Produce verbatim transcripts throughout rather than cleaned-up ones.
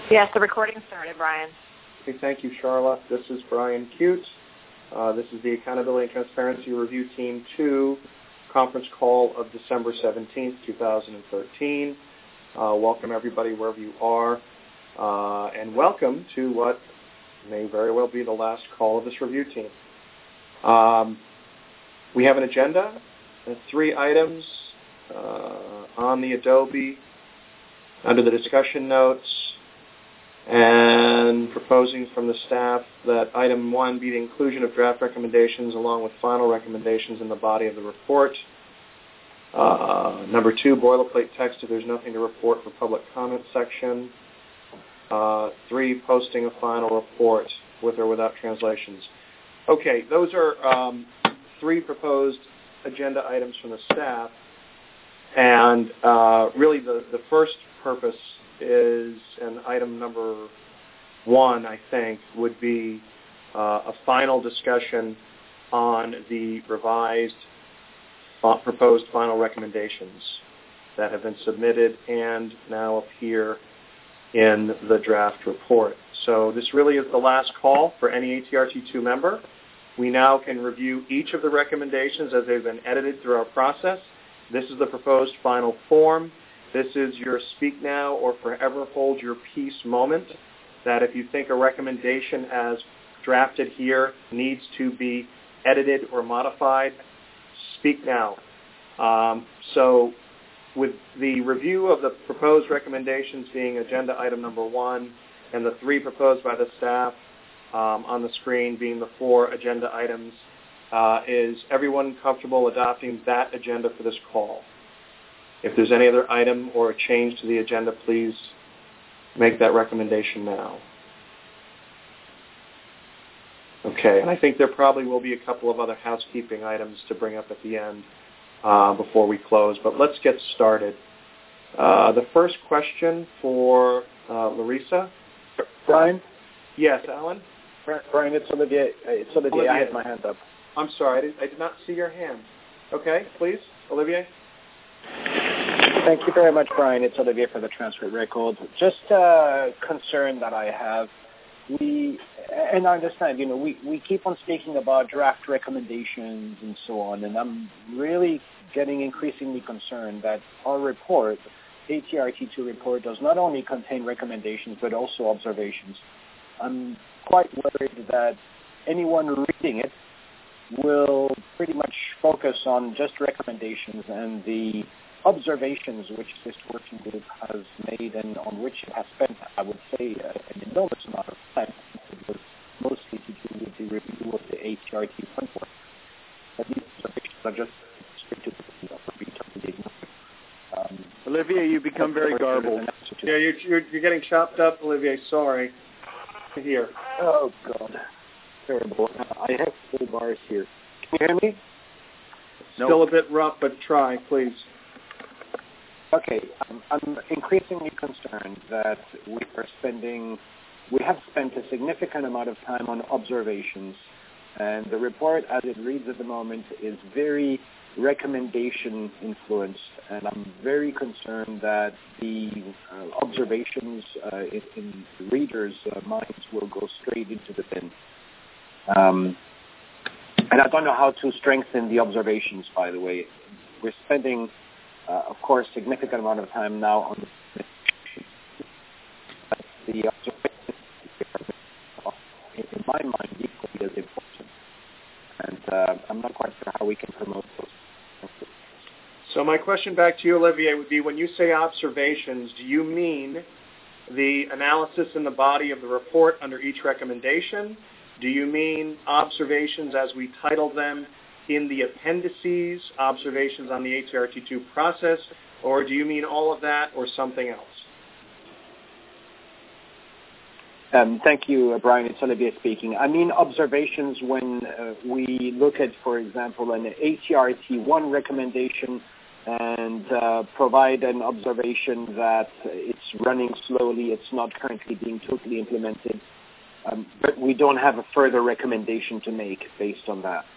Yes, the recording started, Brian. Okay, thank you, Charlotte. This is Brian Cute. Uh, this is the Accountability and Transparency Review Team two conference call of December seventeenth, two thousand thirteen. Uh, welcome, everybody, wherever you are, uh, and welcome to what may very well be the last call of this review team. Um, we have an agenda, uh, three items uh, on the Adobe under the discussion notes, and proposing from the staff that item one be the inclusion of draft recommendations along with final recommendations in the body of the report. Uh, number two, boilerplate text if there's nothing to report for public comment section. Uh, three, posting a final report with or without translations. Okay, those are um, three proposed agenda items from the staff. And uh, really the, the first purpose is, and item number one, I think, would be uh, a final discussion on the revised uh, proposed final recommendations that have been submitted and now appear in the draft report. So this really is the last call for any A T R T two member. We now can review each of the recommendations as they've been edited through our process. This is the proposed final form. This is your speak now or forever hold your peace moment, that if you think a recommendation as drafted here needs to be edited or modified, speak now. Um, so with the review of the proposed recommendations being agenda item number one and the three proposed by the staff um, on the screen being the four agenda items, uh, is everyone comfortable adopting that agenda for this call? If there's any other item or a change to the agenda, please make that recommendation now. Okay, and I think there probably will be a couple of other housekeeping items to bring up at the end uh, before we close, but let's get started. Uh, the first question for uh, Larissa. Brian? Yes, Alan? Brian, it's Olivier. It's Olivier. Olivier. I have my hand up. I'm sorry, I did, I did not see your hand. Okay, please, Olivier. Thank you very much, Brian. It's Olivier for the transcript record. Just a concern that I have. We, and I understand, you know, we, we keep on speaking about draft recommendations and so on, and I'm really getting increasingly concerned that our report, A T R T two report, does not only contain recommendations but also observations. I'm quite worried that anyone reading it will pretty much focus on just recommendations, and the observations which this working group has made and on which it has spent, I would say, uh, an enormous amount of time. It was mostly to do with the review of the A T R T framework. But these observations are just straight to the point of um, Olivier, you become very garbled. Yeah, you're, you're, you're getting chopped up, Olivier. Sorry. Here. Oh, God. Terrible. I have full bars here. Can you hear me? Still nope. a bit rough, but try, please. Okay. Um, I'm increasingly concerned that we are spending, we have spent a significant amount of time on observations, and the report as it reads at the moment is very recommendation influenced, and I'm very concerned that the uh, observations uh, in, in the readers' uh, minds will go straight into the bin. Um, and I don't know how to strengthen the observations, by the way. We're spending, uh, of course, significant amount of time now on the observations, in my mind, equally as important. And uh, I'm not quite sure how we can promote those. So my question back to you, Olivier, would be when you say observations, do you mean the analysis in the body of the report under each recommendation? Do you mean observations as we title them in the appendices, observations on the A T R T two process, or do you mean all of that or something else? Um, thank you, uh, Brian. It's Olivier speaking. I mean observations when uh, we look at, for example, an A T R T one recommendation and uh, provide an observation that it's running slowly, it's not currently being totally implemented, um, but we don't have a further recommendation to make based on that.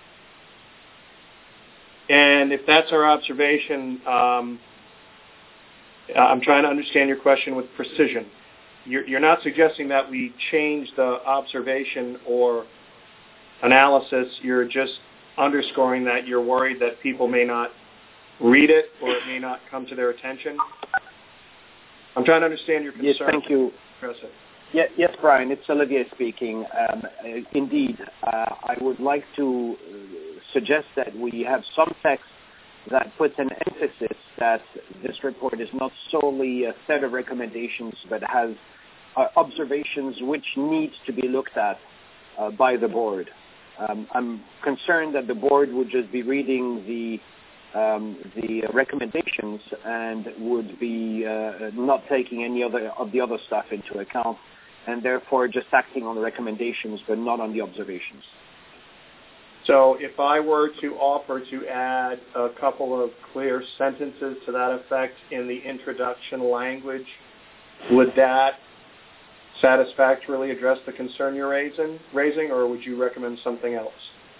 And if that's our observation, um, I'm trying to understand your question with precision. you're, you're not suggesting that we change the observation or analysis. You're just underscoring that you're worried that people may not read it or it may not come to their attention. I'm trying to understand your concern. Yes, thank you. Yeah, yes, Brian, it's Olivier speaking. Um, indeed, uh, I would like to suggest that we have some text that puts an emphasis that this report is not solely a set of recommendations, but has uh, observations which need to be looked at uh, by the board. Um, I'm concerned that the board would just be reading the um, the recommendations and would be uh, not taking any other of the other stuff into account, and therefore just acting on the recommendations but not on the observations. So if I were to offer to add a couple of clear sentences to that effect in the introduction language, would that satisfactorily address the concern you're raising, raising, or would you recommend something else?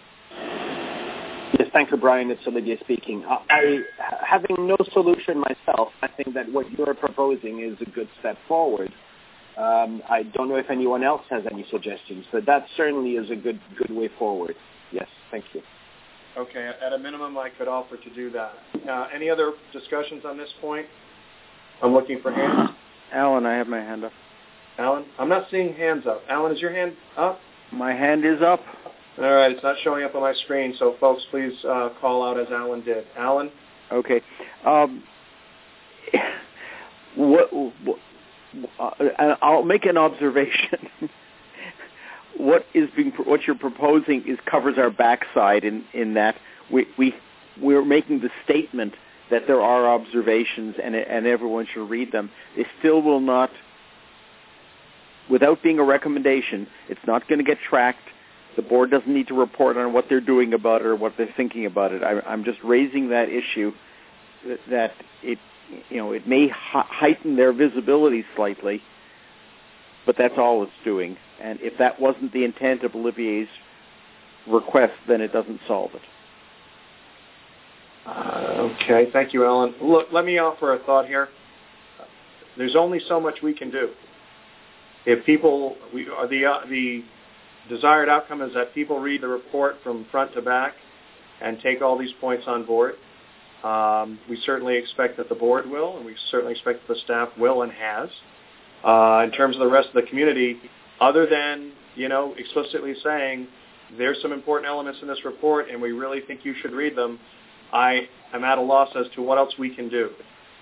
Yes, thank you, Brian. It's Olivier speaking. I, I, having no solution myself, I think that what you're proposing is a good step forward. Um, I don't know if anyone else has any suggestions, but that certainly is a good good way forward. Yes, thank you. Okay, at a minimum, I could offer to do that. Uh, any other discussions on this point? I'm looking for hands. Alan, I have my hand up. Alan? I'm not seeing hands up. Alan, is your hand up? My hand is up. All right, it's not showing up on my screen, so folks, please uh, call out as Alan did. Alan? Okay. Um, what, what, uh, I'll make an observation. What is being, what you're proposing is covers our backside in, in that we, we, we're making the statement that there are observations and, and everyone should read them. They still will not, without being a recommendation, it's not going to get tracked. The board doesn't need to report on what they're doing about it or what they're thinking about it. I, I'm just raising that issue that it, you know, it may heighten their visibility slightly, but that's all it's doing. And if that wasn't the intent of Olivier's request, then it doesn't solve it. Uh, okay, thank you, Alan. Look, let me offer a thought here. There's only so much we can do. If people, we, uh, the uh, the desired outcome is that people read the report from front to back and take all these points on board. Um, we certainly expect that the board will, and we certainly expect that the staff will and has. Uh, in terms of the rest of the community, other than, you know, explicitly saying there's some important elements in this report and we really think you should read them, I am at a loss as to what else we can do.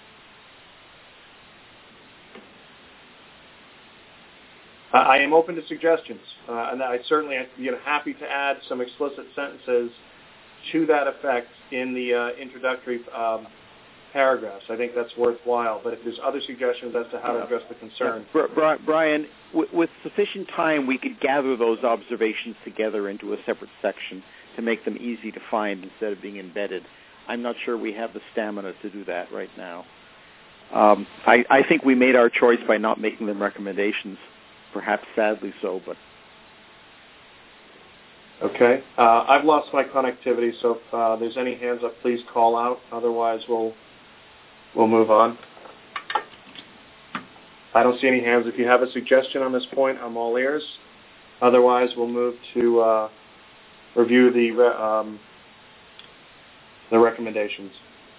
Uh, I am open to suggestions, uh, and I certainly am, you know, happy to add some explicit sentences to that effect in the uh, introductory um, paragraphs. I think that's worthwhile. But if there's other suggestions as to how to address the concern. Yeah. Brian, w- with sufficient time, we could gather those observations together into a separate section to make them easy to find instead of being embedded. I'm not sure we have the stamina to do that right now. Um, I, I think we made our choice by not making them recommendations, perhaps sadly so, but... Okay. Uh, I've lost my connectivity, so if uh, there's any hands up, please call out. Otherwise, we'll we'll move on. I don't see any hands. If you have a suggestion on this point, I'm all ears. Otherwise, we'll move to uh, review the re- um, the recommendations.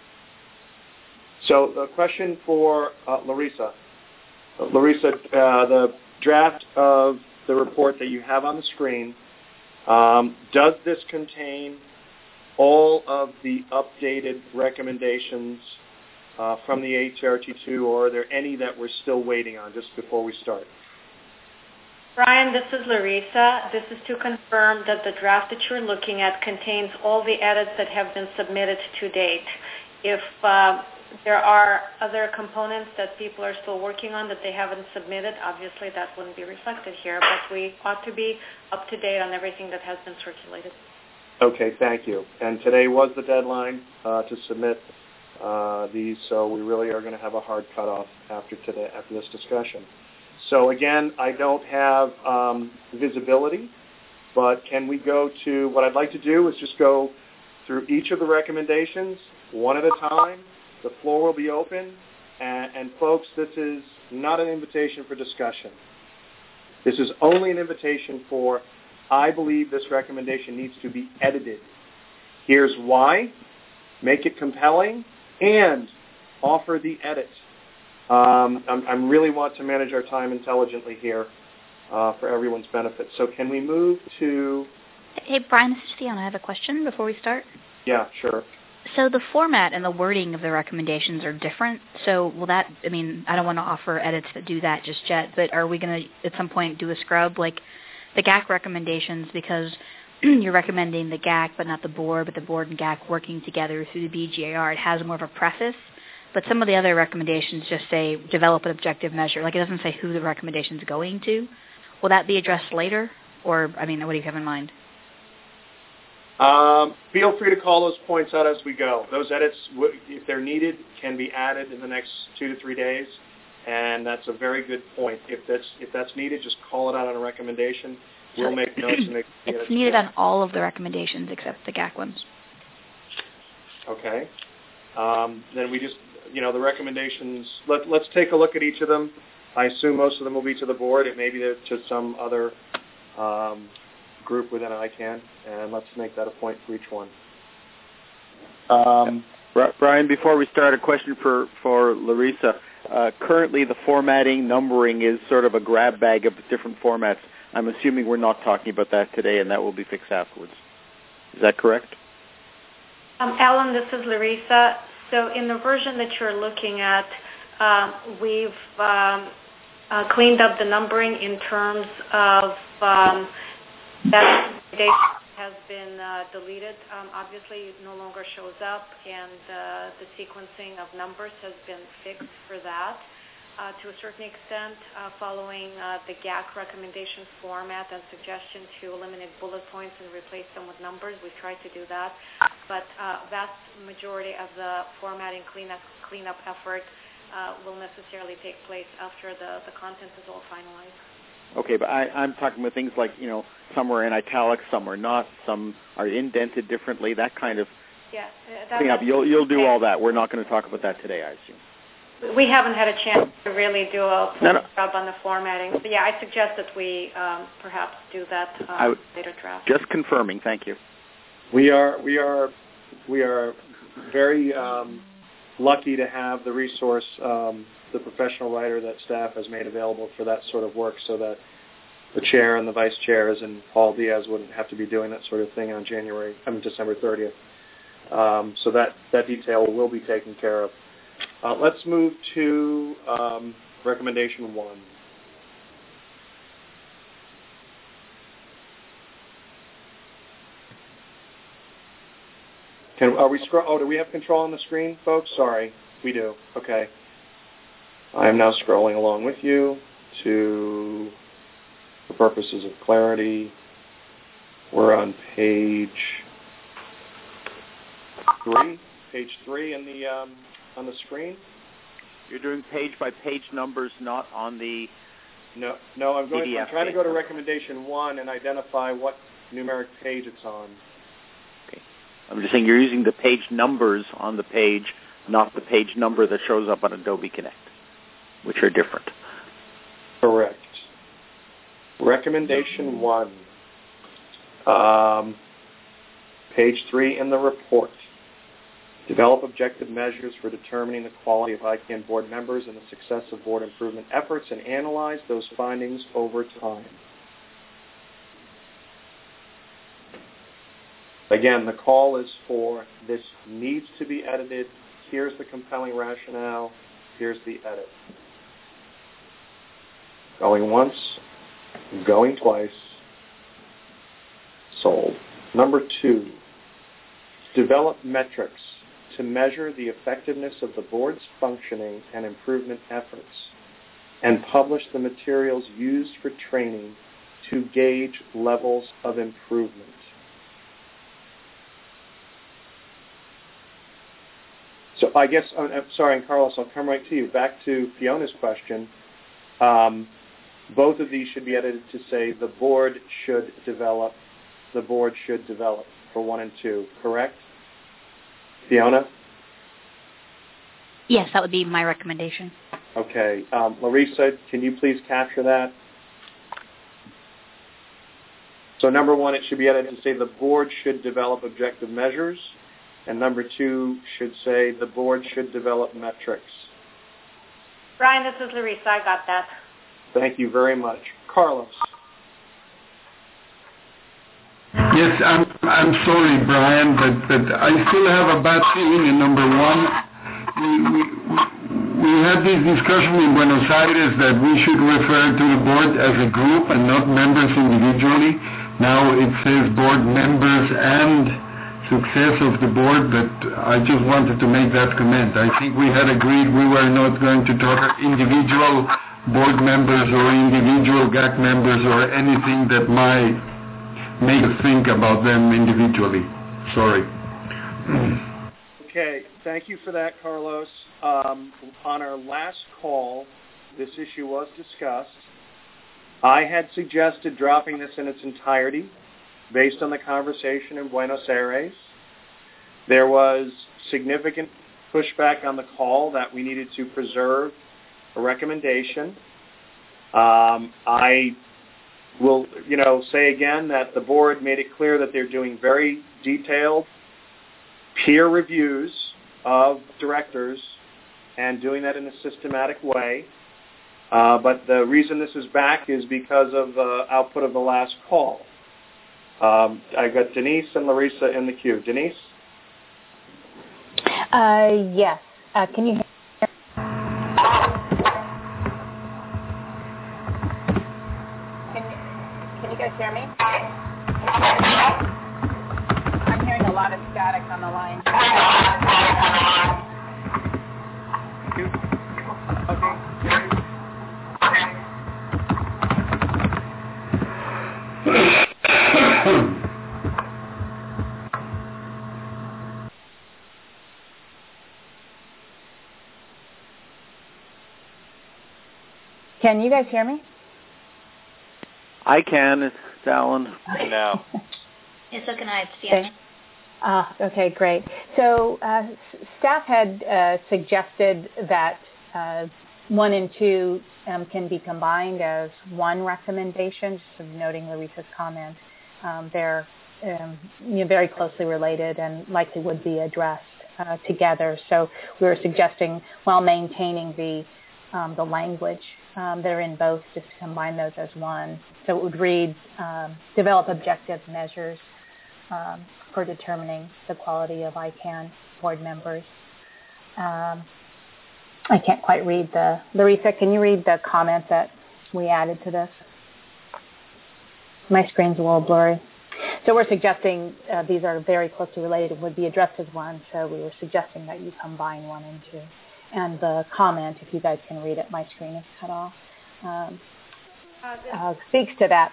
So the question for uh, Larissa. Uh, Larissa, uh, the draft of the report that you have on the screen, Um, does this contain all of the updated recommendations uh, from the A T R T two, or are there any that we're still waiting on just before we start? Brian, this is Larissa. This is to confirm that the draft that you're looking at contains all the edits that have been submitted to date. If uh, there are other components that people are still working on that they haven't submitted, obviously that wouldn't be reflected here, but we ought to be up to date on everything that has been circulated. Okay, thank you. And today was the deadline uh, to submit uh, these, so we really are going to have a hard cutoff after today, after this discussion. So again, I don't have um, visibility, but can we go to, what I'd like to do is just go through each of the recommendations one at a time. The floor will be open. And, and folks, this is not an invitation for discussion. This is only an invitation for, I believe this recommendation needs to be edited. Here's why. Make it compelling and offer the edit. Um, I'm, I'm really want to manage our time intelligently here uh, for everyone's benefit. So can we move to... Hey, Brian, this is Fiona. I have a question before we start. Yeah, sure. So the format and the wording of the recommendations are different. So will that, I mean, I don't want to offer edits that do that just yet, but are we going to at some point do a scrub like the G A C recommendations, because you're recommending the G A C but not the board, but the board and G A C working together through the B G A R. It has more of a preface, but some of the other recommendations just say develop an objective measure. Like it doesn't say who the recommendation is going to. Will that be addressed later? Or, I mean, what do you have in mind? Um, feel free to call those points out as we go. Those edits, if they're needed, can be added in the next two to three days, and that's a very good point. If that's if that's needed, just call it out on a recommendation. We'll make notes and make the edits. It's needed on all of the recommendations except the G A C ones. Okay. Um, then we just, you know, the recommendations, let, let's take a look at each of them. I assume most of them will be to the board. It may be to some other um, group within I CANN, and let's make that a point for each one. Um, Brian, before we start, a question for, for Larissa. Uh, currently, the formatting, numbering is sort of a grab bag of different formats. I'm assuming we're not talking about that today, and that will be fixed afterwards. Is that correct? Um, Alan, this is Larissa. So in the version that you're looking at, um, we've um, uh, cleaned up the numbering in terms of um, that data has been uh, deleted. Um, obviously, it no longer shows up, and uh, the sequencing of numbers has been fixed for that. Uh, to a certain extent, uh, following uh, the G A C recommendation format and suggestion to eliminate bullet points and replace them with numbers, we've tried to do that. But uh, vast majority of the formatting cleanup, cleanup effort uh, will necessarily take place after the, the content is all finalized. Okay, but I, I'm talking about things like, you know, some are in italics, some are not, some are indented differently, that kind of yeah, uh, that, cleanup. You'll, you'll do all that. We're not going to talk about that today, I assume. We haven't had a chance to really do a full no, no. job on the formatting. So, yeah, I suggest that we um, perhaps do that uh, I would, later draft. Just confirming. Thank you. We are we are we are very um, lucky to have the resource, um, the professional writer that staff has made available for that sort of work, so that the chair and the vice chairs and Paul Diaz wouldn't have to be doing that sort of thing on January, I mean December thirtieth. Um, so that that detail will be taken care of. Uh, let's move to um, recommendation one. Can, are we scroll? Oh, do we have control on the screen, folks? Sorry, we do. Okay. I am now scrolling along with you to, for purposes of clarity, we're on page three. Page three in the um, on the screen. You're doing page by page numbers, not on the. No, no. I'm going. P D F I'm trying page. to go to recommendation one and identify what numeric page it's on. Okay. I'm just saying you're using the page numbers on the page, not the page number that shows up on Adobe Connect, which are different. Correct. Recommendation one. Um, page three in the report. Develop objective measures for determining the quality of I CANN board members and the success of board improvement efforts, and analyze those findings over time. Again, the call is for this needs to be edited. Here's the compelling rationale. Here's the edit. Going once, going twice, sold. Number two, develop metrics to measure the effectiveness of the board's functioning and improvement efforts, and publish the materials used for training to gauge levels of improvement. So I guess, I'm sorry, and Carlos, I'll come right to you. Back to Fiona's question. Um, both of these should be edited to say the board should develop, the board should develop for one and two, correct? Fiona? Yes, that would be my recommendation. Okay. Um, Larissa, can you please capture that? So number one, it should be edited to say the board should develop objective measures. And number two should say the board should develop metrics. Brian, this is Larissa. I got that. Thank you very much. Carlos. Yes, I'm I'm sorry, Brian, but, but I still have a bad feeling in number one. We, we, we had this discussion in Buenos Aires that we should refer to the board as a group and not members individually. Now it says board members and success of the board, but I just wanted to make that comment. I think we had agreed we were not going to talk individual board members or individual G A C members or anything that might make us think about them individually. Sorry. Okay, thank you for that, Carlos. Um, on our last call, this issue was discussed. I had suggested dropping this in its entirety based on the conversation in Buenos Aires. There was significant pushback on the call that we needed to preserve a recommendation. Um, I will, you know, say again that the board made it clear that they're doing very detailed peer reviews of directors and doing that in a systematic way. Uh, but the reason this is back is because of the output of the last call. Um, I got Denise and Larissa in the queue. Denise? Uh, yes. Uh, can you hear me? Can, can you guys hear me? I'm hearing a lot of static on the line. Can you guys hear me? I can. It's Alan. Okay. No. Yes, so can I. It's Deanna. Ah, okay, great. So uh, s- staff had uh, suggested that uh, one and two um, can be combined as one recommendation, just sort of noting Larissa's comment. Um, they're um, you know, very closely related and likely would be addressed uh, together. So we were suggesting, while maintaining the um, the language um, that are in both, just to combine those as one. So it would read, um, develop objective measures um, for determining the quality of I CAN board members. Um, I can't quite read the, Larissa, can you read the comment that we added to this? My screen's a little blurry. So we're suggesting uh, these are very closely related and would be addressed as one, so we were suggesting that you combine one and two. And the comment, if you guys can read it, my screen is cut off, um, uh, speaks to that.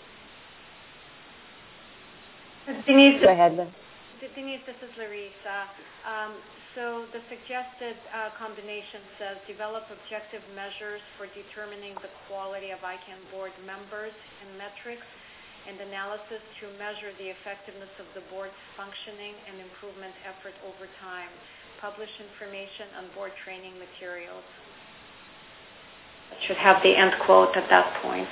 Denise, Go ahead, Liz. Denise, this is Larissa. Um, so the suggested uh, combination says develop objective measures for determining the quality of I CAN board members and metrics and analysis to measure the effectiveness of the board's functioning and improvement effort over time. Publish information on board training materials. It should have the end quote at that point.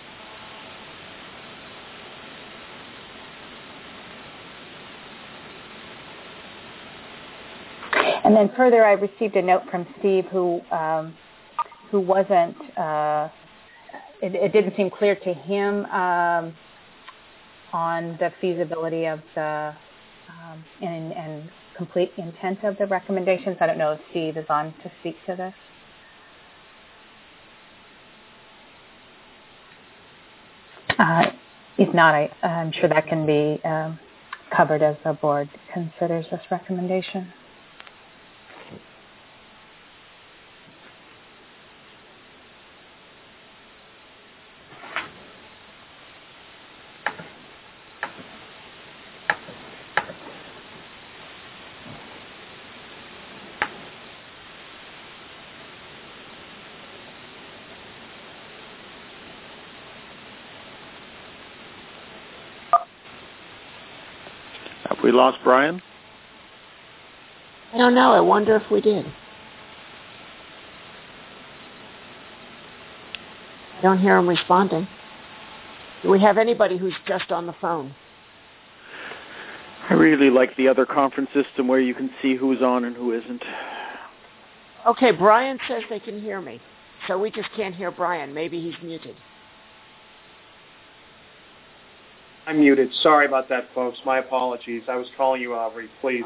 And then further, I received a note from Steve who um, who wasn't, uh, it, it didn't seem clear to him um, on the feasibility of the um, and, and complete intent of the recommendations. I don't know if Steve is on to speak to this. Uh, if not, I, I'm sure that can be um, covered as the board considers this recommendation. We lost Brian? I don't know. I wonder if we did. Don't hear him responding. Do we have anybody who's just on the phone? I really like the other conference system where you can see who's on and who isn't. Okay, Brian says they can hear me, so we just can't hear Brian. Maybe he's muted. I'm muted. Sorry about that, folks. My apologies. I was calling you, Aubrey. Please.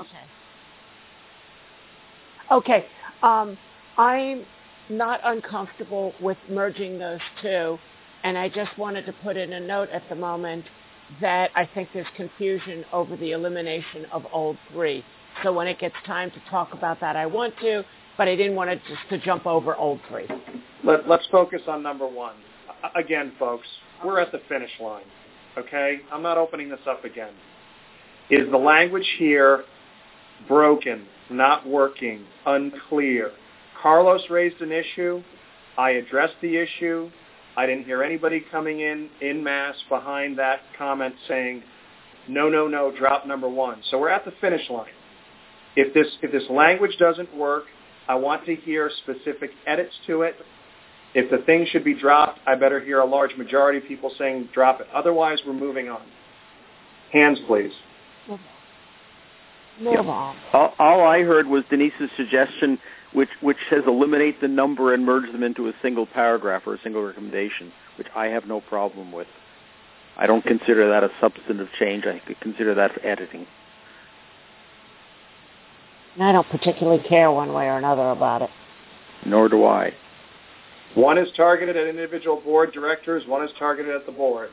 Okay. Okay. Um, I'm not uncomfortable with merging those two, and I just wanted to put in a note at the moment that I think there's confusion over the elimination of old three. So when it gets time to talk about that, I want to, but I didn't want to just to jump over old three. Let, let's focus on number one. Again, folks, we're at the finish line. Okay? I'm not opening this up again. Is the language here broken, not working, unclear? Carlos raised an issue. I addressed the issue. I didn't hear anybody coming in en masse behind that comment saying, no, no, no, drop number one. So we're at the finish line. If this, if this language doesn't work, I want to hear specific edits to it. If the thing should be dropped, I better hear a large majority of people saying drop it. Otherwise, we're moving on. Hands, please. Move on. All, all I heard was Denise's suggestion, which which says eliminate the number and merge them into a single paragraph or a single recommendation, which I have no problem with. I don't consider that a substantive change. I consider that editing. And I don't particularly care one way or another about it. Nor do I. One is targeted at individual board directors. One is targeted at the board.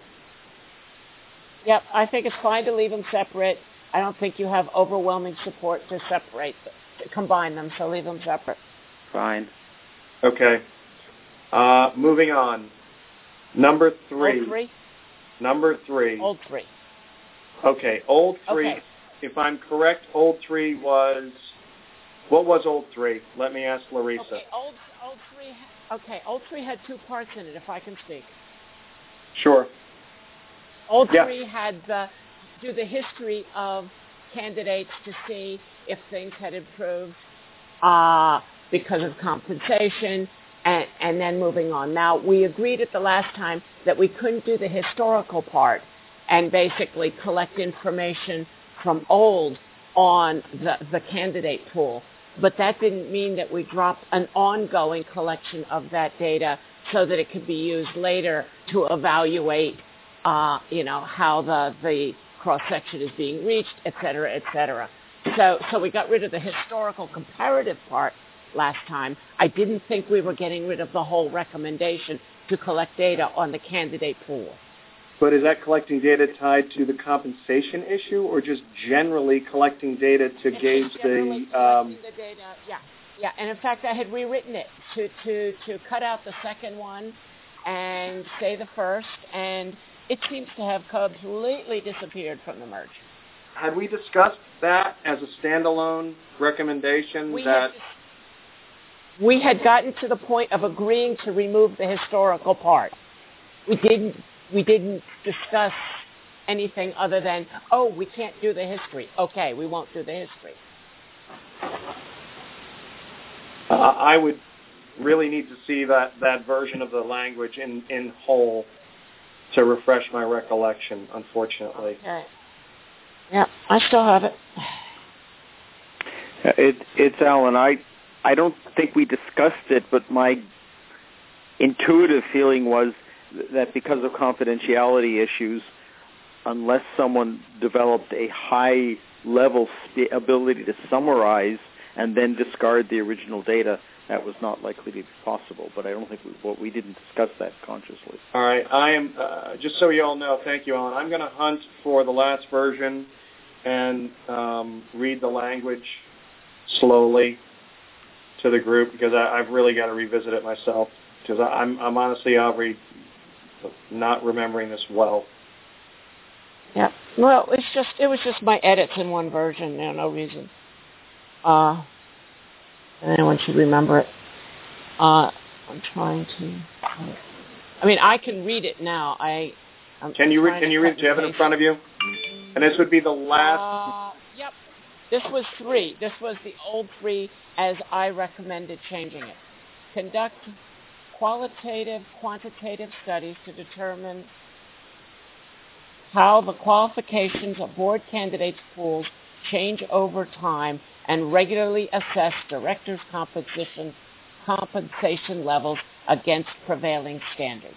Yep, I think it's fine to leave them separate. I don't think you have overwhelming support to separate them, to combine them, so leave them separate. Fine. Okay. Uh, moving on. Number three. Old three? Number three. Old three. Okay, old three. Okay. If I'm correct, old three was, what was old three? Let me ask Larissa. Okay, old, old three, okay, old three had two parts in it, if I can speak. Sure. Old yeah. three had the, do the history of candidates to see if things had improved uh, because of compensation, and, and then moving on. Now, we agreed at the last time that we couldn't do the historical part and basically collect information from old on the, the candidate pool. But that didn't mean that we dropped an ongoing collection of that data so that it could be used later to evaluate, uh, you know, how the, the cross-section is being reached, et cetera, et cetera. So, so we got rid of the historical comparative part last time. I didn't think we were getting rid of the whole recommendation to collect data on the candidate pool. But is that collecting data tied to the compensation issue, or just generally collecting data to it's gauge the, the, um, the data? Yeah, yeah. And in fact, I had rewritten it to, to, to cut out the second one and say the first, and it seems to have completely disappeared from the merge. Had we discussed that as a standalone recommendation? We that had, we had gotten to the point of agreeing to remove the historical part. We didn't. We didn't discuss anything other than, oh, we can't do the history. Okay, we won't do the history. Uh, I would really need to see that, that version of the language in, in whole to refresh my recollection, unfortunately. Okay. Yeah, I still have it. It it's Alan. I I don't think we discussed it, but my intuitive feeling was that because of confidentiality issues, unless someone developed a high-level sp- ability to summarize and then discard the original data, that was not likely to be possible. But I don't think we, well, we didn't discuss that consciously. All right. I am, uh, just so you all know, thank you, Alan, I'm going to hunt for the last version and um, read the language slowly to the group, because I, I've really got to revisit it myself, because I'm, I'm honestly, Aubrey, not remembering this well. Yeah. Well, it's just it was just my edits in one version. No, no reason. Uh, anyone should remember it. Uh, I'm trying to. I mean, I can read it now. I. I'm can you read? Can you read? Do you have it in front of you? And this would be the last. Uh, yep. This was three. This was the old three as I recommended changing it. Conduct qualitative, quantitative studies to determine how the qualifications of board candidates' pools change over time and regularly assess directors' compensation, compensation levels against prevailing standards.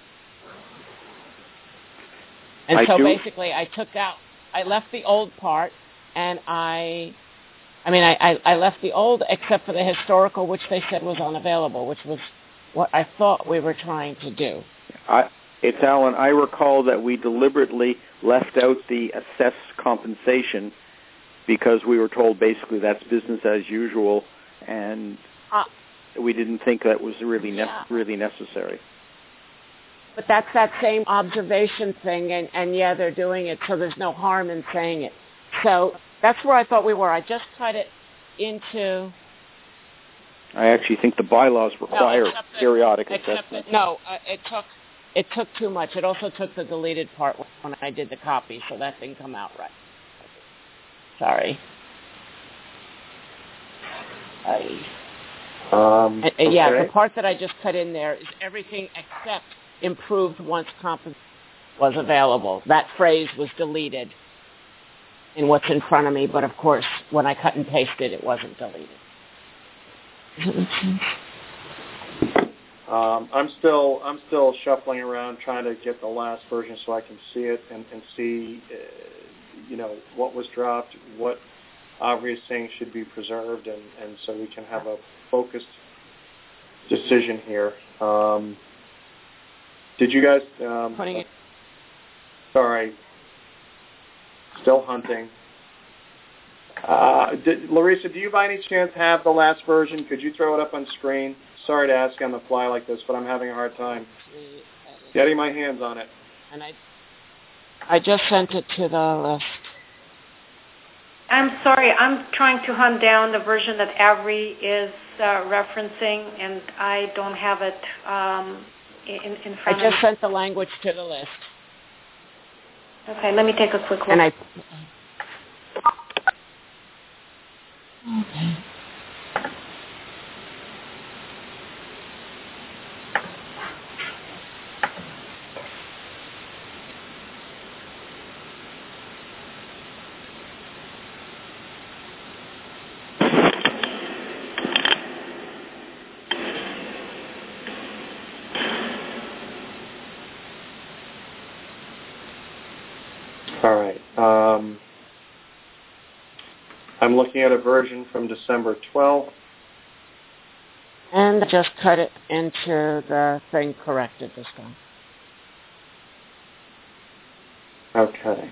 And I so do. basically I took out, I left the old part, and I, I mean, I, I, I left the old except for the historical, which they said was unavailable, which was what I thought we were trying to do. I, it's Alan. I recall that we deliberately left out the assess compensation because we were told basically that's business as usual, and uh, we didn't think that was really ne- yeah. really necessary. But that's that same observation thing, and, and yeah, they're doing it, so there's no harm in saying it. So that's where I thought we were. I just cut it into... I actually think the bylaws require no, periodic it, assessment. It, no, uh, it took it took too much. It also took the deleted part when I did the copy, so that didn't come out right. Sorry. I, Um, uh, yeah, okay. the part that I just cut in there is everything except improved once compensation was available. That phrase was deleted in what's in front of me, but of course, when I cut and pasted, it wasn't deleted. Does it make sense? Um, I'm still I'm still shuffling around trying to get the last version so I can see it and, and see, uh, you know, what was dropped, what obvious things should be preserved, and, and so we can have a focused decision here. Um, did you guys? Um, Putting it. Sorry. Still hunting. Uh, did, Larissa, do you by any chance have the last version? Could you throw it up on screen? Sorry to ask on the fly like this, but I'm having a hard time getting my hands on it. And I, I just sent it to the list. I'm sorry, I'm trying to hunt down the version that Avery is uh, referencing, and I don't have it um, in, in front I of me. just sent the language to the list. Okay, let me take a quick look. And I. Okay. All right. Um, I'm looking at a version from December twelfth. And just cut it into the thing corrected this time. Okay.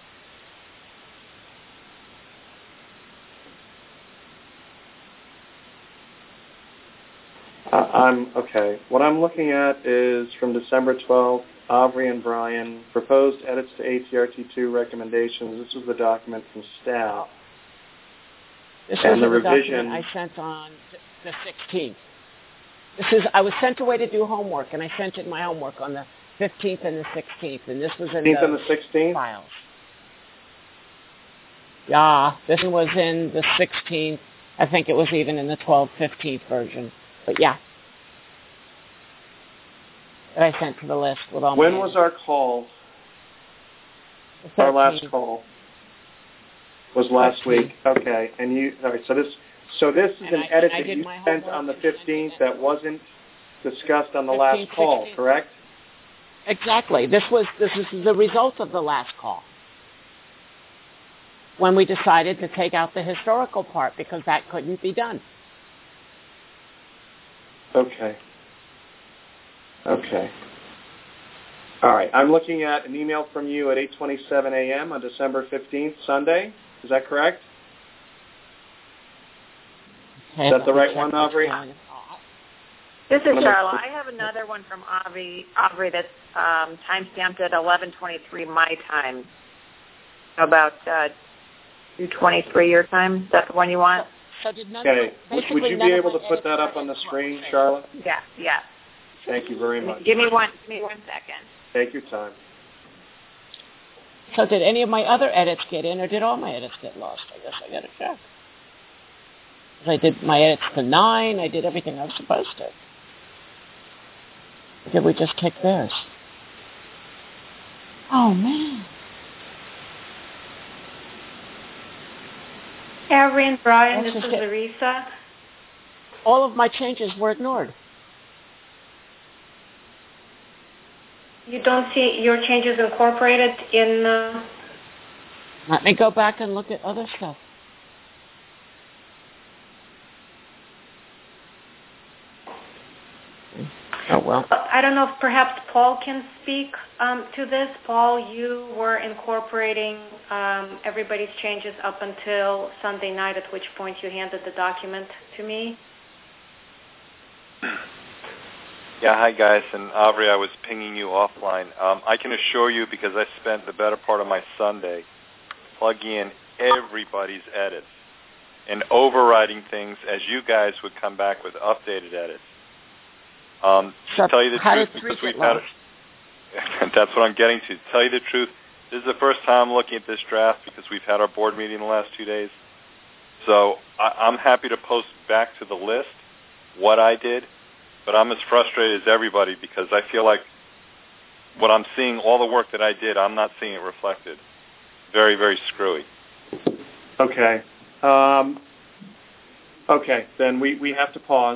Uh, I'm okay. What I'm looking at is from December twelfth. Avery and Brian, proposed edits to A T R T two recommendations. This was the document from staff. This and is the the revision document I sent on the sixteenth. This is I was sent away to do homework, and I sent it my homework on the fifteenth and the sixteenth, and this was in fifteenth the, and the sixteenth files. Yeah, this one was in the sixteenth. I think it was even in the twelve fifteenth version. But yeah. That I sent to the list with all When my was our call? Our last call was last thirteenth. week. Okay, and you. All right. So this. So this is And an I- edit and I that did you my sent homework on the and sent it fifteenth in. that wasn't discussed on the fifteenth, last call, sixteenth. correct? Exactly. This was this is the result of the last call. When we decided to take out the historical part because that couldn't be done. Okay. Okay. All right. I'm looking at an email from you at eight twenty-seven a.m. on December fifteenth, Sunday. Is that correct? Okay, Is that the let me right check one, what's Aubrey? going on. This is Number- Charlotte. I have another one from Aubrey, Aubrey that's um, time-stamped at eleven twenty-three my time. About uh, two twenty-three your time. Is that the one you want? So did none Okay. of, Would, basically would you none be of able my to put edits that up are on the in screen, process. Charlotte? Yeah, yeah. Thank you very much. Give me one. Give me one second. Take your time. So did any of my other edits get in, or did all my edits get lost? I guess I got to check. 'Cause I did my edits to nine. I did everything I was supposed to. Did we just kick theirs? Oh, man. Avery and Brian, Let's this is just get- Larissa. All of my changes were ignored. You don't see your changes incorporated in... Uh... Let me go back and look at other stuff. Oh, well. I don't know if perhaps Paul can speak um, to this. Paul, you were incorporating um, everybody's changes up until Sunday night, at which point you handed the document to me. Yeah, hi guys, and Aubrey, I was pinging you offline. Um, I can assure you, because I spent the better part of my Sunday plugging in everybody's edits and overriding things as you guys would come back with updated edits. Um, So to tell you the how truth, did because three we've get had lost? it, that's what I'm getting to. To tell you the truth, this is the first time I'm looking at this draft because we've had our board meeting the last two days. So I, I'm happy to post back to the list what I did, but I'm as frustrated as everybody because I feel like what I'm seeing, all the work that I did, I'm not seeing it reflected. Very, very screwy. Okay. Um, okay, then we, we have to pause.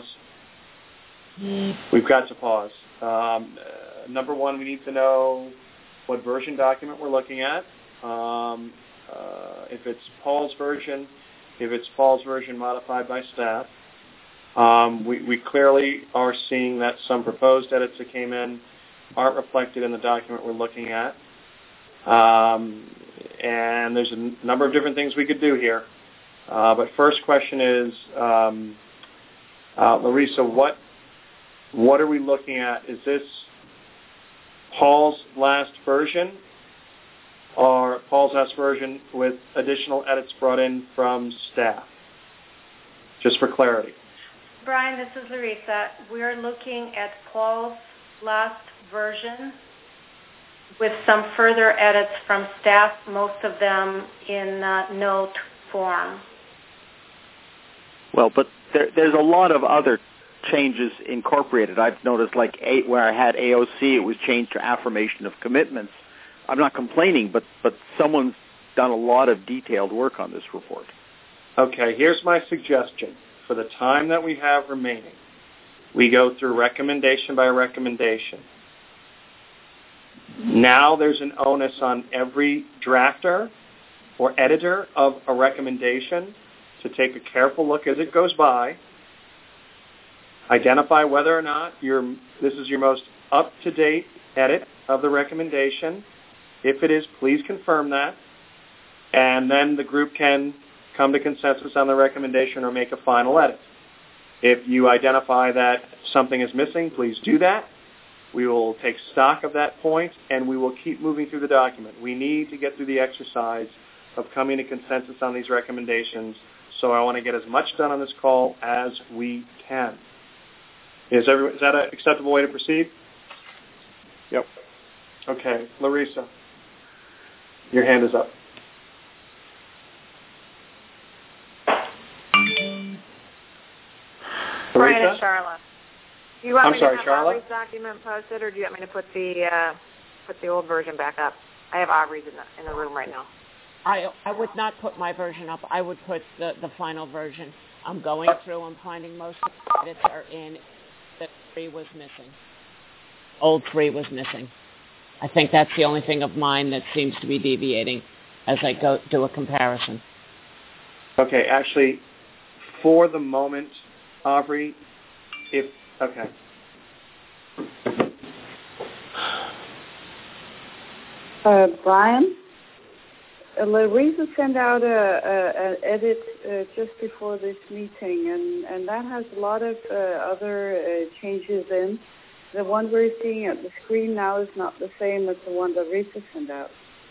We've got to pause. Um, uh, number one, we need to know what version document we're looking at. Um, uh, if it's Paul's version, if it's Paul's version modified by staff. Um, we, we clearly are seeing that some proposed edits that came in aren't reflected in the document we're looking at. Um, and there's a n- number of different things we could do here. Uh, but first question is, um, uh, Larissa, what what are we looking at? Is this Paul's last version or Paul's last version with additional edits brought in from staff? Just for clarity. Brian, this is Larissa. We're looking at Paul's last version with some further edits from staff, most of them in uh, note form. Well, but there, there's a lot of other changes incorporated. I've noticed, like a, where I had A O C, it was changed to affirmation of commitments. I'm not complaining, but, but someone's done a lot of detailed work on this report. Okay, here's my suggestion. For the time that we have remaining, we go through recommendation by recommendation. Now there's an onus on every drafter or editor of a recommendation to take a careful look as it goes by, identify whether or not you're, this is your most up-to-date edit of the recommendation. If it is, please confirm that. And then the group can come to consensus on the recommendation or make a final edit. If you identify that something is missing, please do that. We will take stock of that point, and we will keep moving through the document. We need to get through the exercise of coming to consensus on these recommendations, so I want to get as much done on this call as we can. Is, every, is that an acceptable way to proceed? Yep. Okay. Larissa, your hand is up. Brian Larissa? and Charlotte. Do you want I'm me sorry, to have Charlotte? Aubrey's document posted, or do you want me to put the uh, put the old version back up? I have Aubrey's in the, in the room right now. I I would not put my version up. I would put the, the final version. I'm going through. I'm finding most of the edits are in. The three was missing. Old three was missing. I think that's the only thing of mine that seems to be deviating as I go do a comparison. Okay, actually, for the moment, Aubrey, if, okay. Uh, Brian, uh, Larissa sent out a, a, a edit uh, just before this meeting, and, and that has a lot of uh, other uh, changes in. The one we're seeing at the screen now is not the same as the one that Larissa sent out.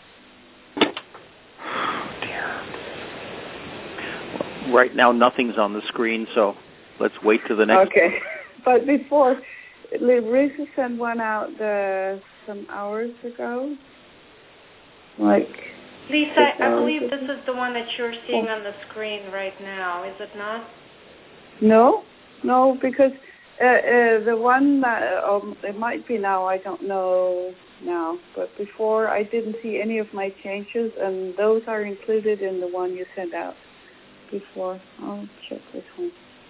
Oh, dear. Well, right now, nothing's on the screen, so let's wait to the next. Okay, but before, Larissa sent one out uh, some hours ago. Like, Lisa, I believe this is the one that you're seeing on the screen right now, is it not? No, no, because Uh, uh, the one, uh, um, it might be now, I don't know now, but before I didn't see any of my changes, and those are included in the one you sent out before. I'll check this one.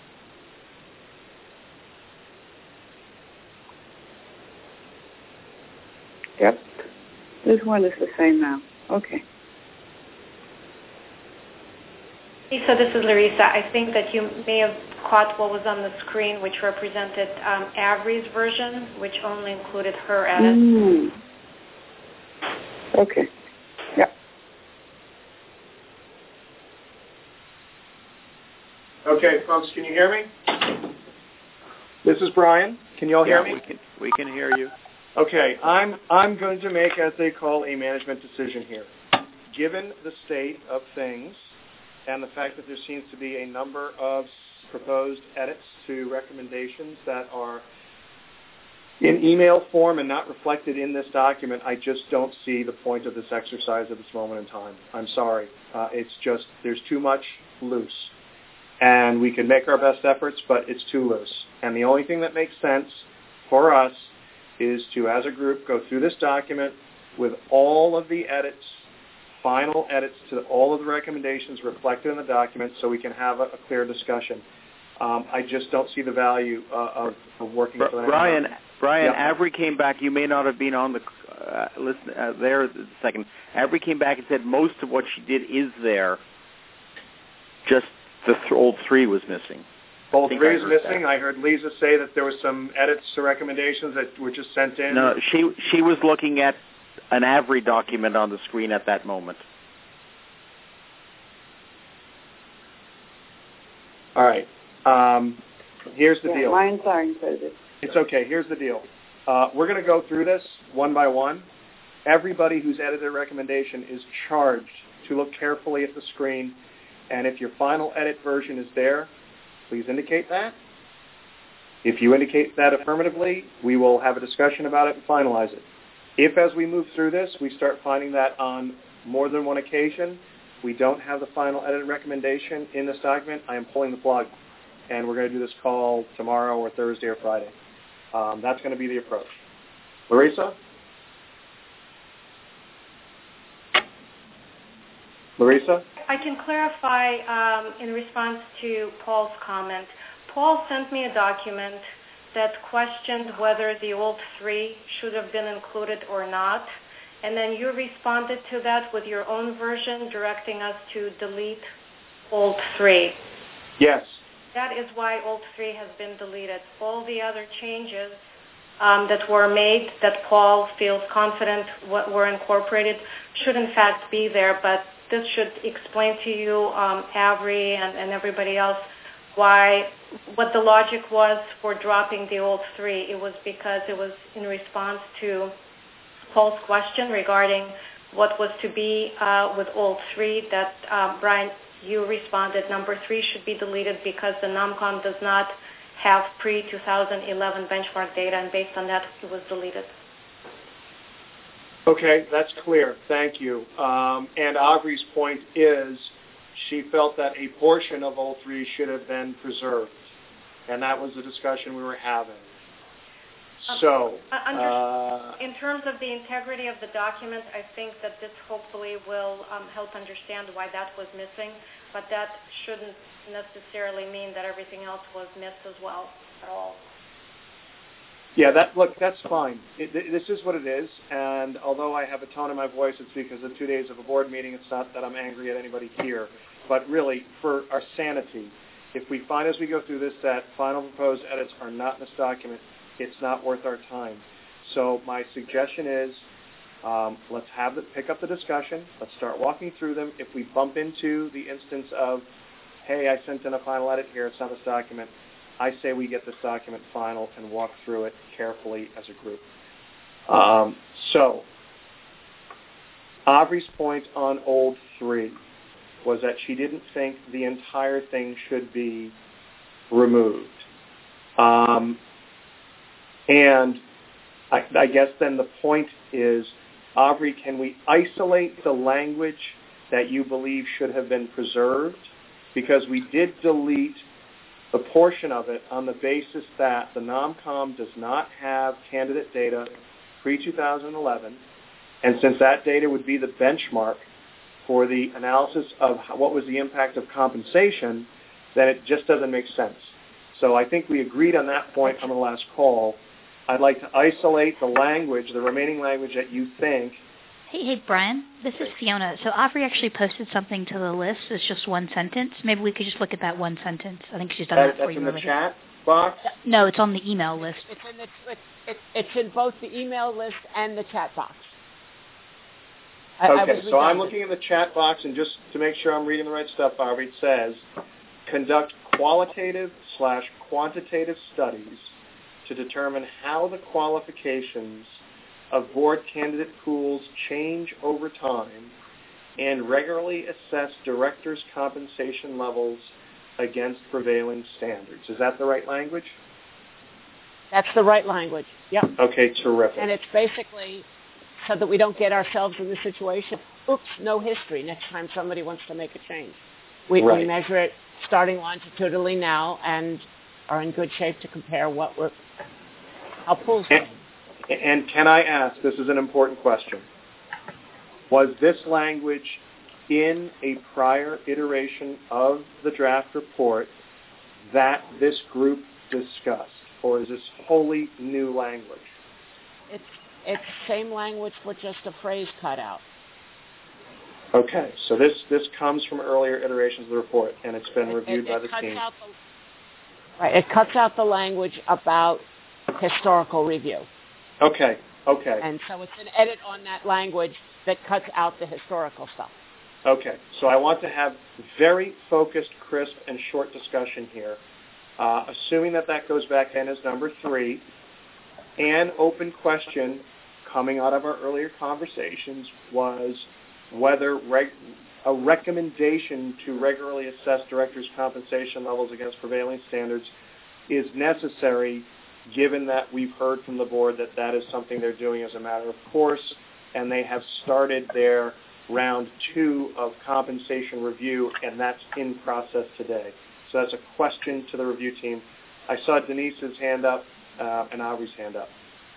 Yep, this one is the same now. Okay. Lisa, this is Larissa. I think that you may have caught what was on the screen, which represented um, Avery's version, which only included her edits. Mm. Okay. Yeah. Okay, folks, can you hear me? This is Brian. Can you all hear yeah, me? we can, we can hear you. Okay, I'm I'm going to make, as they call, a management decision here. Given the state of things and the fact that there seems to be a number of proposed edits to recommendations that are in email form and not reflected in this document, I just don't see the point of this exercise at this moment in time. I'm sorry. Uh, it's just, there's too much loose. And we can make our best efforts, but it's too loose. And the only thing that makes sense for us is to, as a group, go through this document with all of the edits, final edits to all of the recommendations reflected in the document so we can have a, a clear discussion. Um, I just don't see the value uh, of, of working for that. Brian, Brian, yeah. Avery came back. You may not have been on the uh, listen uh, there a second. Avery came back and said most of what she did is there. Just the th- old three was missing. Old three is missing. That. I heard Lisa say that there was some edits to recommendations that were just sent in. No, she she was looking at an Avery document on the screen at that moment. All right. Um, here's the yeah, deal. Mine's are included. It's okay. Here's the deal. Uh, we're going to go through this one by one. Everybody who's edited a recommendation is charged to look carefully at the screen, and if your final edit version is there, please indicate that. If you indicate that affirmatively, we will have a discussion about it and finalize it. If, as we move through this, we start finding that on more than one occasion, we don't have the final edit recommendation in this document, I am pulling the plug, and we're going to do this call tomorrow or Thursday or Friday. Um, that's going to be the approach. Larissa? Larissa? I can clarify um, in response to Paul's comment. Paul sent me a document that questioned whether the old three should have been included or not, and then you responded to that with your own version, directing us to delete old three. Yes. That is why old three has been deleted. All the other changes um, that were made that Paul feels confident what were incorporated should in fact be there, but this should explain to you, um, Avery and, and everybody else, why, what the logic was for dropping the old three. It was because it was in response to Paul's question regarding what was to be uh, with old three that, uh, Brian, you responded number three should be deleted because the NOMCOM does not have pre two thousand eleven benchmark data, and based on that, it was deleted. Okay, that's clear. Thank you. Um, and Aubrey's point is she felt that a portion of old three should have been preserved, and that was the discussion we were having. Um, so, uh, in terms of the integrity of the document, I think that this hopefully will um, help understand why that was missing, but that shouldn't necessarily mean that everything else was missed as well at all. Yeah, that look, that's fine. It, this is what it is, and although I have a tone in my voice, it's because of two days of a board meeting. It's not that I'm angry at anybody here, but really, for our sanity, if we find as we go through this that final proposed edits are not in this document, it's not worth our time. So my suggestion is um, let's have the, pick up the discussion. Let's start walking through them. If we bump into the instance of, hey, I sent in a final edit here, it's not this document, I say we get this document final and walk through it carefully as a group. Um, so, Aubrey's point on old three was that she didn't think the entire thing should be removed. Um, and I, I guess then the point is, Aubrey, can we isolate the language that you believe should have been preserved? Because we did delete the portion of it on the basis that the NOMCOM does not have candidate data pre two thousand eleven, and since that data would be the benchmark for the analysis of what was the impact of compensation, then it just doesn't make sense. So I think we agreed on that point on the last call. I'd like to isolate the language, the remaining language that you think. Hey, hey, Brian, this is Fiona. So Aubrey actually posted something to the list. It's just one sentence. Maybe we could just look at that one sentence. I think she's done that, that for you. That's in the chat box? No, it's on the email list. It's in, the, it, it, it's in both the email list and the chat box. I, okay, I so I'm looking at the chat box, and just to make sure I'm reading the right stuff, Aubrey, it says, conduct qualitative slash quantitative studies to determine how the qualifications of board candidate pools change over time and regularly assess directors' compensation levels against prevailing standards. Is that the right language? That's the right language, yep. Okay, terrific. And it's basically so that we don't get ourselves in the situation, oops, no history, next time somebody wants to make a change. We, right. we measure it starting longitudinally now and are in good shape to compare what we're, how pools and, and can I ask, this is an important question, was this language in a prior iteration of the draft report that this group discussed, or is this wholly new language? It's it's same language with just a phrase cut out. Okay, so this, this comes from earlier iterations of the report, and it's been it, reviewed it, by it the cuts team. Out the, right, it cuts out the language about historical review. Okay, okay. And so it's an edit on that language that cuts out the historical stuff. Okay, so I want to have very focused, crisp, and short discussion here. Uh, assuming that that goes back in as number three, an open question coming out of our earlier conversations was whether reg- a recommendation to regularly assess directors' compensation levels against prevailing standards is necessary, given that we've heard from the board that that is something they're doing as a matter of course, and they have started their round two of compensation review, and that's in process today. So that's a question to the review team. I saw Denise's hand up uh, and Aubrey's hand up.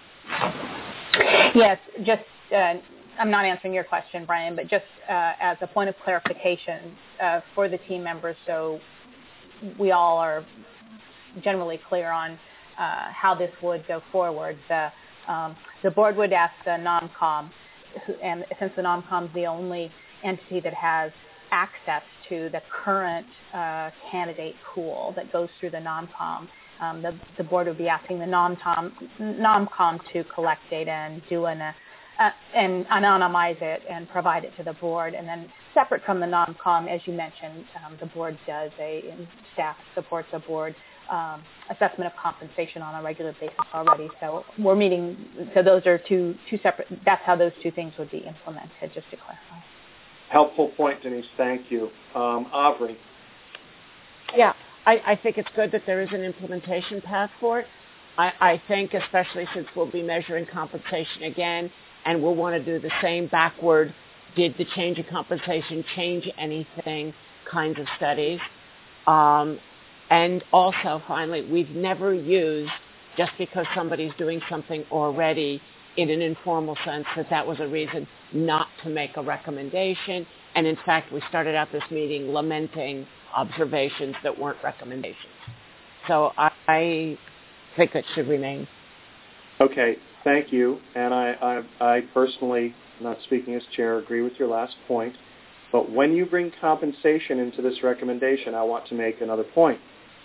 Yes, just uh, I'm not answering your question, Brian, but just uh, as a point of clarification uh, for the team members, so we all are generally clear on uh, how this would go forward. The, um, the board would ask the NOMCOM, and since the NOMCOM is the only entity that has access to the current uh, candidate pool that goes through the NOMCOM, um, the, the board would be asking the NOMCOM, NOMCOM to collect data and do an, uh, uh, and anonymize it and provide it to the board. And then separate from the NOMCOM, as you mentioned, um, the board does a, and staff supports a board um, assessment of compensation on a regular basis already. So we're meeting, so those are two, two separate, that's how those two things would be implemented, just to clarify. Helpful point, Denise. Thank you. Um, Aubrey. Yeah, I, I think it's good that there is an implementation path for it. I, I think, especially since we'll be measuring compensation again, and we'll want to do the same backward, did the change of compensation change anything kinds of studies. Um, and also, finally, we've never used, just because somebody's doing something already in an informal sense, that that was a reason not to make a recommendation. And in fact, we started out this meeting lamenting observations that weren't recommendations. So I, I think it should remain. Okay, thank you. And I, I, I personally, not speaking as chair, agree with your last point. But when you bring compensation into this recommendation, I want to make another point.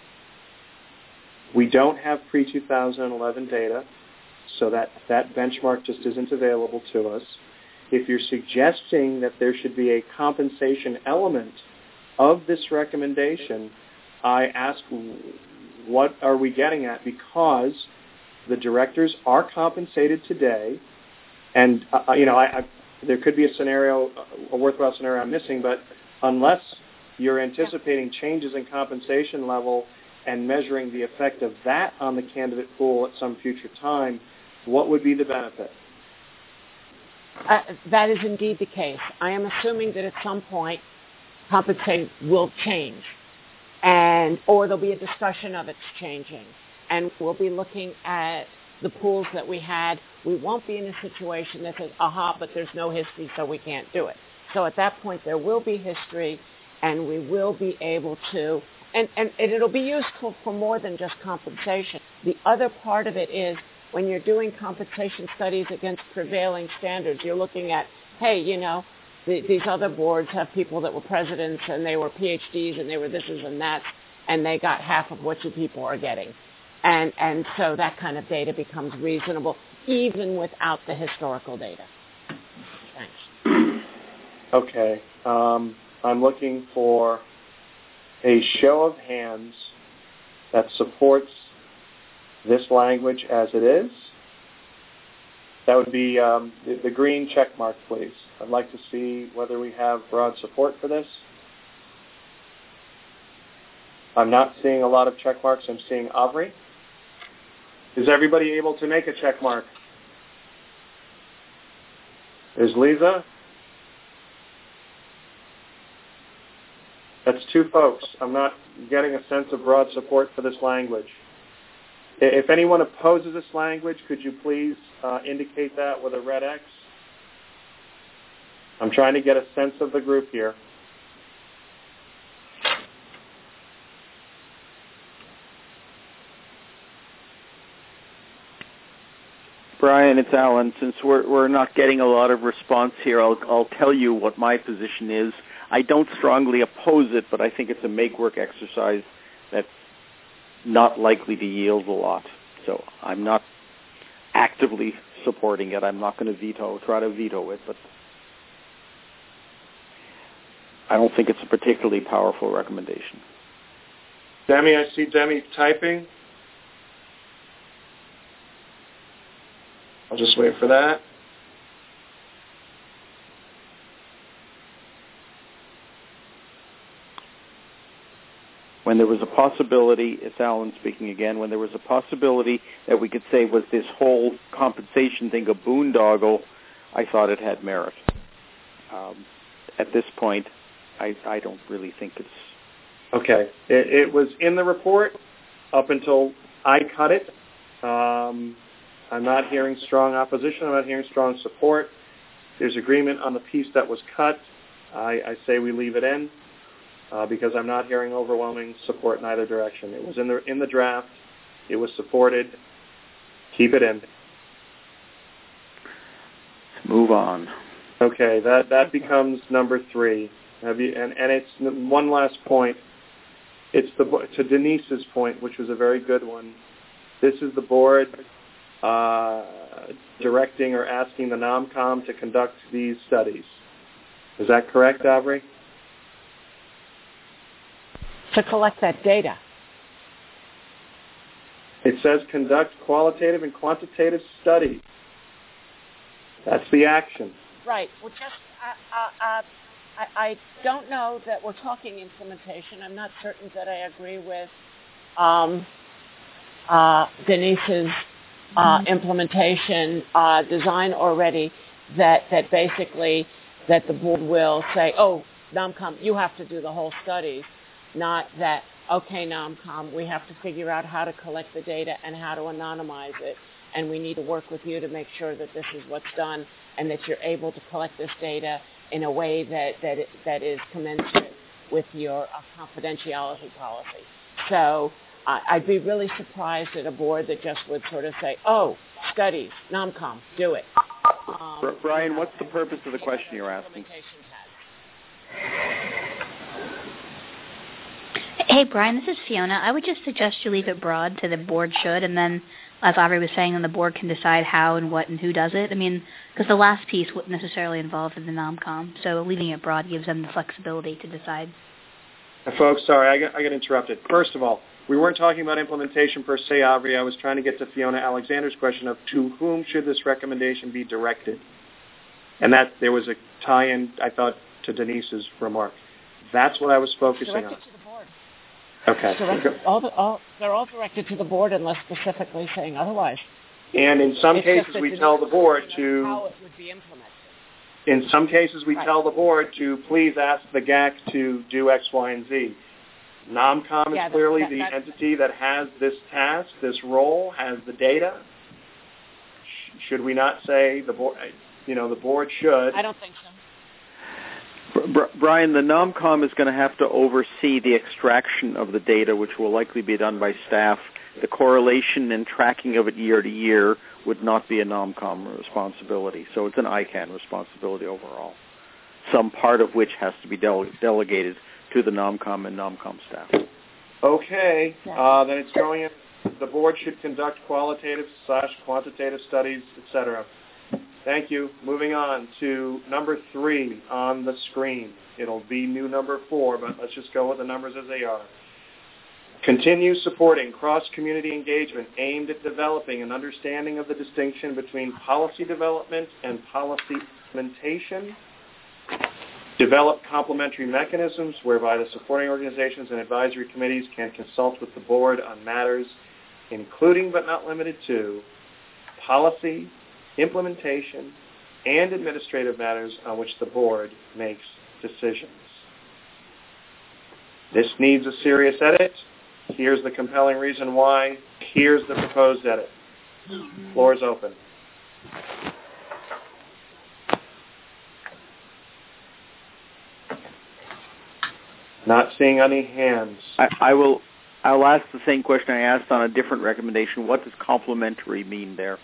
We don't have pre two thousand eleven data, so that, that benchmark just isn't available to us. If you're suggesting that there should be a compensation element of this recommendation, I ask, what are we getting at? Because the directors are compensated today, and uh, you know, I, I, there could be a scenario, a worthwhile scenario I'm missing, but unless you're anticipating changes in compensation level and measuring the effect of that on the candidate pool at some future time, what would be the benefit? Uh, that is indeed the case. I am assuming that at some point compensation will change. and or there'll be a discussion of it's changing. And we'll be looking at the pools that we had. We won't be in a situation that says, aha, but there's no history, so we can't do it. So at that point, there will be history, and we will be able to, and, and, and it'll be useful for more than just compensation. The other part of it is when you're doing compensation studies against prevailing standards, you're looking at, hey, you know, the, these other boards have people that were presidents, and they were P H Ds, and they were thises and that's, and they got half of what you people are getting. And, and so that kind of data becomes reasonable, even without the historical data. Thanks. Okay. Um, I'm looking for a show of hands that supports this language as it is. That would be um, the, the green check mark, please. I'd like to see whether we have broad support for this. I'm not seeing a lot of check marks. I'm seeing Avri. Is everybody able to make a check mark? Is Lisa? That's two folks. I'm not getting a sense of broad support for this language. If anyone opposes this language, could you please uh, indicate that with a red X? I'm trying to get a sense of the group here. Brian, it's Alan. Since we're we're not getting a lot of response here, I'll I'll tell you what my position is. I don't strongly oppose it, but I think it's a make-work exercise that's not likely to yield a lot. So I'm not actively supporting it. I'm not going to veto, try to veto it, but I don't think it's a particularly powerful recommendation. Demi, I see Demi typing. I'll just wait for that. When there was a possibility, it's Alan speaking again, when there was a possibility that we could say was this whole compensation thing a boondoggle, I thought it had merit. Um, at this point, I, I don't really think it's... Okay. It, it was in the report up until I cut it. Um, I'm not hearing strong opposition. I'm not hearing strong support. There's agreement on the piece that was cut. I, I say we leave it in. Uh, because I'm not hearing overwhelming support in either direction. It was in the in the draft. It was supported. Keep it in. Move on. Okay, that, that becomes number three. Have you, and, and it's one last point. It's the to Denise's point, which was a very good one. This is the board uh, directing or asking the NOMCOM to conduct these studies. Is that correct, Avri? To collect that data. It says conduct qualitative and quantitative studies. That's the action. Right. Well, just uh, uh, uh, I, I don't know that we're talking implementation. I'm not certain that I agree with um, uh, Denise's uh, implementation uh, design already. That that basically that the board will say, oh, NOMCOM, you have to do the whole studies. Not that, okay, NOMCOM, we have to figure out how to collect the data and how to anonymize it, and we need to work with you to make sure that this is what's done and that you're able to collect this data in a way that, that, it, that is commensurate with your uh, confidentiality policy. So uh, I'd be really surprised at a board that just would sort of say, oh, studies, NOMCOM, do it. Um, Brian, you know, what's the purpose of the question you're asking? Hey, Brian, this is Fiona. I would just suggest you leave it broad to the board should, and then, as Aubrey was saying, then the board can decide how and what and who does it. I mean, because the last piece wouldn't necessarily involve the NOMCOM, so leaving it broad gives them the flexibility to decide. Folks, sorry, I got, I got interrupted. First of all, we weren't talking about implementation per se, Aubrey. I was trying to get to Fiona Alexander's question of to whom should this recommendation be directed? And that there was a tie-in, I thought, to Denise's remark. That's what I was focusing directed on. To the board. Okay. Directed, all the, all, they're all directed to the board unless specifically saying otherwise. And in some it's cases, we tell the board to... How it would be implemented. In some cases, we right. tell the board to please ask the G A C to do X, Y, and Z. NOMCOM is Yeah, that- clearly that- the that- entity that has this task, this role, has the data. Sh- Should we not say the board, you know, the board should? I don't think so. Br- Brian, the NOMCOM is going to have to oversee the extraction of the data, which will likely be done by staff. The correlation and tracking of it year to year would not be a NOMCOM responsibility. So it's an I CANN responsibility overall, some part of which has to be dele- delegated to the NOMCOM and NOMCOM staff. Okay, uh, then it's going in. The board should conduct qualitative slash quantitative studies, et cetera. Thank you. Moving on to number three on the screen. It'll be new number four, but let's just go with the numbers as they are. Continue supporting cross-community engagement aimed at developing an understanding of the distinction between policy development and policy implementation. Develop complementary mechanisms whereby the supporting organizations and advisory committees can consult with the board on matters including but not limited to policy, implementation, and administrative matters on which the board makes decisions. This needs a serious edit. Here's the compelling reason why. Here's the proposed edit. Floor is open. Not seeing any hands. I, I will. I'll ask the same question I asked on a different recommendation. What does complementary mean there?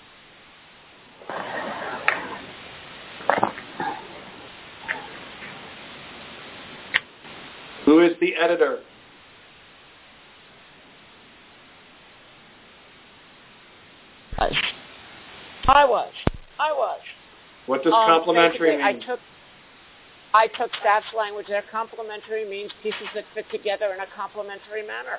Who is the editor? I was. I was. What does um, complementary mean? I took I took staff's language there. Complementary means pieces that fit together in a complementary manner.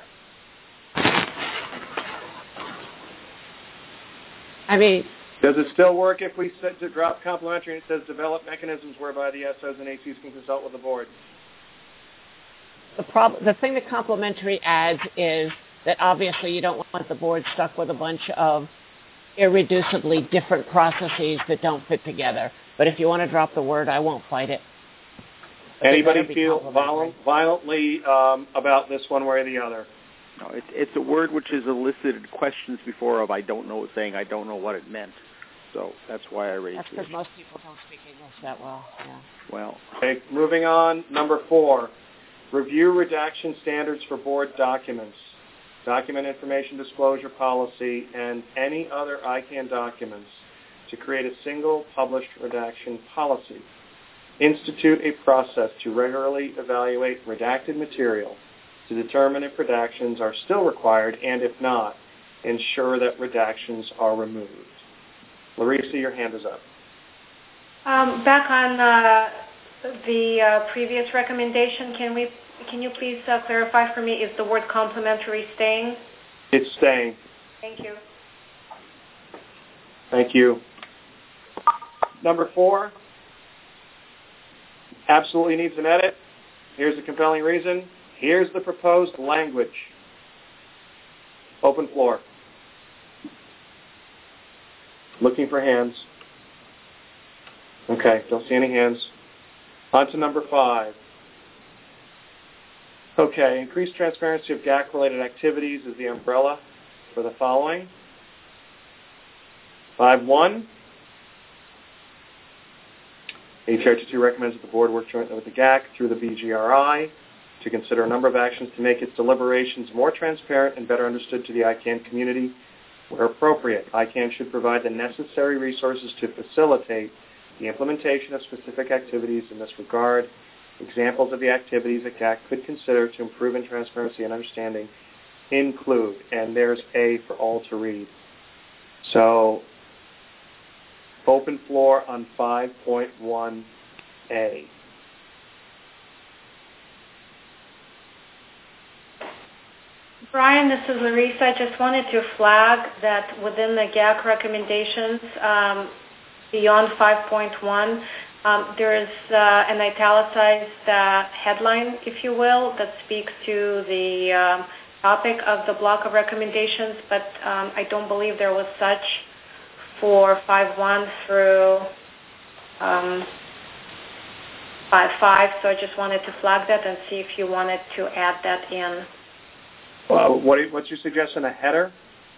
I mean, does it still work if we set to drop complementary and it says develop mechanisms whereby the S Os and A Cs can consult with the board? The prob- the thing that complementary adds is that obviously you don't want the board stuck with a bunch of irreducibly different processes that don't fit together. But if you want to drop the word, I won't fight it. But anybody feel violent, violently um, about this one way or the other? No, it, it's a word which has elicited questions before of I don't know, saying I don't know what it meant. So that's why I raised it. That's because most people don't speak English that well. Yeah. Well. Okay, moving on. Number four, review redaction standards for board documents, document information disclosure policy, and any other I CANN documents to create a single published redaction policy. Institute a process to regularly evaluate redacted material to determine if redactions are still required, and if not, ensure that redactions are removed. Larissa, your hand is up. Um, back on uh, the uh, previous recommendation, can we can you please uh, clarify for me, is the word complementary staying? It's staying. Thank you. Thank you. Number four, absolutely needs an edit. Here's the compelling reason. Here's the proposed language. Open floor. Looking for hands. Okay, don't see any hands. On to number five. Okay, increased transparency of G A C-related activities is the umbrella for the following. five one. H R two recommends that the board work jointly with the G A C through the B G R I to consider a number of actions to make its deliberations more transparent and better understood to the I CANN community. Where appropriate, I CANN should provide the necessary resources to facilitate the implementation of specific activities in this regard. Examples of the activities that G A C could consider to improve in transparency and understanding include, and there's A for all to read. So, open floor on five point one A. Brian, this is Larissa. I just wanted to flag that within the G A C recommendations, um, beyond five point one, um, there is uh, an italicized uh, headline, if you will, that speaks to the um, topic of the block of recommendations, but um, I don't believe there was such for five one through um, five five, so I just wanted to flag that and see if you wanted to add that in. Well, what, what's your suggestion, a header?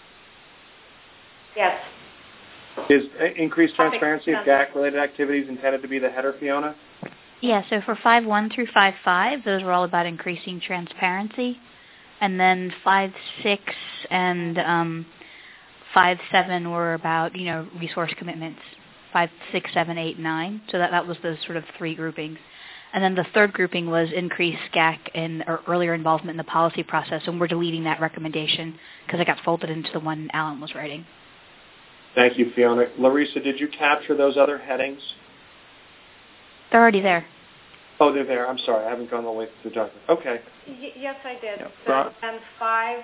Yes. Is increased transparency of G A C-related activities intended to be the header, Fiona? Yeah, so for five one through five five, those were all about increasing transparency. And then five six and um, five seven were about, you know, resource commitments. five six seven eight nine. So that, that was those sort of three groupings. And then the third grouping was increased G A C in or earlier involvement in the policy process, and we're deleting that recommendation because it got folded into the one Alan was writing. Thank you, Fiona. Larissa, did you capture those other headings? They're already there. Oh, they're there. I'm sorry. I haven't gone all the way through the document. Okay. Y- yes, I did. Yeah. So, and five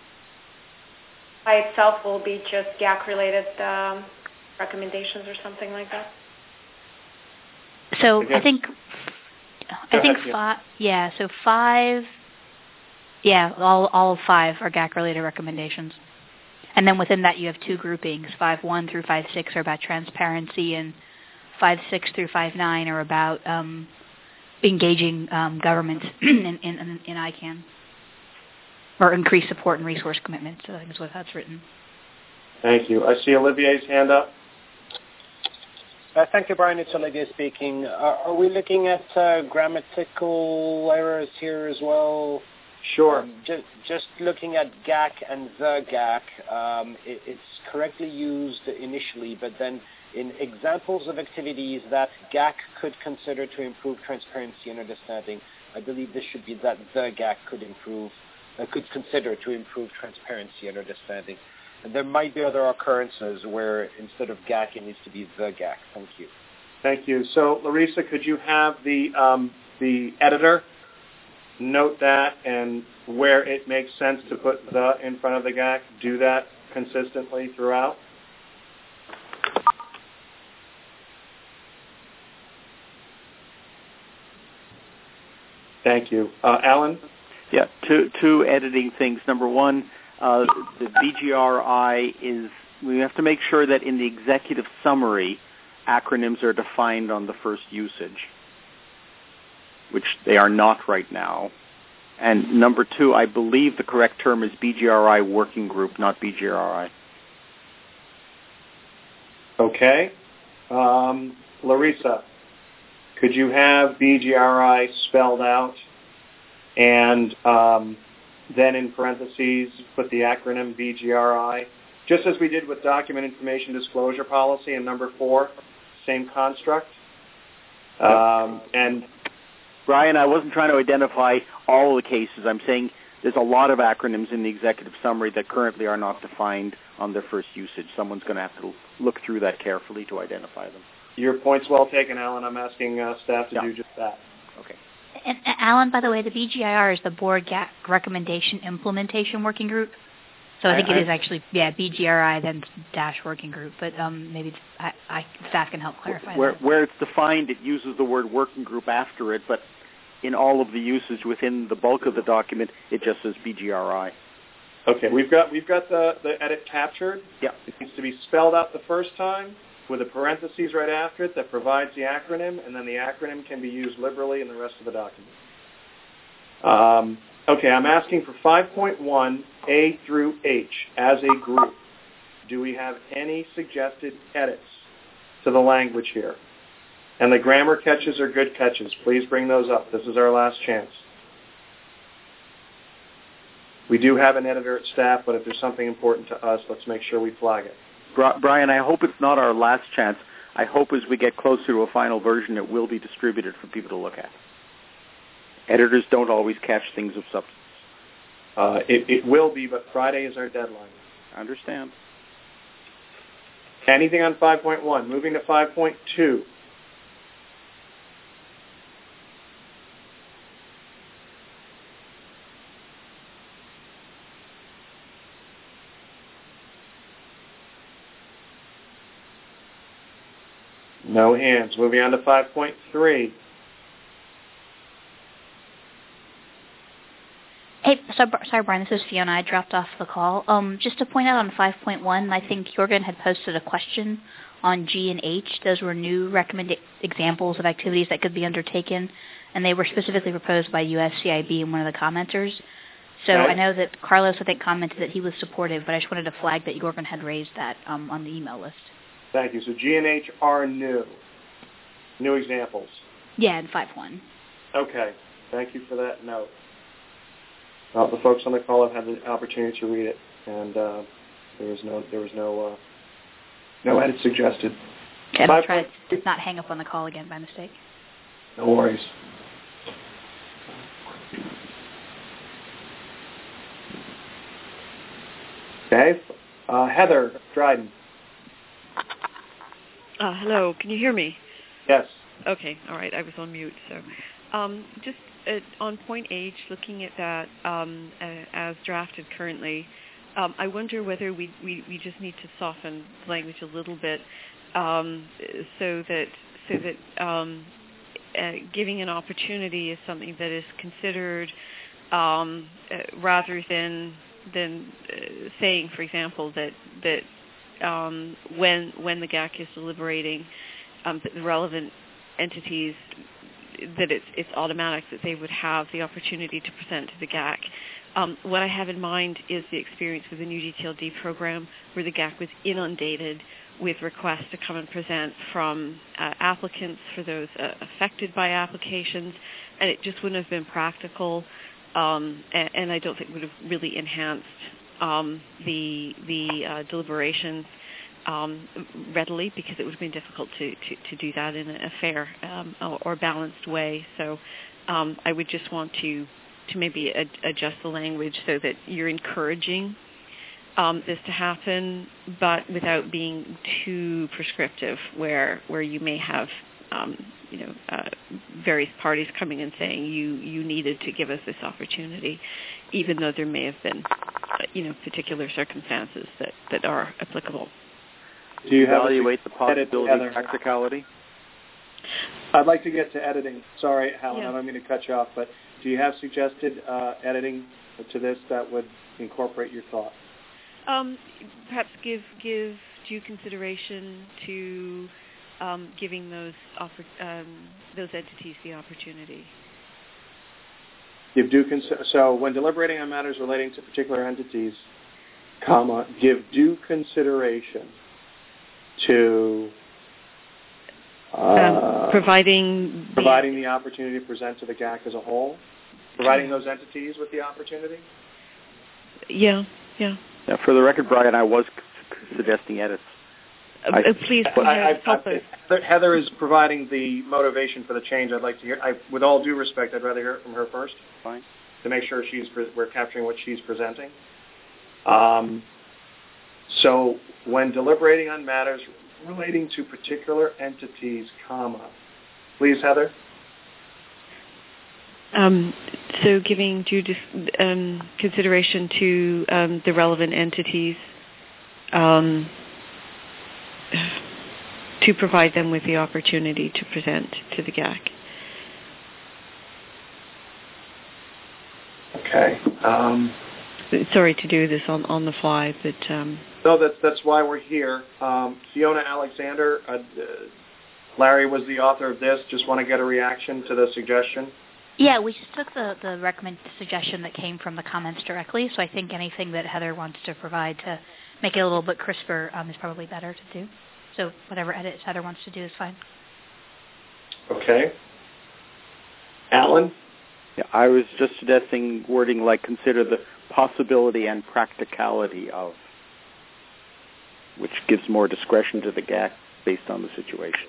by itself will be just G A C-related um, recommendations or something like that? So I, I think... Go I think ahead, five, yeah, so five, yeah, all all five are G A C-related recommendations. And then within that you have two groupings. five one through five six are about transparency, and five six through five nine are about um, engaging um, government in, in, in I CANN, or increased support and resource commitments, I think is what that's written. Thank you. I see Olivier's hand up. Uh, thank you, Brian. It's Olivier speaking. Uh, are we looking at uh, grammatical errors here as well? Sure. Um, just, just looking at G A C and the G A C, um, it, it's correctly used initially, but then in examples of activities that G A C could consider to improve transparency and understanding, I believe this should be that the G A C could improve, uh, could consider to improve transparency and understanding. And there might be other occurrences where instead of G A C, it needs to be the G A C. Thank you. Thank you. So, Larissa, could you have the um, the editor note that, and where it makes sense to put the in front of the G A C, do that consistently throughout? Thank you. Uh, Alan? Yeah, two, two editing things. Number one, uh, the B G R I is, we have to make sure that in the executive summary, acronyms are defined on the first usage, which they are not right now. And number two, I believe the correct term is B G R I working group, not B G R I. Okay. Um, Larissa, could you have B G R I spelled out and um, then in parentheses put the acronym B G R I, just as we did with document information disclosure policy in number four, same construct. Um, and Brian, I wasn't trying to identify all the cases. I'm saying there's a lot of acronyms in the executive summary that currently are not defined on their first usage. Someone's going to have to look through that carefully to identify them. Your point's well taken, Alan. I'm asking uh, staff to yeah. do just that. Okay. And, and Alan, by the way, the B G I R is the Board G A C Recommendation Implementation Working Group. So I think I, it is actually, yeah, B G R I, then dash working group. But um, maybe I, I, staff can help clarify where, that. Where it's defined, it uses the word working group after it, but in all of the usage within the bulk of the document, it just says B G R I. Okay, we've got we've got the, the edit captured. Yeah. It needs to be spelled out the first time with a parentheses right after it that provides the acronym, and then the acronym can be used liberally in the rest of the document. Um, okay, I'm asking for five point one, A through H, as a group. Do we have any suggested edits to the language here? And the grammar catches are good catches. Please bring those up. This is our last chance. We do have an editor at staff, but if there's something important to us, let's make sure we flag it. Brian, I hope it's not our last chance. I hope as we get closer to a final version, it will be distributed for people to look at. Editors don't always catch things of substance. Uh, it, it will be, but Friday is our deadline. I understand. Anything on five point one? Moving to five point two. No hands. Moving on to five point three. Hey, so, sorry, Brian, this is Fiona. I dropped off the call. Um, just to point out on five point one, I think Jorgen had posted a question on G and H. Those were new recommended examples of activities that could be undertaken, and they were specifically proposed by U S C I B in one of the commenters. So okay. I know that Carlos, I think, commented that he was supportive, but I just wanted to flag that Jorgen had raised that um, on the email list. Thank you. So G and H are new. New examples. Yeah, in five point one. Okay. Thank you for that note. Uh, the folks on the call have had the opportunity to read it, and uh, there was no there was no uh, no edit suggested. Okay, I'll try to not hang up on the call again by mistake. No worries. Okay, uh, Heather Dryden. Uh, hello, can you hear me? Yes. Okay, all right, I was on mute. So, um, just uh, on point H, looking at that um, uh, as drafted currently, um, I wonder whether we, we, we just need to soften the language a little bit um, so that so that um, uh, giving an opportunity is something that is considered um, uh, rather than than uh, saying, for example, that that um, when when the G A C is deliberating, um, that the relevant entities, that it's it's automatic that they would have the opportunity to present to the G A C. Um, what I have in mind is the experience with the new D T L D program, where the G A C was inundated with requests to come and present from uh, applicants for those uh, affected by applications, and it just wouldn't have been practical, um, and, and I don't think would have really enhanced um, the the uh, deliberations um, readily, because it would have been difficult to, to, to do that in a fair um, or, or balanced way. So um, I would just want to to maybe ad- adjust the language so that you're encouraging um, this to happen, but without being too prescriptive, where where you may have um, you know uh, various parties coming and saying you you needed to give us this opportunity, even though there may have been uh, you know particular circumstances that, that are applicable. Do you evaluate the possibility of practicality? I'd like to get to editing. Sorry, Helen, yeah. I don't mean to cut you off, but do you have suggested uh, editing to this that would incorporate your thought? Um, perhaps give give due consideration to um, giving those offer, um, those entities the opportunity. Give due cons- so when deliberating on matters relating to particular entities, comma, give due consideration to uh, um, providing the providing the opportunity to present to the G A C as a whole, providing those entities with the opportunity. Yeah, yeah. Now, for the record, Brian, I was c- suggesting edits. Uh, I, please, go ahead. I, I, I, Heather is providing the motivation for the change. I'd like to hear. I, with all due respect, I'd rather hear it from her first. Fine. To make sure she's we're capturing what she's presenting. Um, so, when deliberating on matters relating to particular entities, comma. Please, Heather. Um, so giving due dis- um, consideration to um, the relevant entities um, to provide them with the opportunity to present to the G A C. Okay. Um, Sorry to do this on, on the fly, but... Um, no, that's, that's why we're here. Um, Fiona Alexander, uh, uh, Larry was the author of this. Just want to get a reaction to the suggestion. Yeah, we just took the, the recommend suggestion that came from the comments directly, so I think anything that Heather wants to provide to make it a little bit crisper um, is probably better to do. So whatever edits Heather wants to do is fine. Okay. Alan? Yeah, I was just suggesting wording like consider the possibility and practicality of, which gives more discretion to the G A C based on the situation.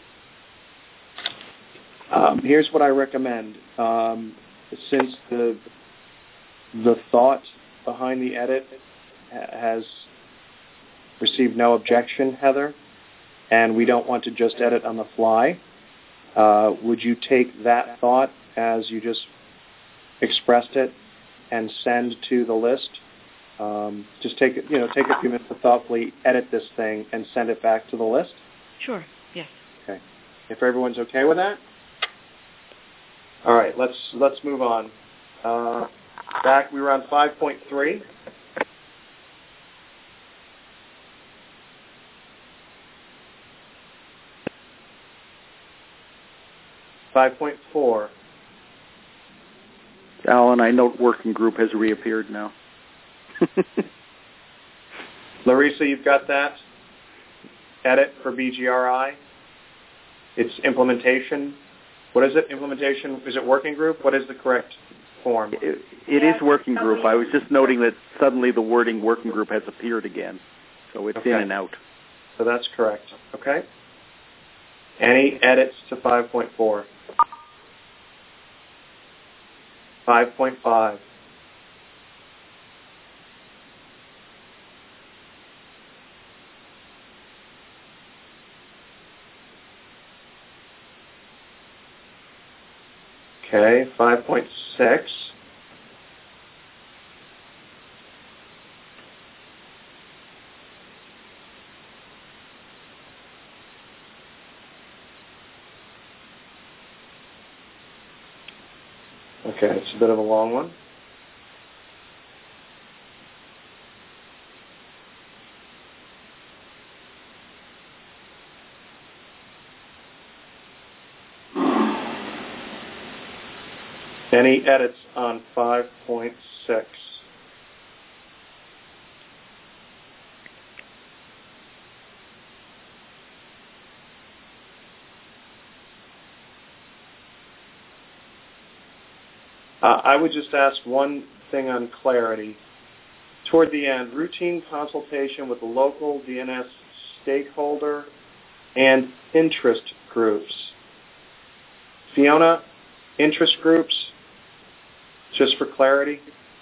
Um, here's what I recommend. Um, since the the thought behind the edit ha- has received no objection, Heather, and we don't want to just edit on the fly, uh, would you take that thought as you just expressed it and send to the list? Um, just take you know take a few minutes to thoughtfully edit this thing and send it back to the list. Sure. Yes. Okay. If everyone's okay with that. All right, let's let's move on. Uh, Back, we were on five point three. five point four. Alan, I note working group has reappeared now. Larissa, you've got that? Edit for B G R I. It's implementation. What is it? Implementation, is it working group? What is the correct form? It, it is working group. I was just noting that suddenly the wording working group has appeared again. So it's okay. in and out. So that's correct. Okay. Any edits to five point four? five point five. Okay, five point six. Okay, it's a bit of a long one. Any edits on five point six? Uh, I would just ask one thing on clarity. Toward the end, routine consultation with the local D N S stakeholder and interest groups. Fiona, interest groups, just for clarity.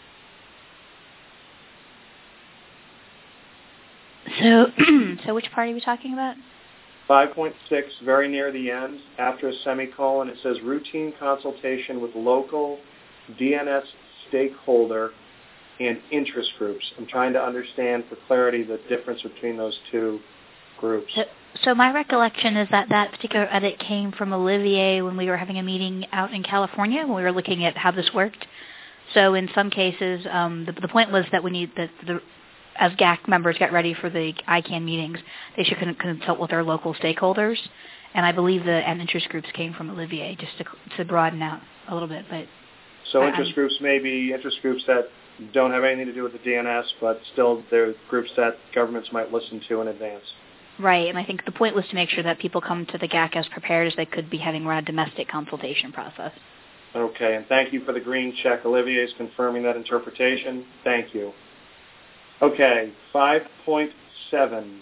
So, so which part are we talking about? five point six, very near the end, after a semicolon, it says routine consultation with local D N S stakeholder and interest groups. I'm trying to understand for clarity the difference between those two groups. So, so my recollection is that that particular edit came from Olivier when we were having a meeting out in California when we were looking at how this worked. So in some cases, um, the, the point was that we need that the as G A C members get ready for the I CANN meetings, they should consult with their local stakeholders. And I believe the and interest groups came from Olivier, just to, to broaden out a little bit. But So interest groups may be interest groups that don't have anything to do with the D N S, but still they're groups that governments might listen to in advance. Right, and I think the point was to make sure that people come to the G A C as prepared as they could be having run a domestic consultation process. Okay, and thank you for the green check. Olivier is confirming that interpretation. Thank you. Okay, five point seven.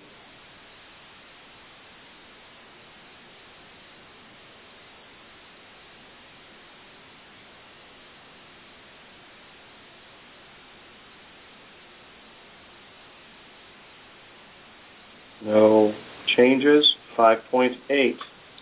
No changes. five point eight.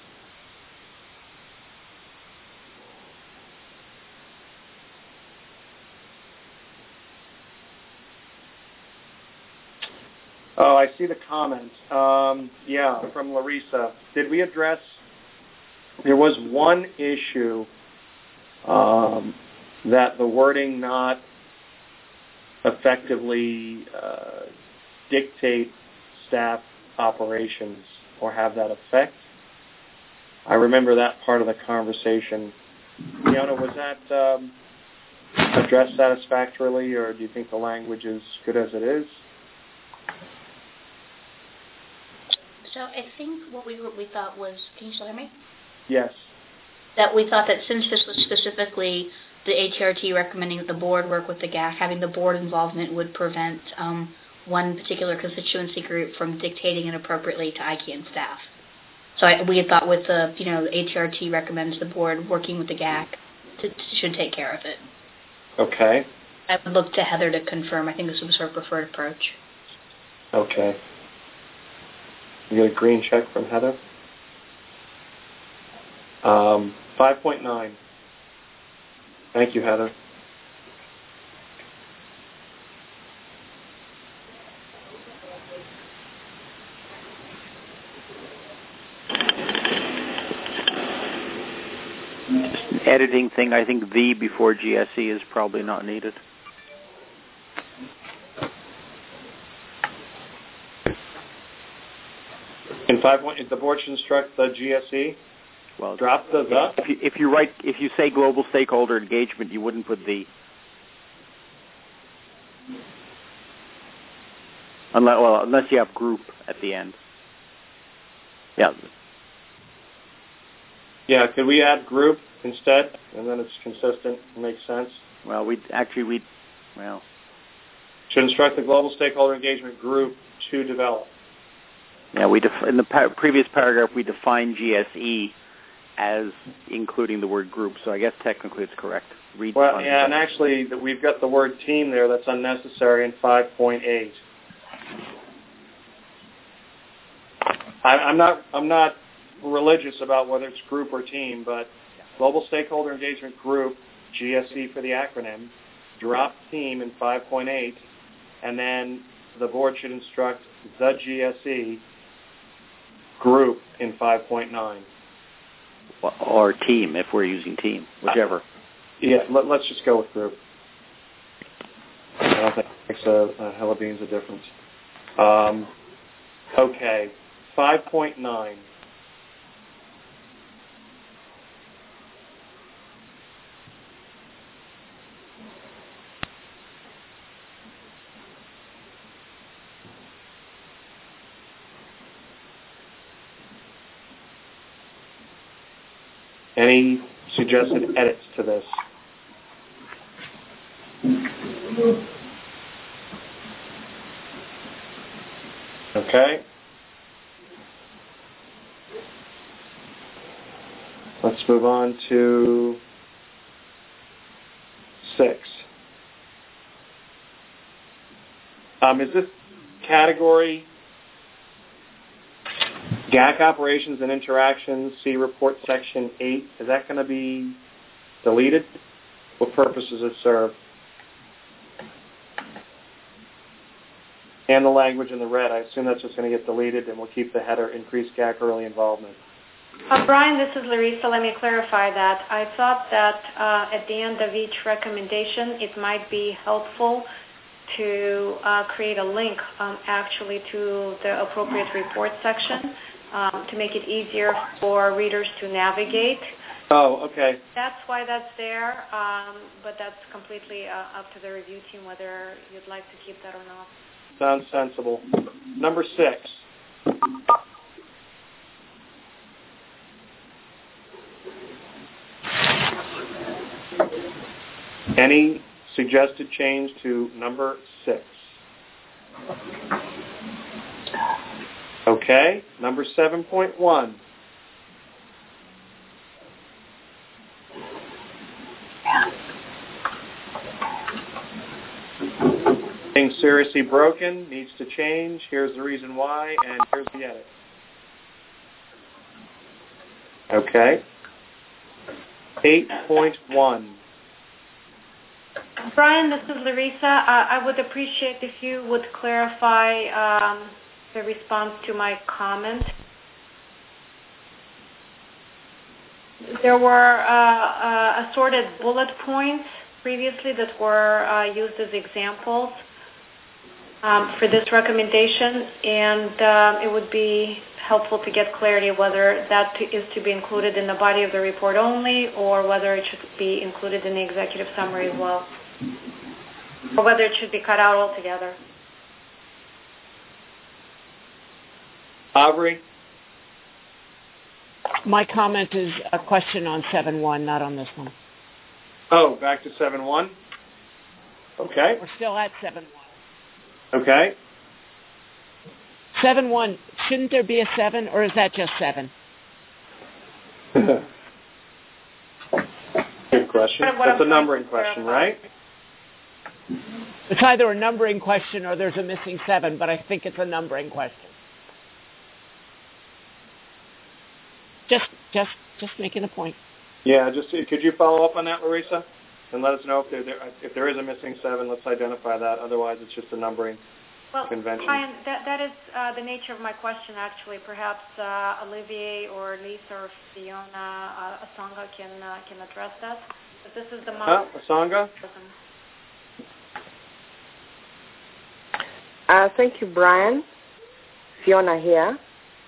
Oh, I see the comment. Um, yeah, from Larissa. Did we address, there was one issue um, that the wording not effectively uh, dictate staff operations or have that effect. I remember that part of the conversation. Fiona, was that um, addressed satisfactorily, or do you think the language is good as it is? So I think what we we thought was, can you still hear me? Yes. That we thought that since this was specifically the A T R T recommending that the board work with the G A C, having the board involvement would prevent um, one particular constituency group from dictating inappropriately to I CANN staff. So I, we had thought with the, you know, the A T R T recommends the board working with the G A C to, to, should take care of it. Okay. I would look to Heather to confirm. I think this was her preferred approach. Okay. You get a green check from Heather. Um, five point nine. Thank you, Heather. Just editing thing, I think the before G S E is probably not needed. In five point, the board should instruct the G S E. Well, drop the the. If you, if you write, if you say global stakeholder engagement, you wouldn't put the. Unless, well, unless you have group at the end. Yeah. Yeah, could we add group instead, and then it's consistent and makes sense? Well, we actually we, well, should instruct the global stakeholder engagement group to develop. Yeah, we def- in the pa- previous paragraph we defined G S E as including the word group, so I guess technically it's correct. Read well, yeah, and actually we've got the word team there that's unnecessary in five point eight. I, I'm not I'm not religious about whether it's group or team, but global stakeholder engagement group, G S E for the acronym, drop team in five point eight, and then the board should instruct the G S E group in five point nine. Or team, if we're using team, whichever. Yeah, let, let's just go with group. I don't think it makes a, a hell of beans of difference. Um, okay, five point nine. Any suggested edits to this? Okay. Let's move on to six. Um, is this category G A C operations and interactions, see report section eight, is that going to be deleted? What purpose does it serve? And the language in the red, I assume that's just going to get deleted and we'll keep the header increased G A C early involvement. Uh, Brian, this is Larissa. Let me clarify that. I thought that uh, at the end of each recommendation, it might be helpful to uh, create a link um, actually to the appropriate report section um, to make it easier for readers to navigate. Oh, okay. That's why that's there, um, but that's completely uh, up to the review team whether you'd like to keep that or not. Sounds sensible. Number six. Any suggested change to number six? Okay, number seven point one. Being seriously broken, needs to change. Here's the reason why, and here's the edit. Okay. eight point one. Brian, this is Larissa. Uh, I would appreciate if you would clarify um, the response to my comment. There were uh, uh, assorted bullet points previously that were uh, used as examples um, for this recommendation, and uh, it would be helpful to get clarity whether that is to be included in the body of the report only or whether it should be included in the executive summary as well, or whether it should be cut out altogether. Aubrey? My comment is a question on seven one, not on this one. Oh, back to seven one? Okay. We're still at seven one. Okay. seven one, shouldn't there be a seven, or is that just seven? Good question. That's a numbering question, right? It's either a numbering question or there's a missing seven, but I think it's a numbering question. Just, just, just making a point. Yeah, just could you follow up on that, Larissa, and let us know if there, if there is a missing seven. Let's identify that. Otherwise, it's just a numbering well, convention. Brian, that, that is uh, the nature of my question, actually. Perhaps uh, Olivier or Lisa or Fiona uh, Asanga can uh, can address that. But this is the uh, Asanga? Uh, thank you, Brian. Fiona here.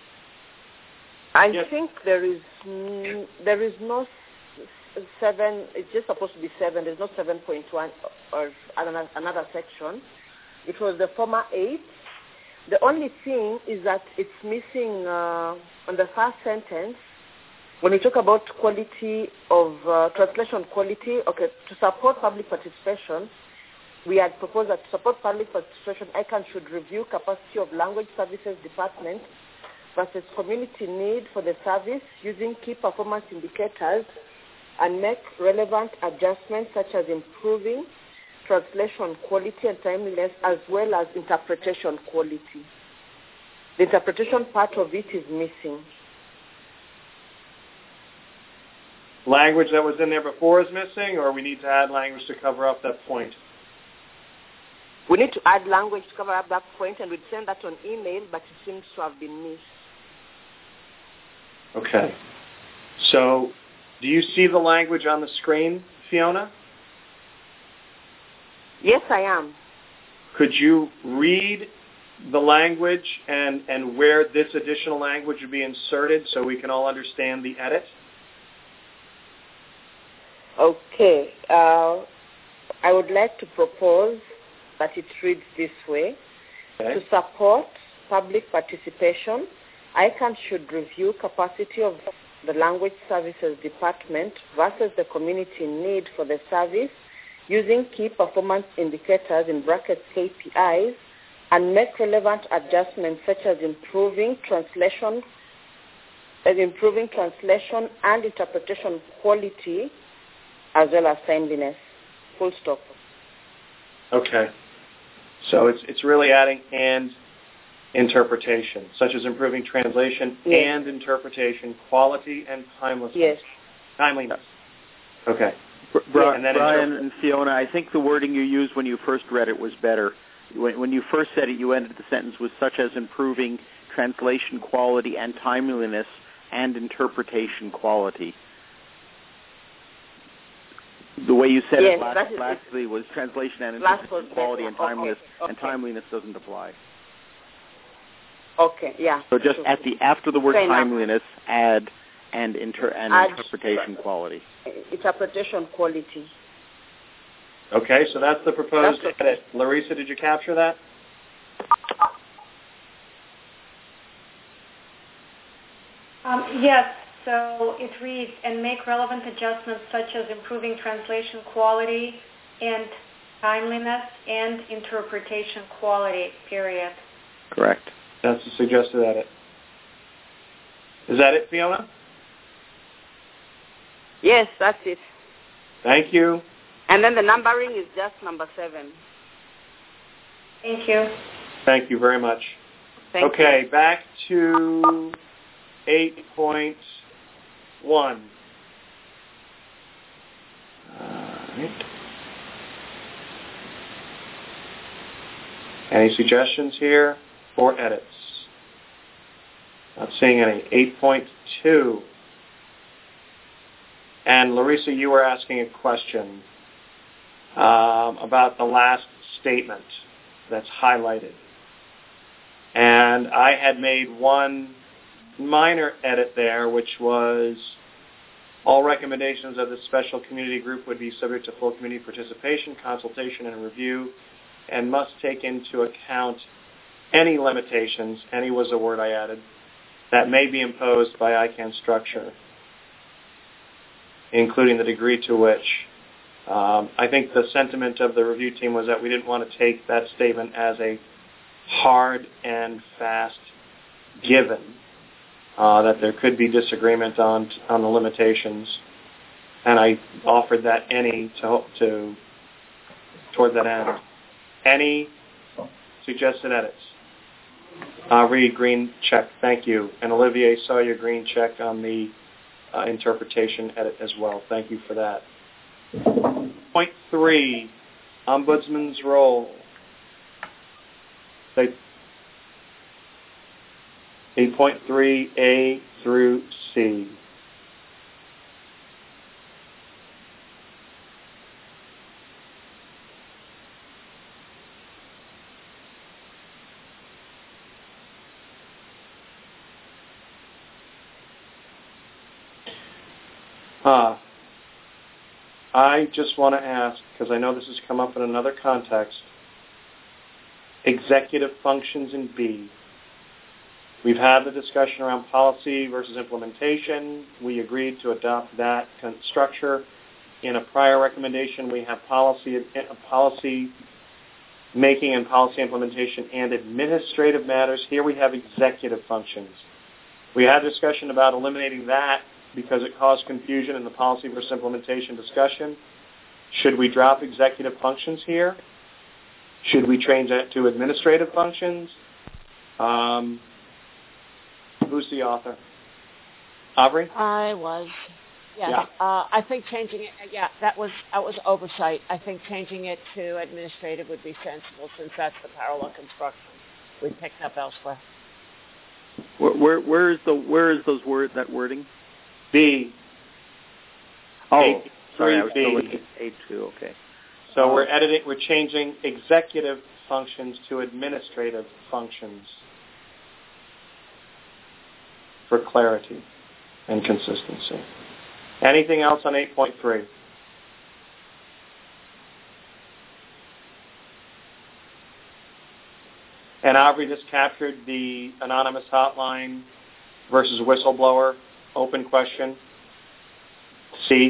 I yes. think there is n- there is no s- seven. It's just supposed to be seven. There's no seven point one or another, another section. It was the former eight. The only thing is that it's missing uh, on the first sentence when we talk about quality of uh, translation quality. Okay, to support public participation, we had proposed that to support public participation, I C A N should review capacity of language services department versus community need for the service using key performance indicators and make relevant adjustments such as improving translation quality and timeliness as well as interpretation quality. The interpretation part of it is missing. Language that was in there before is missing, or we need to add language to cover up that point? We need to add language to cover up that point, and we'd send that on email, but it seems to have been missed. Okay. So, do you see the language on the screen, Fiona? Yes, I am. Could you read the language and, and where this additional language would be inserted so we can all understand the edit? Okay. Uh, I would like to propose that it reads this way. Okay. To support public participation, I C A N should review capacity of the Language Services Department versus the community need for the service using key performance indicators in brackets K P Is and make relevant adjustments such as improving translation, as improving translation and interpretation quality as well as timeliness. Full stop. Okay. So it's it's really adding and interpretation, such as improving translation yes. and interpretation, quality and timelessness. Yes. Timeliness. Okay. Bri- and then Brian interpret- and Fiona, I think the wording you used when you first read it was better. When, when you first said it, you ended the sentence with such as improving translation quality and timeliness and interpretation quality. The way you said yes, it last, lastly was translation and interpretation quality and timeliness, okay, okay. and timeliness doesn't apply. Okay, yeah. So just sure. at the after the word Fair timeliness, add and inter and add interpretation quality. Interpretation quality. Okay, so that's the proposed that's okay. edit. Larissa, did you capture that? Um, yes. So it reads, and make relevant adjustments such as improving translation quality and timeliness and interpretation quality, period. Correct. That's the suggested edit. Is that it, Fiona? Yes, that's it. Thank you. And then the numbering is just number seven. Thank you. Thank you very much. Thank okay, you. back to eight point one. All right. Any suggestions here or edits? Not seeing any. eight point two. And Larissa, you were asking a question um, about the last statement that's highlighted. And I had made one minor edit there, which was all recommendations of the special community group would be subject to full community participation, consultation, and review, and must take into account any limitations, any was a word I added, that may be imposed by I CANN structure, including the degree to which. Um, I think the sentiment of the review team was that we didn't want to take that statement as a hard and fast given, uh, that there could be disagreement on on the limitations, and I offered that any to to toward that end. Any suggested edits? Uh, read green check. Thank you. And Olivier saw your green check on the uh, interpretation edit as well. Thank you for that. Point three, Ombudsman's role. Say eight point three A through C. Uh, I just want to ask, because I know this has come up in another context, executive functions in B. We've had the discussion around policy versus implementation. We agreed to adopt that structure. In a prior recommendation, we have policy, policy making and policy implementation and administrative matters. Here we have executive functions. We had a discussion about eliminating that because it caused confusion in the policy versus implementation discussion. Should we drop executive functions here? Should we change that to administrative functions? Um, who's the author? Aubrey? I was. Yes. Yeah. Uh, I think changing it, yeah, that was that was oversight. I think changing it to administrative would be sensible since that's the parallel construction we picked up elsewhere. Where, where, where is the where is those word that wording? B. Oh, A, sorry, I was B. still looking at A two, okay. So we're editing, we're changing executive functions to administrative functions for clarity and consistency. Anything else on eight point three? And Aubrey just captured the anonymous hotline versus whistleblower open question. C.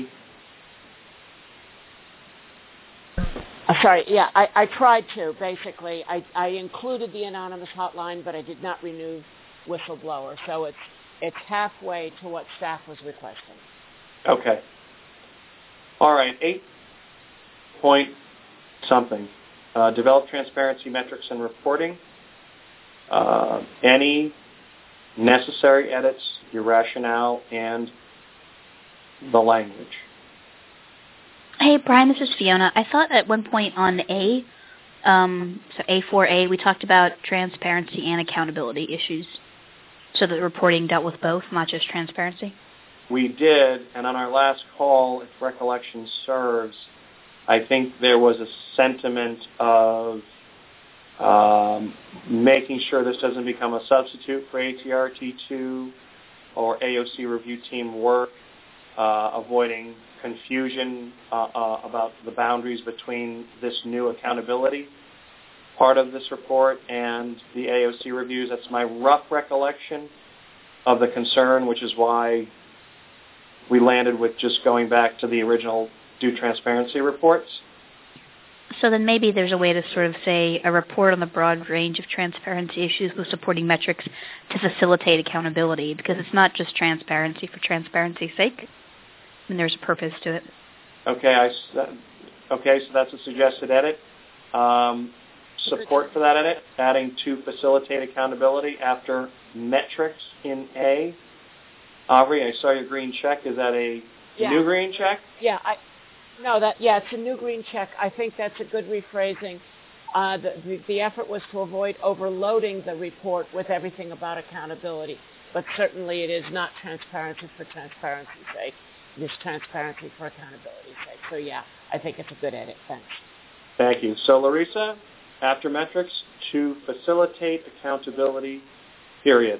Uh, sorry, yeah, I, I tried to, basically. I, I included the anonymous hotline, but I did not remove whistleblower. So it's it's halfway to what staff was requesting. Okay. All right, eight point something. Uh, develop transparency metrics and reporting. Uh, any necessary edits, your rationale, and the language. Hey, Brian, this is Fiona. I thought at one point on A, um, so A four A, we talked about transparency and accountability issues. So that reporting dealt with both, not just transparency? We did, and on our last call, if recollection serves, I think there was a sentiment of um, making sure this doesn't become a substitute for A T R T two or A O C review team work, uh, avoiding confusion uh, uh, about the boundaries between this new accountability part of this report and the A O C reviews. That's my rough recollection of the concern, which is why we landed with just going back to the original due transparency reports. So then maybe there's a way to sort of say a report on the broad range of transparency issues with supporting metrics to facilitate accountability, because it's not just transparency for transparency's sake. I mean, there's a purpose to it. Okay, I, okay, so that's a suggested edit. Um, support for that edit, adding to facilitate accountability after metrics in A. Aubrey, I saw your green check. Is that a yeah. new green check? Yeah, I, no, that yeah, it's a new green check. I think that's a good rephrasing. Uh, the, the, the effort was to avoid overloading the report with everything about accountability, but certainly it is not transparency for transparency's sake. It is transparency for accountability's sake. So yeah, I think it's a good edit. Thanks. Thank you. So Larissa, after metrics, to facilitate accountability, period.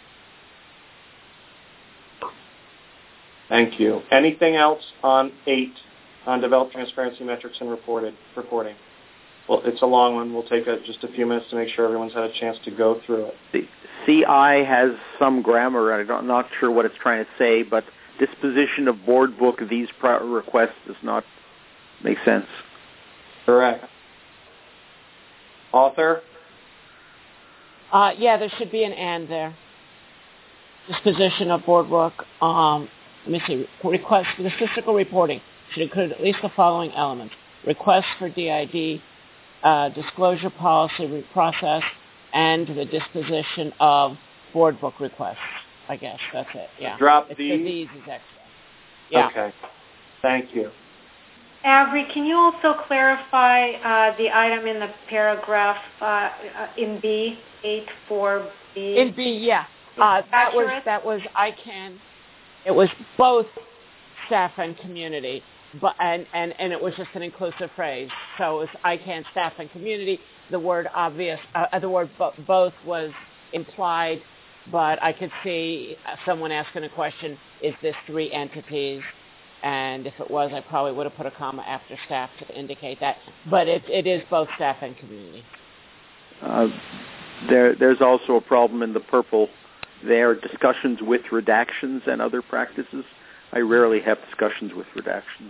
Thank you. Anything else on eight, on develop transparency metrics and reported reporting? Well, it's a long one. We'll take a, just a few minutes to make sure everyone's had a chance to go through it. The C I has some grammar. I'm not sure what it's trying to say, but disposition of board book of these prior requests does not make sense. Correct. Author? Uh, yeah, there should be an and there. Disposition of board book. Um, let me see. Request for the statistical reporting should include at least the following elements: request for D I D, uh, disclosure policy process, and the disposition of board book requests. I guess that's it. Yeah. Drop it's these. The these is extra. Yeah. Okay. Thank you. Avery, can you also clarify uh, the item in the paragraph uh, in B, eight four B? In B, yeah. Uh, that was that was I CAN. It was both staff and community, but and, and, and it was just an inclusive phrase. So it was I CAN, staff, and community. The word obvious, uh, the word bo- both was implied, but I could see someone asking a question: is this three entities? And if it was, I probably would have put a comma after staff to indicate that. But it, it is both staff and community. Uh, there, there's also a problem in the purple. There are discussions with redactions and other practices. I rarely have discussions with redactions.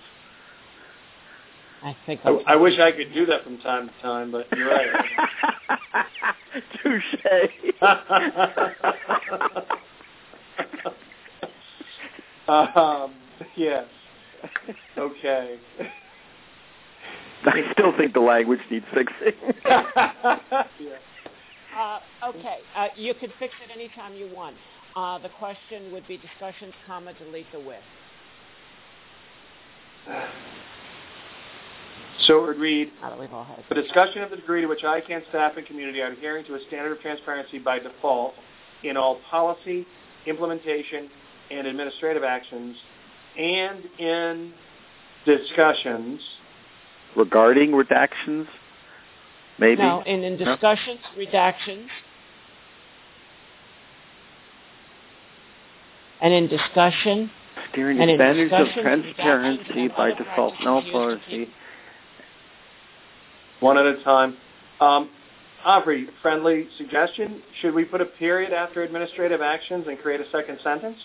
I think I, I wish I could do that from time to time, but you're right. Touche. um, yes. Okay. I still think the language needs fixing. Yeah. Uh, okay, uh, you could fix it anytime you want. Uh, the question would be discussions, comma, delete the with. So it would read, all the discussion of the degree to which I CAN staff and community are adhering to a standard of transparency by default in all policy, implementation, and administrative actions, and in discussions regarding redactions, maybe? No, and in discussions, no? redactions, and in discussion, steering and advantage in of transparency by default, no policy. One at a time. Um, Aubrey, friendly suggestion. Should we put a period after administrative actions and create a second sentence?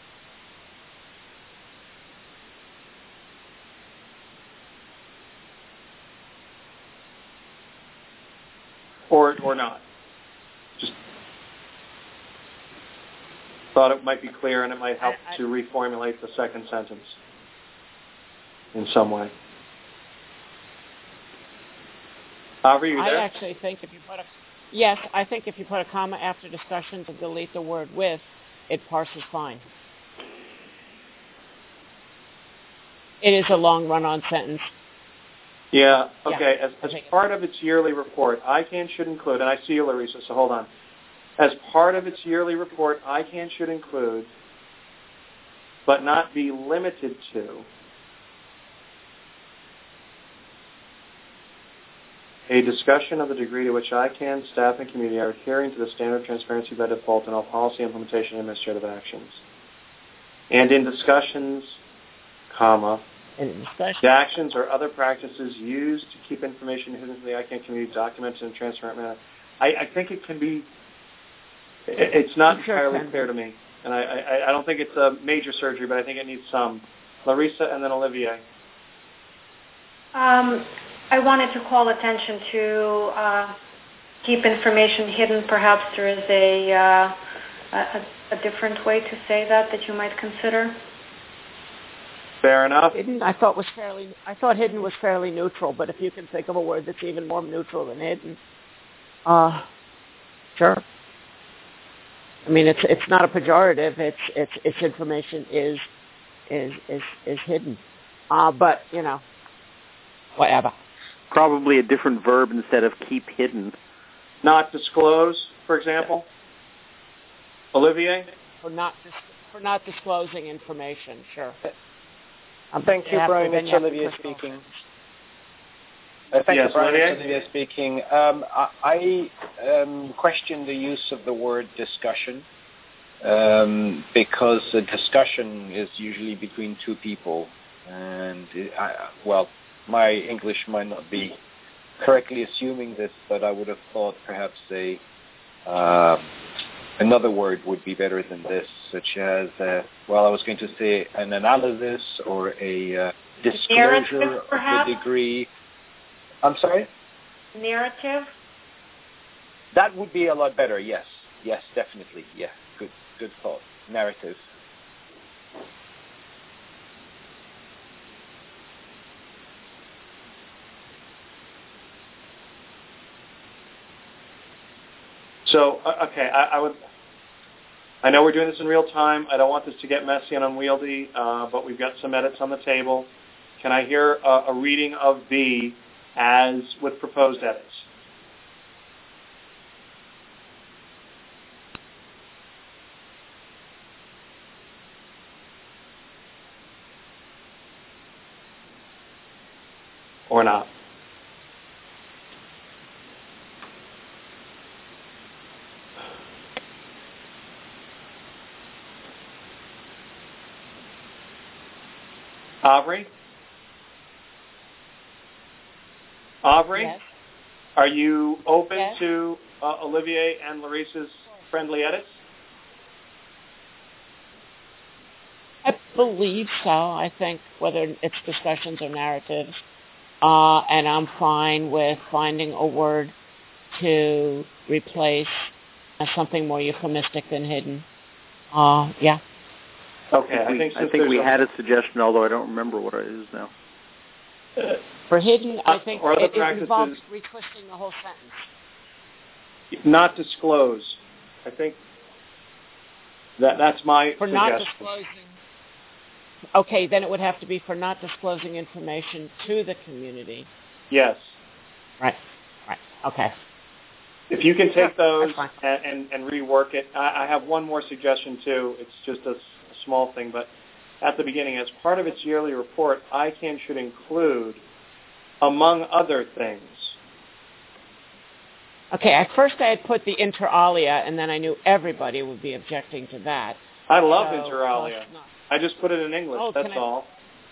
Or, or not? Just thought it might be clear and it might help I, I, to reformulate the second sentence in some way. Aubrey, you there? I actually think if you put a yes, I think if you put a comma after discussion to delete the word with, it parses fine. It is a long run-on sentence. Yeah, okay. Yeah, as as part of its yearly report, I CAN should include, and I see you, Larissa, so hold on. As part of its yearly report, I CAN should include, but not be limited to, a discussion of the degree to which I CAN, staff, and community are adhering to the standard of transparency by default in all policy, implementation, and administrative actions. And in discussions, comma, and in discussions, the actions or other practices used to keep information hidden from the I CAN community documented in a transparent manner. I, I think it can be, it, it's not entirely sure clear to me. And I, I, I don't think it's a major surgery, but I think it needs some. Larissa and then Olivier. Um, I wanted to call attention to uh, keep information hidden. Perhaps there is a, uh, a a different way to say that that you might consider. Fair enough. Hidden, I thought was fairly. I thought hidden was fairly neutral, but if you can think of a word that's even more neutral than hidden, uh, sure. I mean, it's it's not a pejorative. It's it's its information is is is is hidden, uh, but you know, whatever. Probably a different verb instead of keep hidden. Not disclose, for example. Olivier? For not dis- for not disclosing information, sure. Um, Thank you, Brian. It's Olivier speaking. Uh, thank yes, you, Brian. Olivier? It's Olivier speaking. Um, I, I um, question the use of the word discussion um, because a discussion is usually between two people, and it, I, well. My English might not be correctly assuming this, but I would have thought perhaps a uh, another word would be better than this, such as, uh, well, I was going to say an analysis or a uh, disclosure narrative, perhaps? of the degree. I'm sorry? Narrative? That would be a lot better, yes. Yes, definitely. Yeah, good, good thought. Narrative. So, uh, okay, I, I would. I know we're doing this in real time. I don't want this to get messy and unwieldy, uh, but we've got some edits on the table. Can I hear a, a reading of B as with proposed edits? Or not? Aubrey? Aubrey? Yes. Are you open Yes. to uh, Olivier and Larissa's friendly edits? I believe so. I think whether it's discussions or narratives. Uh, and I'm fine with finding a word to replace as something more euphemistic than hidden. Uh, yeah. Okay, I think I we, think, I think we had a suggestion, although I don't remember what it is now. Uh, For hidden, I think or other it, it involves practices, retwisting the whole sentence. not disclose. I think that that's my For suggestion. not disclosing. Okay, then it would have to be for not disclosing information to the community. Yes. Right. Right. Okay. If you can take Sure, those and, and, and rework it, I, I have one more suggestion too. It's just a, a small thing, but at the beginning, as part of its yearly report, I C A N should include, among other things. Okay, at first I had put the inter alia, and then I knew everybody would be objecting to that. I love so, inter alia. Well, I just put it in English, oh, that's I, all.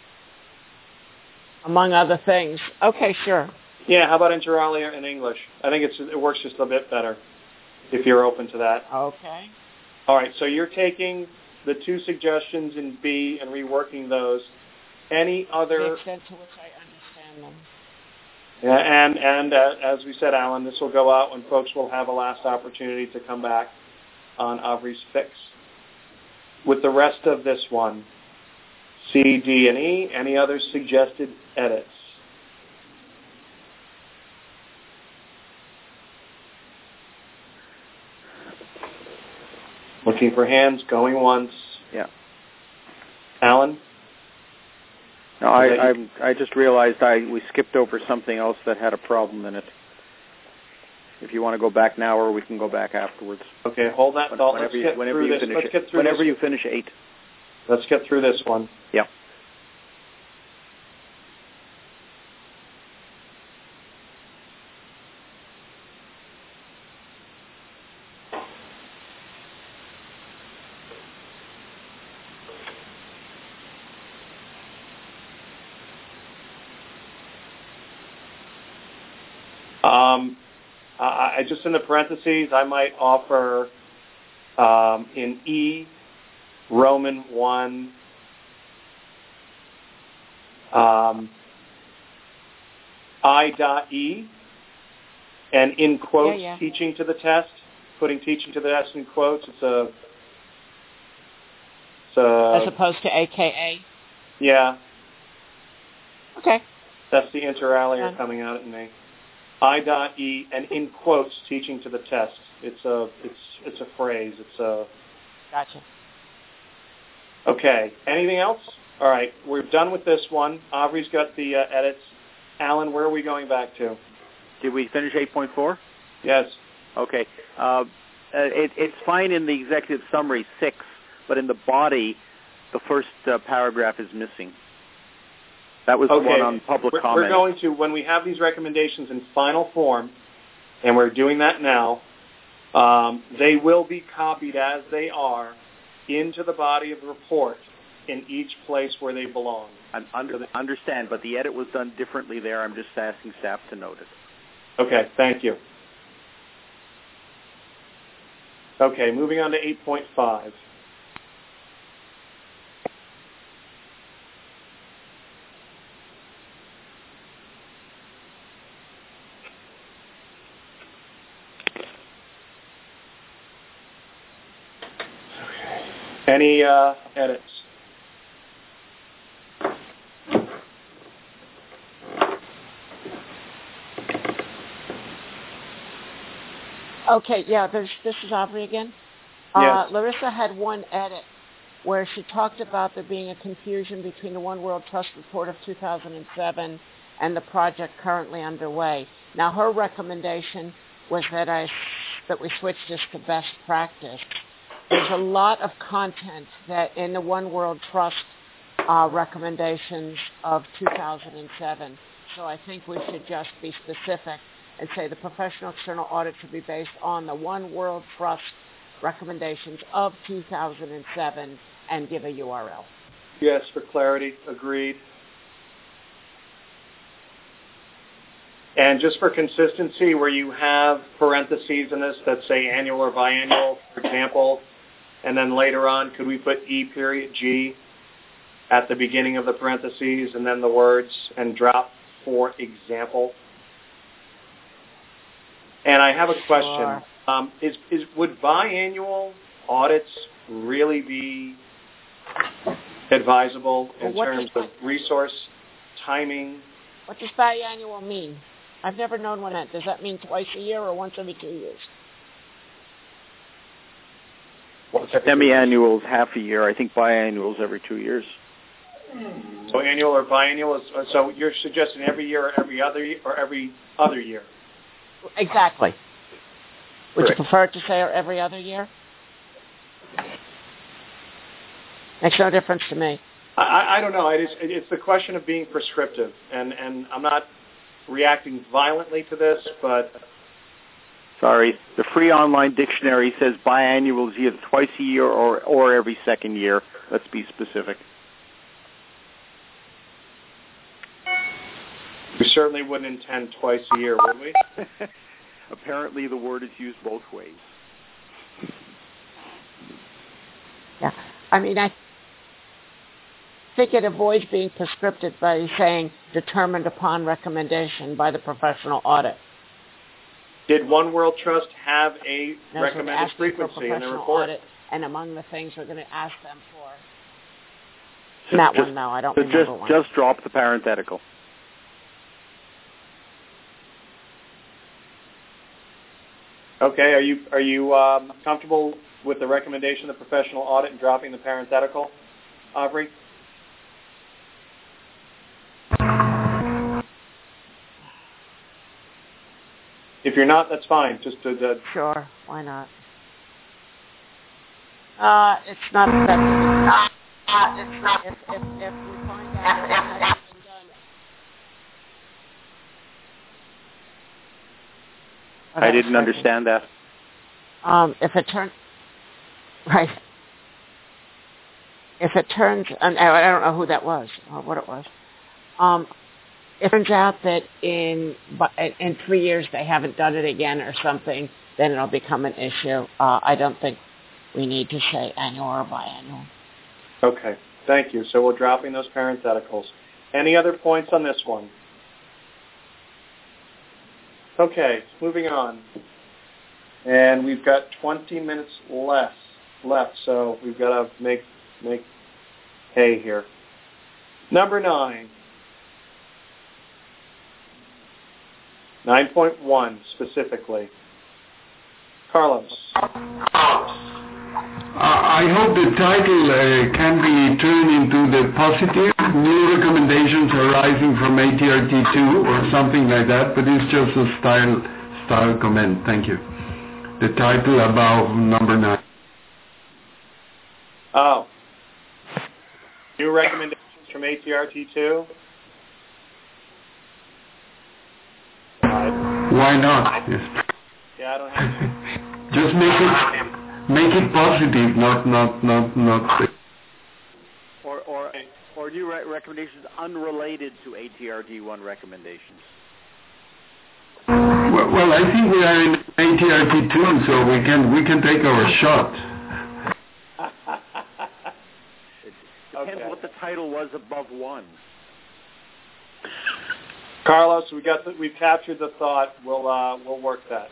Among other things. Okay, sure. Yeah, how about inter alia in English? I think it's, it works just a bit better if you're open to that. Okay. All right, so you're taking the two suggestions in B and reworking those. Any other... To the extent to which I understand them. Yeah, and, and uh, as we said, Alan, this will go out when folks will have a last opportunity to come back on Aubrey's fix. With the rest of this one, C, D, and E, any other suggested edits? Looking for hands, going once. Yeah. Alan? No, I, I I just realized I we skipped over something else that had a problem in it. If you want to go back now, or we can go back afterwards. Okay, hold that thought. Whenever Let's you, get whenever through you this. finish Let's it. get through whenever this. you finish eight. Let's get through this one. Yeah. Um, I, I just in the parentheses, I might offer um, in E, Roman one, um, I dot E, and in quotes, yeah, yeah. teaching to the test, putting teaching to the test in quotes. It's a, it's a As opposed to A K A? Yeah. Okay. That's the inter alia Yeah. coming out at me. I dot E and in quotes teaching to the test. It's a it's it's a phrase. It's a Gotcha. Okay. Anything else? All right. We're done with this one. Aubrey's got the uh, edits. Alan, where are we going back to? Did we finish eight point four? Yes. Okay. Uh, it, it's fine in the executive summary six, but in the body, the first uh, paragraph is missing. That was Okay. the one on public we're, comment. We're going to, when we have these recommendations in final form, and we're doing that now, um, they will be copied as they are into the body of the report in each place where they belong. I under, understand, but the edit was done differently there. I'm just asking staff to note it. Okay, thank you. Okay, moving on to eight point five. Any uh, edits? Okay, yeah, there's, this is Aubrey again. Yes. Uh, Larissa had one edit where she talked about there being a confusion between the One World Trust report of two thousand seven and the project currently underway. Now, her recommendation was that I that we switch this to best practice. There's a lot of content that in the One World Trust uh, recommendations of two thousand seven. So I think we should just be specific and say the professional external audit should be based on the One World Trust recommendations of two thousand seven and give a U R L. Yes, for clarity, agreed. And just for consistency, where you have parentheses in this that say annual or biannual, for example, and then later on, could we put E period G at the beginning of the parentheses and then the words and drop for example? And I have a question. Sure. Um, is, is would biannual audits really be advisable in well, terms of resource, timing? What does biannual mean? I've never known what that. Does that mean twice a year or once every two years? Semi-annual is half a year. I think biannual is every two years. So annual or biannual is, so you're suggesting every year or every other year or every other year? Exactly. Would Correct. you prefer it to say or every other year? Makes no difference to me. I, I don't know. It is, it's the question of being prescriptive, and, and I'm not reacting violently to this, but... Sorry, the free online dictionary says biannual is either twice a year or, or every second year. Let's be specific. We certainly wouldn't intend twice a year, would we? Apparently the word is used both ways. Yeah. I mean, I think it avoids being prescriptive by saying determined upon recommendation by the professional audit. Did One World Trust have a That's recommended frequency in the report? Audit, and among the things we're going to ask them for. That just, one, no, I don't so remember just, one. Just drop the parenthetical. Okay, are you are you um, comfortable with the recommendation of the professional audit and dropping the parenthetical, Aubrey? If you're not, that's fine. Just to, to Sure, why not? Uh, it's not effective. Uh, it's not. If, if, if we find out that it hasn't been done. Oh, I didn't understand that. Um, if it turns right, if it turns, and I don't know who that was or what it was. Um, if it turns out that in in three years they haven't done it again or something, then it'll become an issue. Uh, I don't think we need to say annual or biannual. Okay, thank you. So we're dropping those parentheticals. Any other points on this one? Okay, moving on. And we've got twenty minutes less left, so we've got to make make hay here. Number nine. nine point one specifically. Carlos. I hope the title uh, can be turned into the positive, new recommendations arising from A T R T two or something like that, but it's just a style style comment. Thank you. The title above number nine. Oh. New recommendations from A T R T two? Why not? Yes. Yeah, I don't have Just make it make it positive, not not not not. Or or or new re- recommendations unrelated to A T R T one recommendations. Well, well, I think we are in A T R T two, so we can we can take our shot. It depends okay. what the title was above one. Carlos, we got the, we've captured the thought. We'll uh, we'll work that.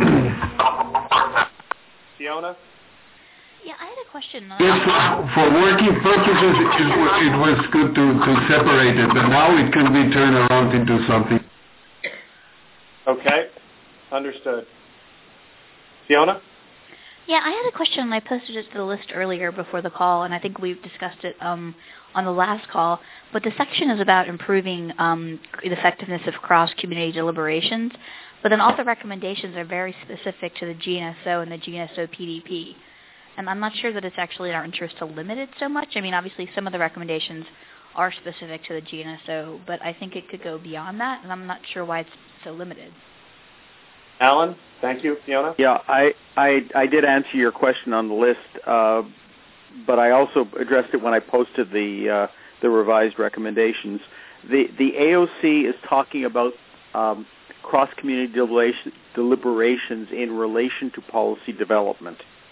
Fiona? Yeah, I had a question. Yes, for, for working purposes, it, it was good to, to separate it, but now it can be turned around into something. Okay, understood. Fiona? Yeah, I had a question, and I posted it to the list earlier before the call, and I think we've discussed it um, on the last call. But the section is about improving um, the effectiveness of cross-community deliberations. But then all the recommendations are very specific to the G N S O and the G N S O P D P. And I'm not sure that it's actually in our interest to limit it so much. I mean, obviously, some of the recommendations are specific to the G N S O, but I think it could go beyond that, and I'm not sure why it's so limited. Alan, thank you. Fiona? Yeah, I, I, I did answer your question on the list, uh, but I also addressed it when I posted the uh, the revised recommendations. The the A O C is talking about um, cross-community deliberation, deliberations in relation to policy development.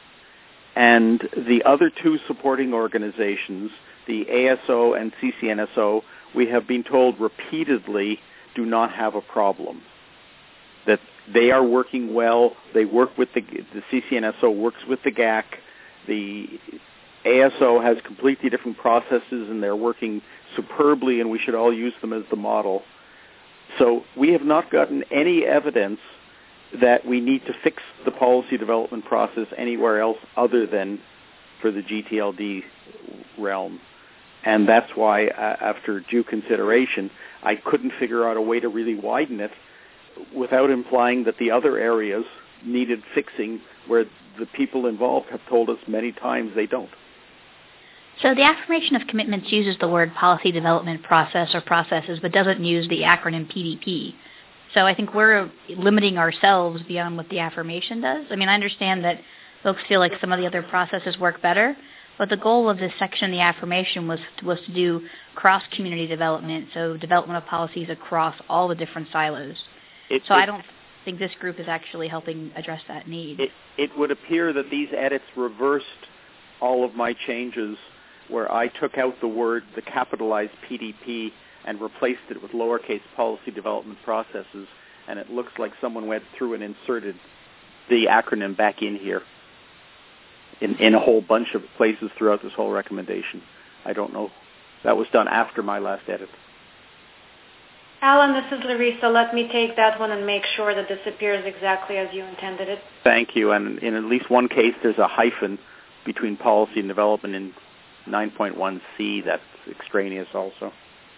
And the other two supporting organizations, the A S O and C C N S O, we have been told repeatedly do not have a problem. That they are working well. They work with the, the C C N S O works with the G A C. The A S O has completely different processes, and they're working superbly, and we should all use them as the model. So we have not gotten any evidence that we need to fix the policy development process anywhere else other than for the G T L D realm. And that's why, uh, after due consideration, I couldn't figure out a way to really widen it without implying that the other areas needed fixing where the people involved have told us many times they don't. So the affirmation of commitments uses the word policy development process or processes, but doesn't use the acronym P D P. So I think we're limiting ourselves beyond what the affirmation does. I mean, I understand that folks feel like some of the other processes work better, but the goal of this section, the affirmation, was was to do cross-community development, so development of policies across all the different silos. It, so it, I don't think this group is actually helping address that need. It, it would appear that these edits reversed all of my changes, where I took out the word, the capitalized P D P, and replaced it with lowercase policy development processes, and it looks like someone went through and inserted the acronym back in here in, in a whole bunch of places throughout this whole recommendation. I don't know. That was done after my last edit. Alan, this is Larissa. Let me take that one and make sure that this appears exactly as you intended it. Thank you. And in at least one case, there's a hyphen between policy and development in nine point one C that's extraneous also.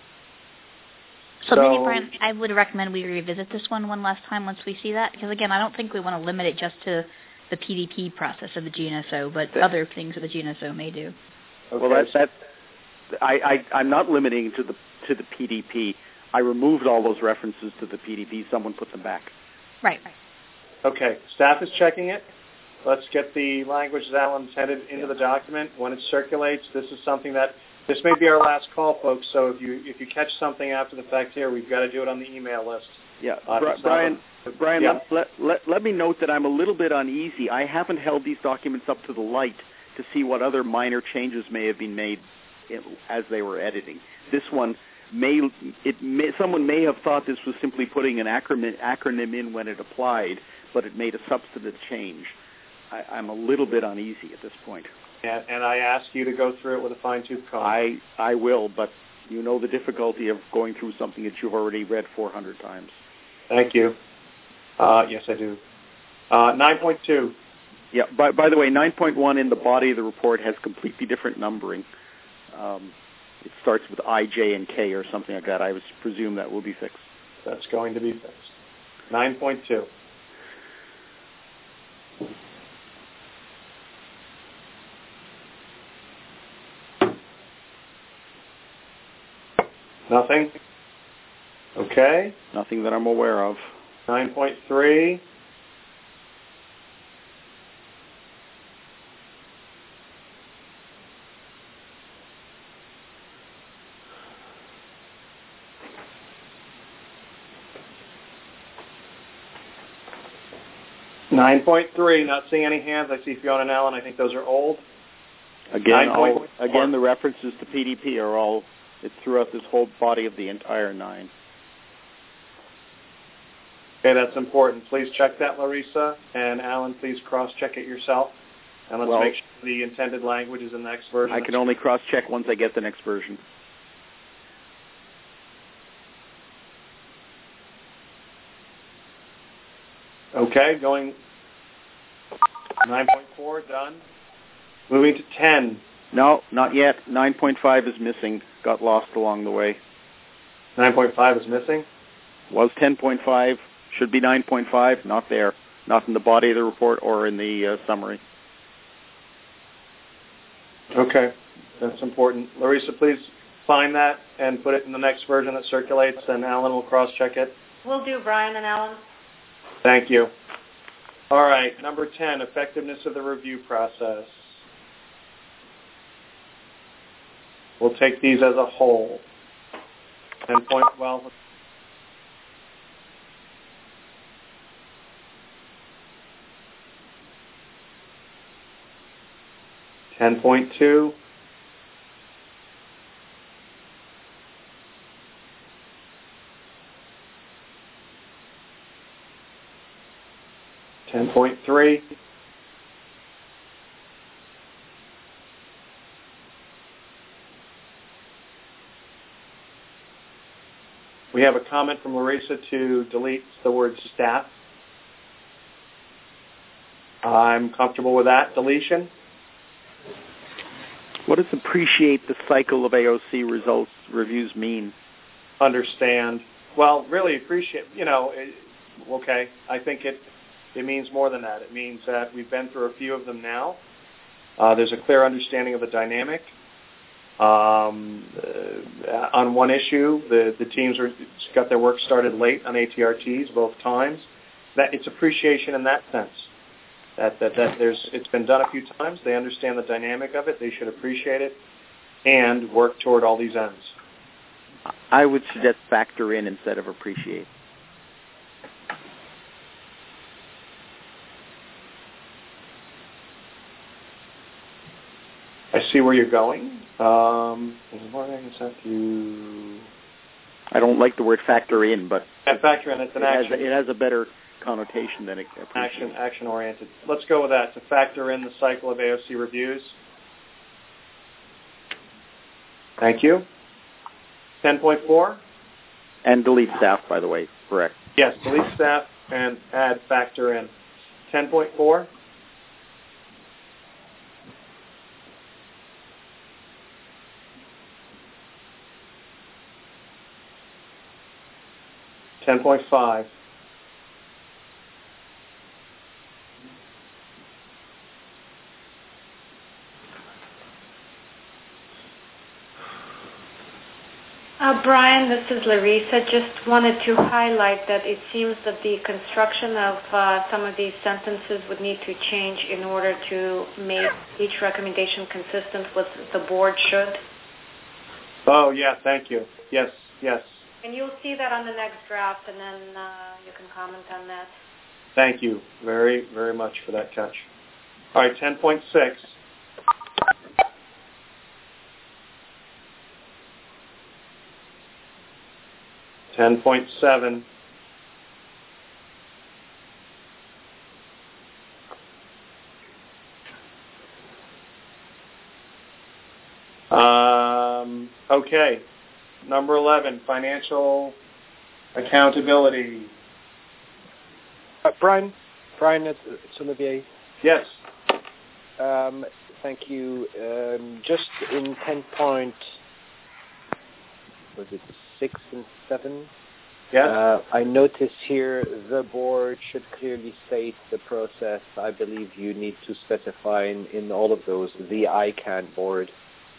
So, so maybe, Brian, I would recommend we revisit this one one last time once we see that, because, again, I don't think we want to limit it just to the P D P process of the G N S O, but yeah. other things that the G N S O may do. Okay. Well, that's, that, I, I, I'm not limiting to the to the P D P. I removed all those references to the P D P. Someone put them back. Right, right. Okay. Staff is checking it. Let's get the language that Alan intended into the document. When it circulates, this is something that, this may be our last call, folks, so if you if you catch something after the fact here, we've got to do it on the email list. Yeah, uh, Bri- Brian, a, Brian yeah. Let, let, let me note that I'm a little bit uneasy. I haven't held these documents up to the light to see what other minor changes may have been made in, as they were editing. This one, may, it may, someone may have thought this was simply putting an acronym, acronym in when it applied, but it made a substantive change. I, I'm a little bit uneasy at this point. And, and I ask you to go through it with a fine-tooth comb. I, I will, but you know the difficulty of going through something that you've already read four hundred times. Thank you. Uh, yes, I do. Uh, nine point two. Yeah, by, by the way, nine point one in the body of the report has completely different numbering. Um, it starts with I, J, and K or something like that. I would presume that will be fixed. That's going to be fixed. nine point two. Nothing? Okay. Nothing that I'm aware of. nine point three. nine point three, not seeing any hands. I see Fiona and Alan. I think those are old. Again, all, again, the references to P D P are all, it's throughout this whole body of the entire nine. Okay, that's important. Please check that, Larissa. And Alan, please cross-check it yourself. And let's well, make sure the intended language is in the next version. I can only cross-check once I get the next version. Okay, going nine point four, done. Moving to ten. No, not yet. nine point five is missing. Got lost along the way. nine point five is missing? Was ten point five. Should be nine point five. Not there. Not in the body of the report or in the uh, summary. Okay. That's important. Larissa, please find that and put it in the next version that circulates, and Alan will cross-check it. Will do, Brian and Alan. Thank you. All right. Number ten, effectiveness of the review process. We'll take these as a whole. ten point, well, ten point two. ten point three. We have a comment from Larissa to delete the word staff. I'm comfortable with that deletion. What does appreciate the cycle of A O C results reviews mean? Understand. Well, really appreciate, you know, it, okay, I think it it means more than that. It means that we've been through a few of them now. Uh, there's a clear understanding of the dynamic. Um, uh, on one issue, the, the teams are, got their work started late on A T R Ts both times. That it's appreciation in that sense. That, that, that there's, it's been done a few times. They understand the dynamic of it. They should appreciate it and work toward all these ends. I would suggest factor in instead of appreciate. I see where you're going. Um, you... I don't like the word factor in, but yeah, factor in. It's an it action. Has, it has a better connotation than appreciate. Action, action oriented. Let's go with that. To factor in the cycle of A O C reviews. Thank you. ten point four. And delete staff, by the way. Correct. Yes, delete staff and add factor in. ten point four. ten point five. Uh, Brian, this is Larissa. Just wanted to highlight that it seems that the construction of uh, some of these sentences would need to change in order to make each recommendation consistent with the board should. Oh, yeah, thank you. Yes, yes. And you'll see that on the next draft, and then uh, you can comment on that. Thank you very, very much for that catch. All right, ten point six. ten point seven. Um, okay. Number eleven, financial accountability. Uh, Brian, Brian, it's, it's Olivier. Yes. Um, thank you. Um, just in ten point, was it six and seven? Yes. Uh, I notice here the board should clearly state the process. I believe you need to specify in, in all of those the I CAN board.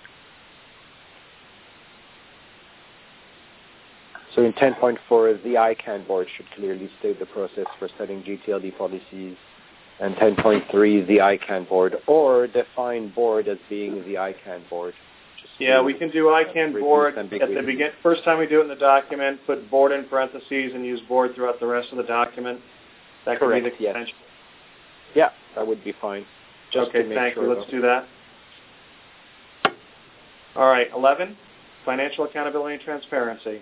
So in ten point four, the I CAN board should clearly state the process for setting G T L D policies, and ten point three, the I CAN board, or define board as being the I CAN board. Just yeah, we can do I CAN board at the begin. First time we do it in the document, put board in parentheses and use board throughout the rest of the document. That could be the convention. Yes. Yeah, that would be fine. Just okay, to make thank sure you. Let's do that. All right, eleven, financial accountability and transparency.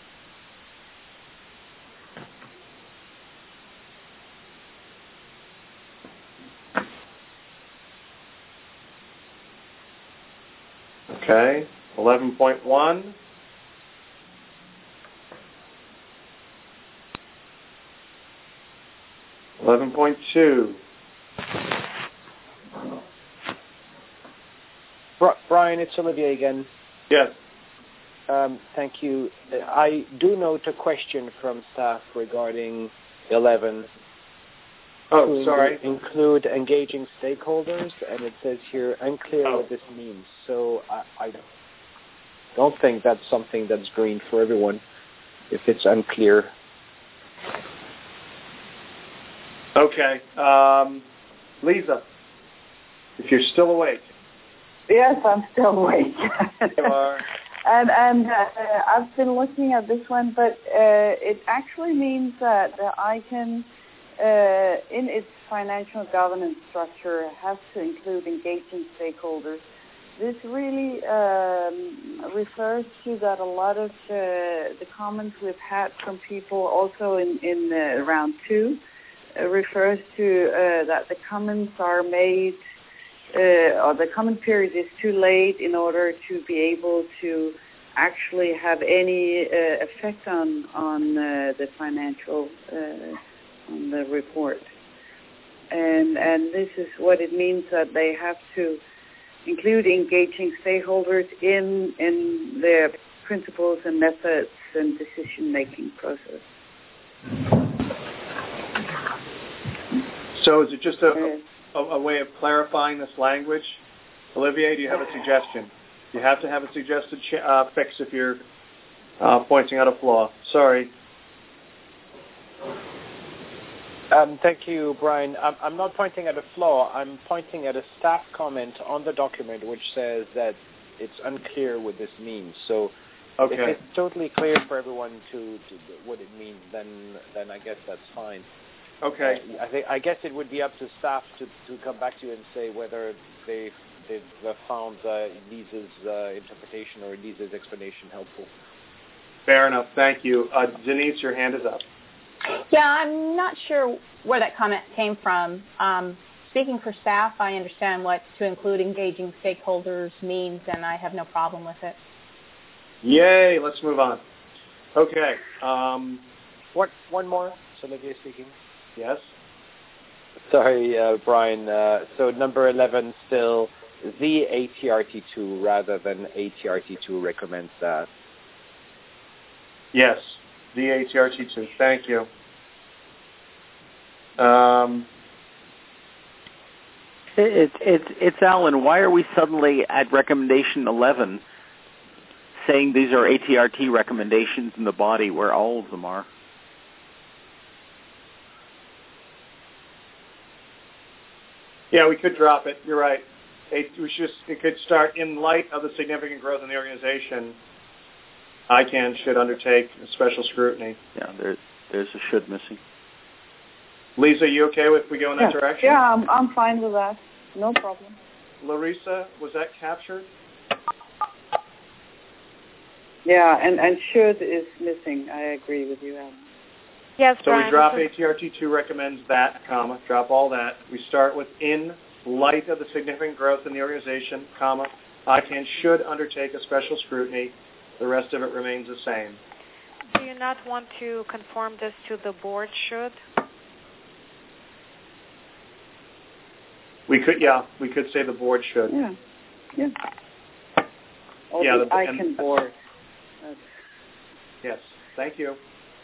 Okay, eleven point one. eleven point two. Brian, it's Olivier again. Yes. Um, thank you. I do note a question from staff regarding eleven. Oh, sorry. Include engaging stakeholders, and it says here unclear oh. what this means. So I, I don't think that's something that's green for everyone if it's unclear. Okay. Um, Lisa, if you're still awake. Yes, I'm still awake. You are. And, and uh, I've been looking at this one, but uh, it actually means that the I C A N, uh, in its financial governance structure, has to include engaging stakeholders. This really um, refers to that a lot of uh, the comments we've had from people also in, in uh, round two uh, refers to uh, that the comments are made Uh, or the comment period is too late in order to be able to actually have any uh, effect on on uh, the financial uh, on the report, and and this is what it means that they have to include engaging stakeholders in in their principles and methods and decision making process. So is it just a uh, A, a way of clarifying this language? Olivier, do you have a suggestion? You have to have a suggested ch- uh, fix if you're uh, pointing out a flaw. Sorry. Um, thank you, Brian. I'm, I'm not pointing at a flaw. I'm pointing at a staff comment on the document which says that it's unclear what this means. So okay. if it's totally clear for everyone to, to what it means, then then I guess that's fine. Okay. Uh, I think I guess it would be up to staff to, to come back to you and say whether they've, they've found uh, Lisa's uh, interpretation or Lisa's explanation helpful. Fair enough. Thank you. Uh, Denise, your hand is up. Yeah, I'm not sure where that comment came from. Um, speaking for staff, I understand what to include engaging stakeholders means, and I have no problem with it. Yay. Let's move on. Okay. Um, what, one more. So Olivia speaking. Yes. Sorry, uh, Brian. Uh, so number eleven still the A T R T two rather than A T R T two recommends that. Yes, the A T R T two. Thank you. Um, it, it, it's Alan. Why are we suddenly at recommendation eleven saying these are A T R T recommendations in the body where all of them are? Yeah, we could drop it. You're right. It, we should, it could start in light of the significant growth in the organization. I C A N should undertake a special scrutiny. Yeah, there, there's a should missing. Lisa, are you okay with if we go in that yeah. direction? Yeah, I'm, I'm fine with that. No problem. Larissa, was that captured? Yeah, and, and should is missing. I agree with you, Alan. Yes, so Brian, we drop A T R T two recommends that, comma, drop all that. We start with in light of the significant growth in the organization, comma, I C A N should undertake a special scrutiny. The rest of it remains the same. Do you not want to conform this to the board should? We could, yeah, we could say the board should. Yeah, yeah. Or yeah, the, the I C A N board. That's... Yes, thank you.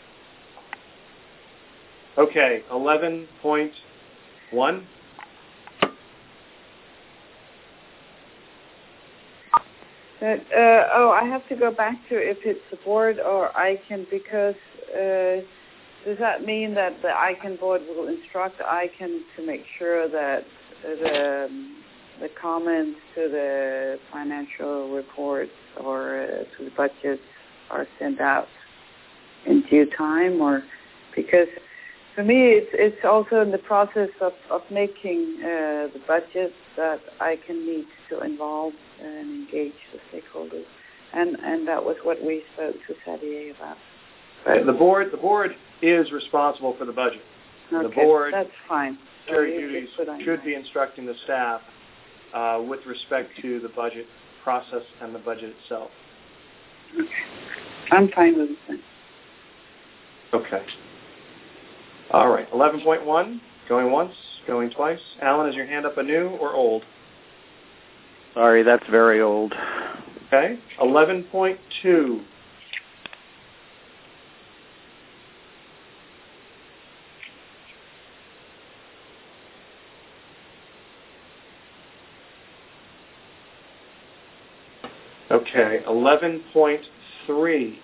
Okay, eleven point one. That, uh, oh, I have to go back to if it's the board or I C A N because uh, does that mean that the I C A N board will instruct I C A N to make sure that the the comments to the financial reports or uh, to the budgets are sent out in due time, or because for me it's it's also in the process of of making uh, the budget that I C A N needs to involve and engage the stakeholders, and and that was what we spoke to Xavier about. Right. The board the board is responsible for the budget. Okay, the board that's fine. Jury so duties should be instructing the staff uh, with respect to the budget process and the budget itself. Okay. I'm fine with it. Okay. All right. eleven point one, going once, going twice. Alan, is your hand up anew or old? Sorry, that's very old. Okay. eleven point two. Okay, eleven point three.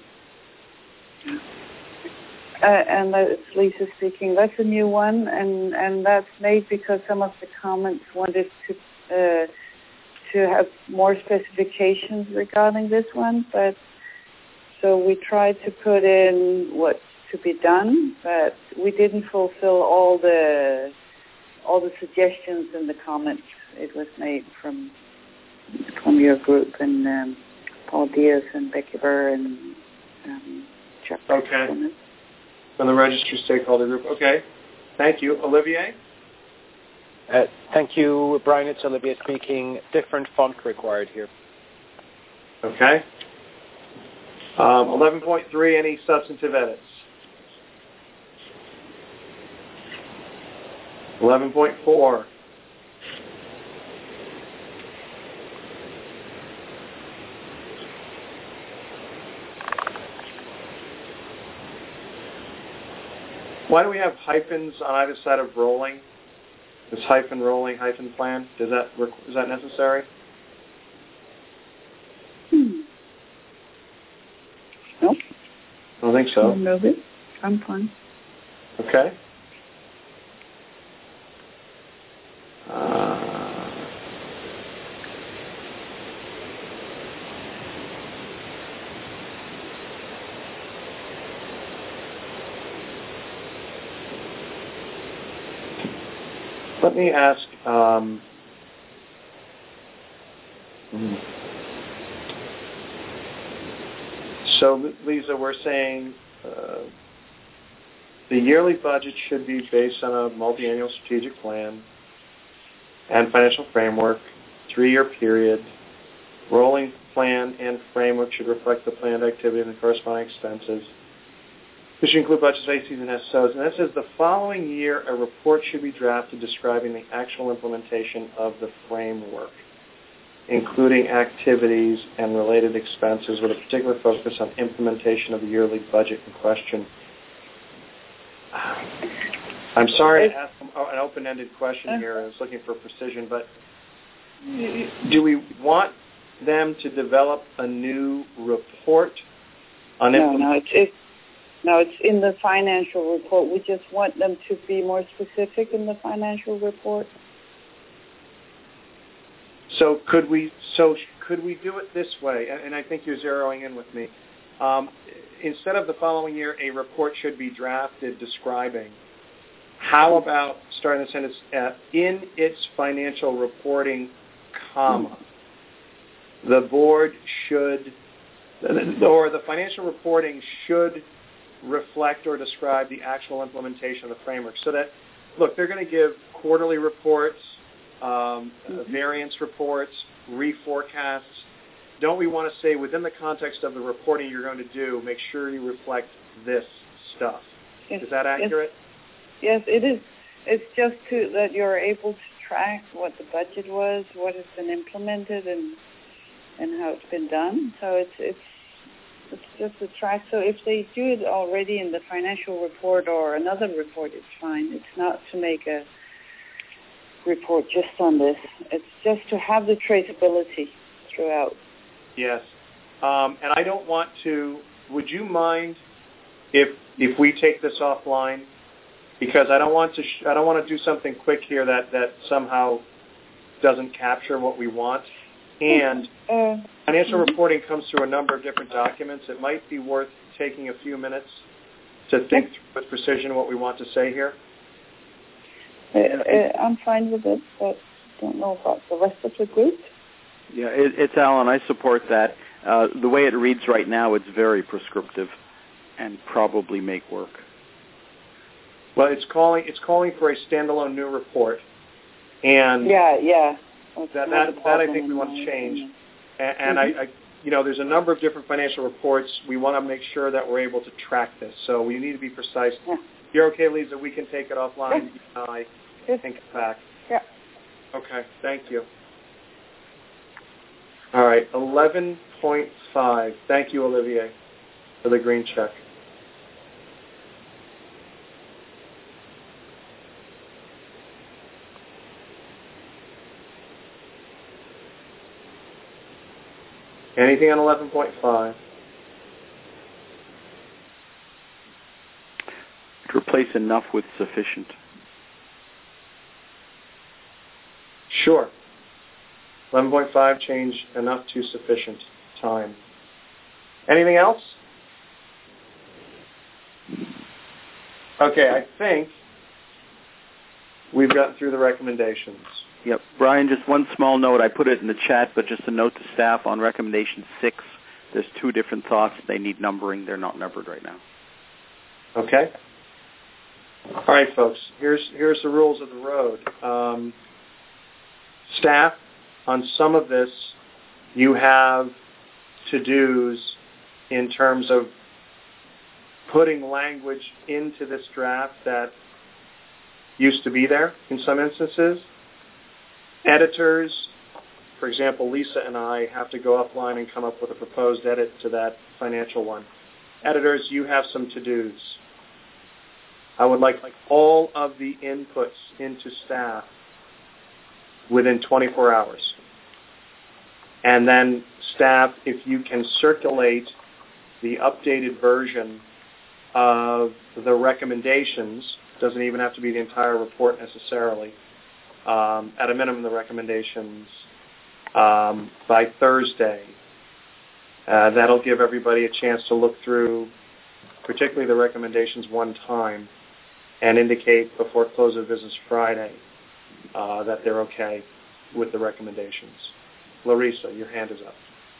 Uh, and that's Lisa speaking. That's a new one, and, and that's made because some of the comments wanted to uh, to have more specifications regarding this one. But so we tried to put in what's to be done, but we didn't fulfill all the all the suggestions in the comments. It was made from from your group and um, Paul Diaz and Becky Burr and um, Chuck. Okay. From the Registry Stakeholder Group. Okay. Thank you. Olivier? Uh, thank you, Brian. It's Olivier speaking. Different font required here. Okay. Um, eleven point three, any substantive edits? eleven point four. Why do we have hyphens on either side of rolling? This hyphen rolling, hyphen plan, does that is that necessary? Hmm. Nope. I don't think so. No, it. I'm fine. Okay. Uh, Let me ask, um, so Lisa, we're saying uh, the yearly budget should be based on a multi-annual strategic plan and financial framework, three-year period. Rolling plan and framework should reflect the planned activity and the corresponding expenses. This should include budgets, vacancies, and S O S. And that says the following year, a report should be drafted describing the actual implementation of the framework, including activities and related expenses with a particular focus on implementation of the yearly budget in question. I'm sorry to ask an open-ended question here. I was looking for precision, but do we want them to develop a new report on no, implementation? No, it's, it's No, it's in the financial report. We just want them to be more specific in the financial report. So could we? So could we do it this way? And, and I think you're zeroing in with me. Um, instead of the following year, a report should be drafted describing. How about starting the sentence uh, in its financial reporting, comma, the board should, or the financial reporting should reflect or describe the actual implementation of the framework. So that, look, they're going to give quarterly reports, um, mm-hmm. variance reports, reforecasts. Don't we want to say within the context of the reporting you're going to do, make sure you reflect this stuff? Yes. Is that accurate? Yes, it is. It's just to, that you're able to track what the budget was, what has been implemented, and and how it's been done. So it's it's it's just a track. So if they do it already in the financial report or another report, it's fine. It's not to make a report just on this. It's just to have the traceability throughout. Yes. Um, and I don't want to, would you mind if if we take this offline? Because I don't want to sh- I don't want to do something quick here that, that somehow doesn't capture what we want. And uh, financial mm-hmm. reporting comes through a number of different documents. It might be worth taking a few minutes to think yes. with precision what we want to say here. Uh, uh, I'm fine with it, but I don't know about the rest of the group. Yeah, it, it's Alan. I support that. Uh, the way it reads right now, it's very prescriptive and probably make work. Well, it's calling it's calling for a standalone new report, and yeah, yeah, that that, that I think we want to change. And, and mm-hmm. I, I, you know, there's a number of different financial reports. We want to make sure that we're able to track this, so we need to be precise. Yeah. You're okay, Lisa? We can take it offline. Yeah. You and I yeah. think back. Yeah. Okay. Thank you. All right, eleven point five. Thank you, Olivier, for the green check. Anything on eleven point five? To replace enough with sufficient. Sure. eleven point five, change enough to sufficient time. Anything else? Okay, I think we've gotten through the recommendations. Yep. Brian, just one small note. I put it in the chat, but just a note to staff on recommendation six. There's two different thoughts. They need numbering. They're not numbered right now. Okay. All right, folks. Here's here's the rules of the road. Um, staff, on some of this, you have to-dos in terms of putting language into this draft that used to be there in some instances. Editors, for example, Lisa and I have to go offline and come up with a proposed edit to that financial one. Editors, you have some to-dos. I would like all of the inputs into staff within twenty-four hours. And then staff, if you can circulate the updated version of the recommendations, doesn't even have to be the entire report necessarily, um, at a minimum the recommendations um, by Thursday. Uh, that'll give everybody a chance to look through particularly the recommendations one time and indicate before close of business Friday uh, that they're okay with the recommendations. Larissa, your hand is up.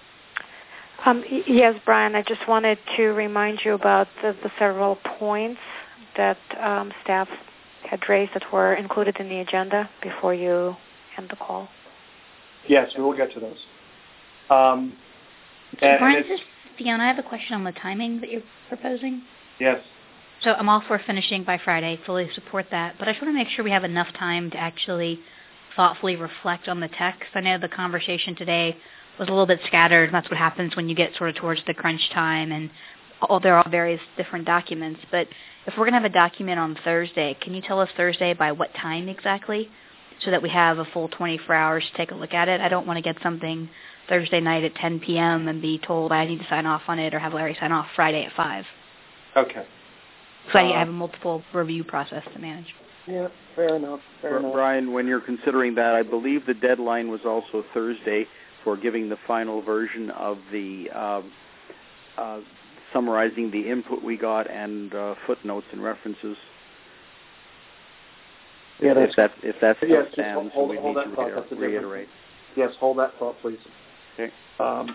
Um, yes, Brian, I just wanted to remind you about the, the several points that um, staff had raised that were included in the agenda before you end the call. Yes, we will get to those. Um, so Brian, this is Fiona. I have a question on the timing that you're proposing. Yes. So I'm all for finishing by Friday, fully support that, but I just want to make sure we have enough time to actually thoughtfully reflect on the text. I know the conversation today was a little bit scattered, and that's what happens when you get sort of towards the crunch time, and all, there are various different documents. But if we're going to have a document on Thursday, can you tell us Thursday by what time exactly so that we have a full twenty-four hours to take a look at it? I don't want to get something Thursday night at ten p.m. and be told I need to sign off on it or have Larry sign off Friday at five. Okay. So uh, I have a multiple review process to manage. Yeah, fair enough. Fair enough. Brian, when you're considering that, I believe the deadline was also Thursday for giving the final version of the uh, uh, summarizing the input we got and uh, footnotes and references. Yeah, if that if that still yes, stands, hold, we hold need that to thought. re- reiterate. Yes, hold that thought, please. Okay. Um,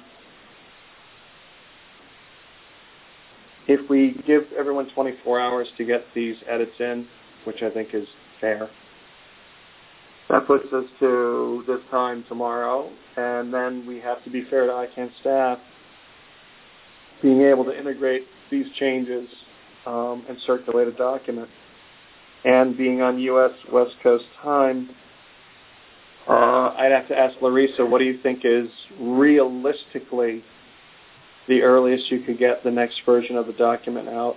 if we give everyone twenty-four hours to get these edits in, which I think is fair, that puts us to this time tomorrow, and then we have to be fair to I CANN staff being able to integrate these changes um, and circulate a document. And being on U S West Coast time, uh, I'd have to ask Larissa, what do you think is realistically the earliest you could get the next version of the document out?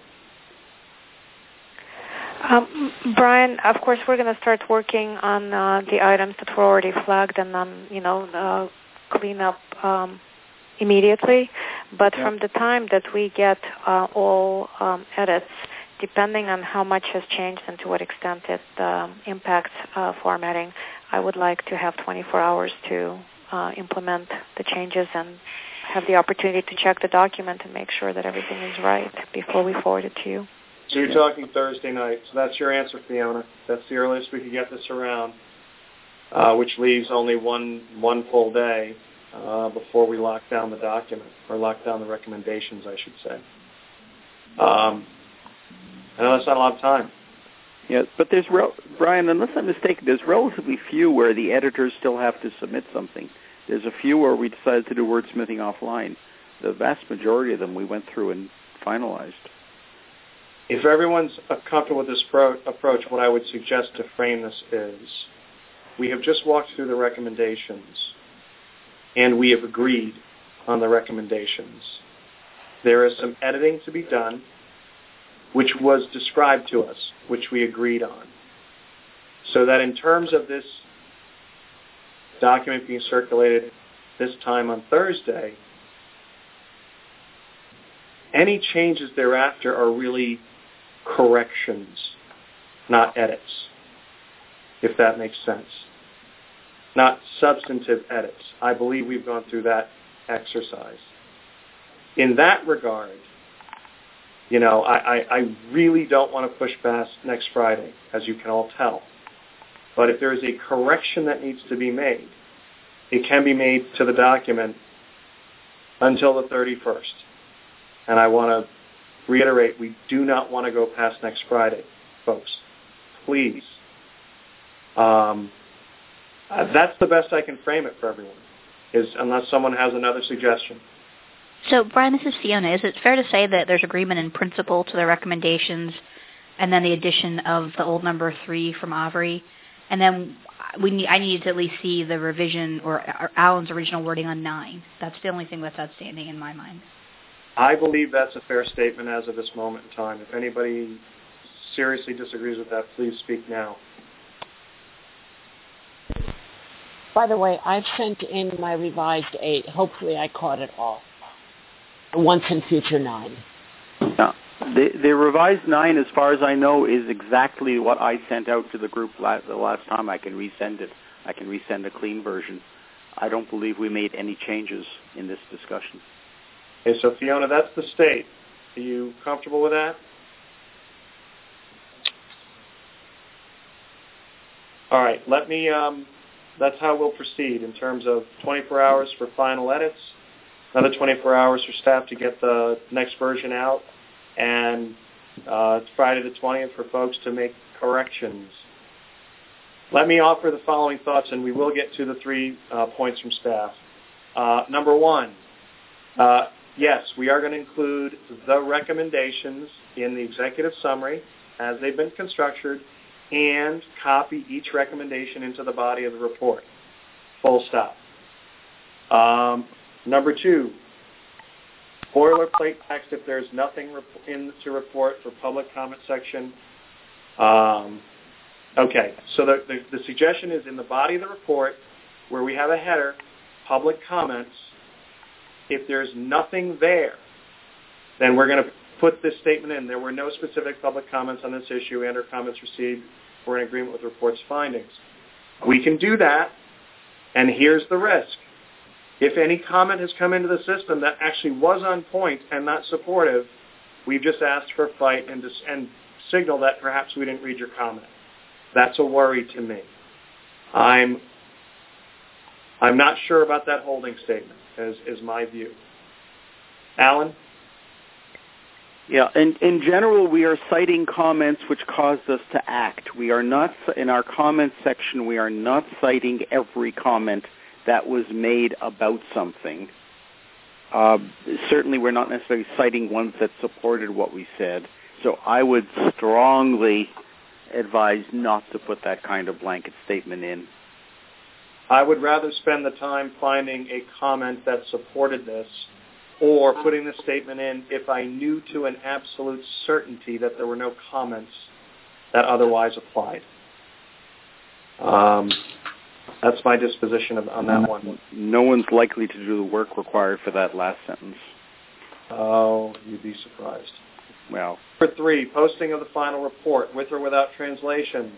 Um, Brian, of course, we're going to start working on uh, the items that were already flagged and then, you know, uh, clean up um, immediately. But yeah. From the time that we get uh, all um, edits, depending on how much has changed and to what extent it um, impacts uh, formatting, I would like to have twenty-four hours to uh, implement the changes and have the opportunity to check the document and make sure that everything is right before we forward it to you. So you're talking Thursday night. So that's your answer, Fiona. That's the earliest we could get this around, uh, which leaves only one one full day uh, before we lock down the document, or lock down the recommendations, I should say. Um, I know that's not a lot of time. Yeah, but there's, rel- Brian, unless I'm mistaken, there's relatively few where the editors still have to submit something. There's a few where we decided to do wordsmithing offline. The vast majority of them we went through and finalized. If everyone's comfortable with this pro- approach, what I would suggest to frame this is, we have just walked through the recommendations. and we have agreed on the recommendations. There is some editing to be done, which was described to us, which we agreed on. So that in terms of this document being circulated this time on Thursday, any changes thereafter are really corrections, not edits, if that makes sense. Not substantive edits. I believe we've gone through that exercise. In that regard, you know, I, I, I really don't want to push past next Friday, as you can all tell. But if there is a correction that needs to be made, it can be made to the document until the thirty-first. And I want to reiterate, we do not want to go past next Friday, folks. Please. Um, that's the best I can frame it for everyone, is unless someone has another suggestion. So, Brian, this is Fiona. Is it fair to say that there's agreement in principle to the recommendations and then the addition of the old number three from Avery? And then we need, I need to at least see the revision or, or Alan's original wording on nine. That's the only thing that's outstanding in my mind. I believe that's a fair statement as of this moment in time. If anybody seriously disagrees with that, please speak now. By the way, I've sent in my revised eight. Hopefully I caught it all. Once in future nine. Yeah. The, the revised nine, as far as I know, is exactly what I sent out to the group last, the last time. I can resend it. I can resend a clean version. I don't believe we made any changes in this discussion. Okay, so Fiona, that's the state. Are you comfortable with that? All right, let me, um, that's how we'll proceed in terms of twenty-four hours for final edits, another twenty-four hours for staff to get the next version out, and uh, Friday the twentieth for folks to make corrections. Let me offer the following thoughts, and we will get to the three uh, points from staff. Uh, number one, uh, yes, we are going to include the recommendations in the executive summary as they've been constructed and copy each recommendation into the body of the report. Full stop. Um, number two, boilerplate text if there's nothing rep- in to report for public comment section. Um, okay, so the, the, the suggestion is in the body of the report where we have a header, public comments. If there's nothing there, then we're going to put this statement in. There were no specific public comments on this issue and or comments received. We're in agreement with the report's findings. We can do that, and here's the risk. If any comment has come into the system that actually was on point and not supportive, we've just asked for a fight and, dis- and signal that perhaps we didn't read your comment. That's a worry to me. I'm I'm not sure about that holding statement, is, is my view. Alan? Yeah, in, in general, we are citing comments which caused us to act. We are not, in our comments section, we are not citing every comment that was made about something. Uh, certainly, we're not necessarily citing ones that supported what we said. So I would strongly advise not to put that kind of blanket statement in. I would rather spend the time finding a comment that supported this or putting the statement in if I knew to an absolute certainty that there were no comments that otherwise applied. Um, that's my disposition of, on that one. No one's likely to do the work required for that last sentence. Oh, you'd be surprised. Well. Number three, posting of the final report, with or without translations.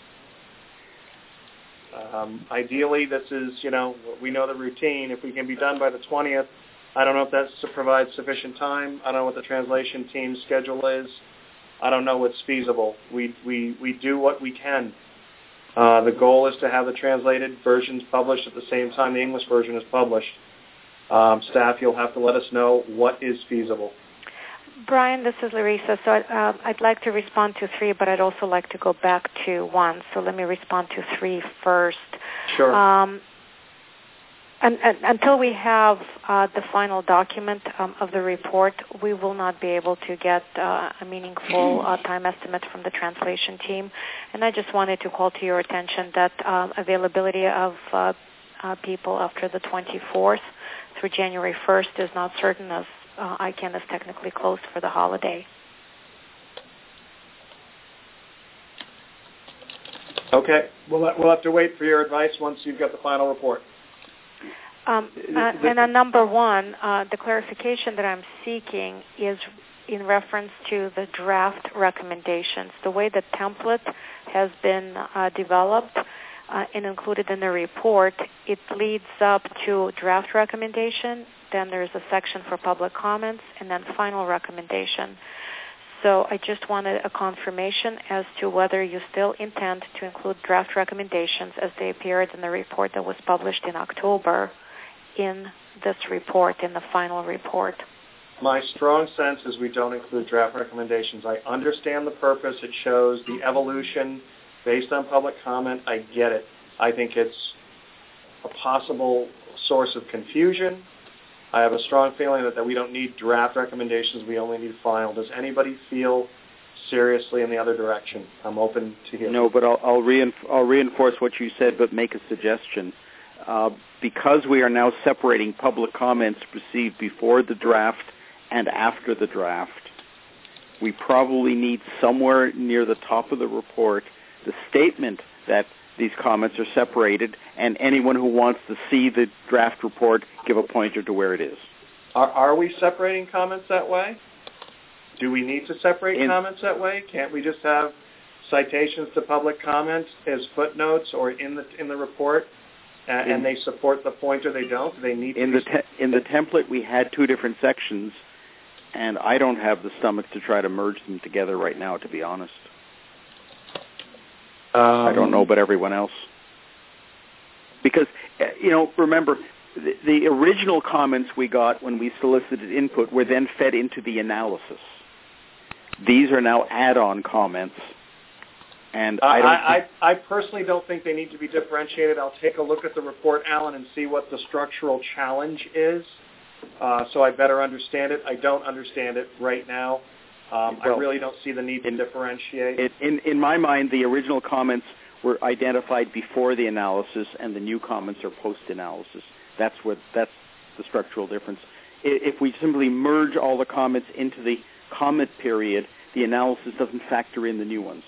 Um, ideally, this is, you know, we know the routine. If we can be done by the twentieth, I don't know if that provides sufficient time. I don't know what the translation team's schedule is. I don't know what's feasible. We we, we do what we can. Uh, the goal is to have the translated versions published at the same time the English version is published. Um, staff, you'll have to let us know what is feasible. Brian, this is Larissa. So uh, I'd like to respond to three, but I'd also like to go back to one. So let me respond to three first. Sure. Um, and, and, until we have uh, the final document um, of the report, we will not be able to get uh, a meaningful uh, time estimate from the translation team. And I just wanted to call to your attention that um, availability of uh, uh, people after the twenty-fourth through January first is not certain, as uh, I CANN is technically closed for the holiday. Okay. We'll, we'll have to wait for your advice once you've got the final report. Um, uh, and on number one, uh, the clarification that I'm seeking is in reference to the draft recommendations. The way the template has been uh, developed uh, and included in the report, it leads up to draft recommendation, then there's a section for public comments, and then final recommendation. So I just wanted a confirmation as to whether you still intend to include draft recommendations as they appeared in the report that was published in October in this report, in the final report. My strong sense is we don't include draft recommendations. I understand the purpose. It shows the evolution based on public comment. I get it. I think it's a possible source of confusion. I have a strong feeling that, that we don't need draft recommendations. We only need final. Does anybody feel seriously in the other direction? I'm open to hear. No, but I'll, I'll, reinf- I'll reinforce what you said, but make a suggestion. Uh, because we are now separating public comments received before the draft and after the draft, we probably need somewhere near the top of the report the statement that these comments are separated, and anyone who wants to see the draft report give a pointer to where it is. Are, are we separating comments that way? Do we need to separate In, comments that way? Can't we just have citations to public comments as footnotes or in the in the report, and, in, and they support the point or they don't? Do they need in to the te- in the template we had two different sections, and I don't have the stomach to try to merge them together right now, to be honest. Um, I don't know about everyone else. Because, you know, remember, the, the original comments we got when we solicited input were then fed into the analysis. These are now add-on comments. And uh, I, don't I, I, I personally don't think they need to be differentiated. I'll take a look at the report, Alan, and see what the structural challenge is, uh, so I better understand it. I don't understand it right now. Um, well, I really don't see the need to in, differentiate. It, in, in my mind, the original comments were identified before the analysis, and the new comments are post-analysis. That's what that's the structural difference. If we simply merge all the comments into the comment period, the analysis doesn't factor in the new ones.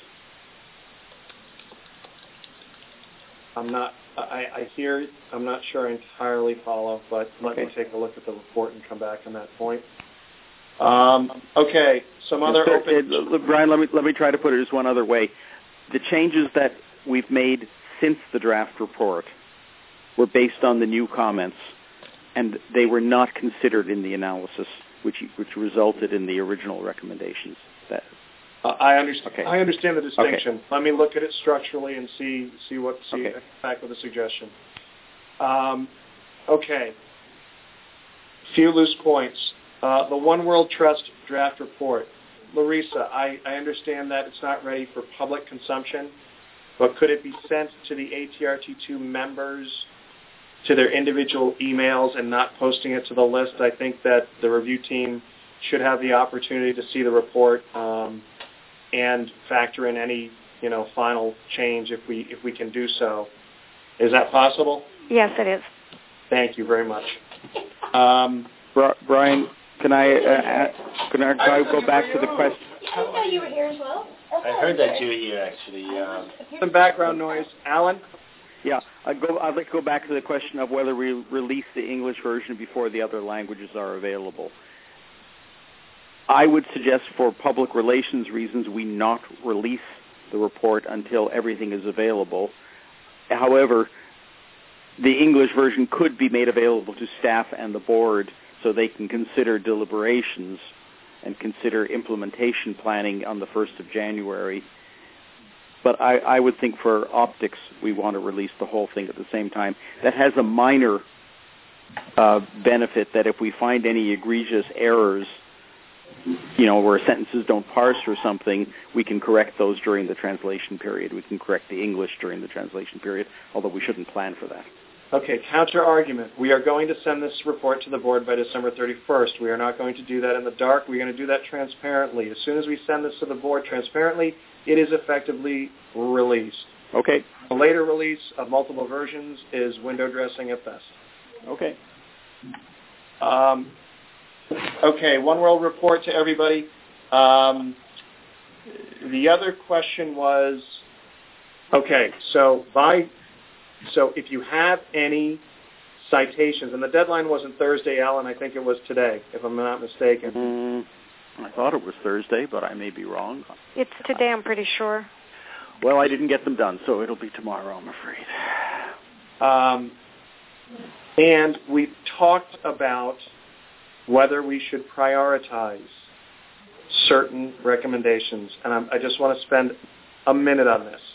I'm not. I, I hear. I'm not sure I entirely follow, but let okay. me take a look at the report and come back on that point. Um, okay, some other so, open... Uh, Brian, let me let me try to put it as one other way. The changes that we've made since the draft report were based on the new comments, and they were not considered in the analysis, which which resulted in the original recommendations. That uh, I understand. Okay. I understand the distinction. Okay. Let me look at it structurally and see see what see okay. back with a suggestion. Um, okay. Few loose points. Uh, the One World Trust draft report. Larissa, I, I understand that it's not ready for public consumption, but could it be sent to the A T R T two members to their individual emails and not posting it to the list? I think that the review team should have the opportunity to see the report um, and factor in any, you know, final change if we if we can do so. Is that possible? Yes, it is. Thank you very much. Um, Brian, can I uh, can I, can I go back to the question? I didn't know you were here as well. I heard that you were here, actually. Um, Some background noise. Alan? Yeah, I'd, go, I'd like to go back to the question of whether we release the English version before the other languages are available. I would suggest for public relations reasons we not release the report until everything is available. However, the English version could be made available to staff and the board so they can consider deliberations and consider implementation planning on the first of January. But I, I would think for optics, we want to release the whole thing at the same time. That has a minor uh, benefit that if we find any egregious errors, you know, where sentences don't parse or something, we can correct those during the translation period. We can correct the English during the translation period, although we shouldn't plan for that. Okay, counter argument. We are going to send this report to the board by December thirty-first. We are not going to do that in the dark. We're going to do that transparently. As soon as we send this to the board transparently, it is effectively released. Okay. A later release of multiple versions is window dressing at best. Okay. Um, okay, One World report to everybody. Um, the other question was, okay, so by, so if you have any citations, and the deadline wasn't Thursday, Alan, I think it was today, if I'm not mistaken. Mm, I thought it was Thursday, but I may be wrong. It's today, I'm pretty sure. Well, I didn't get them done, so it'll be tomorrow, I'm afraid. Um, and we've talked about whether we should prioritize certain recommendations, and I'm, I just want to spend a minute on this.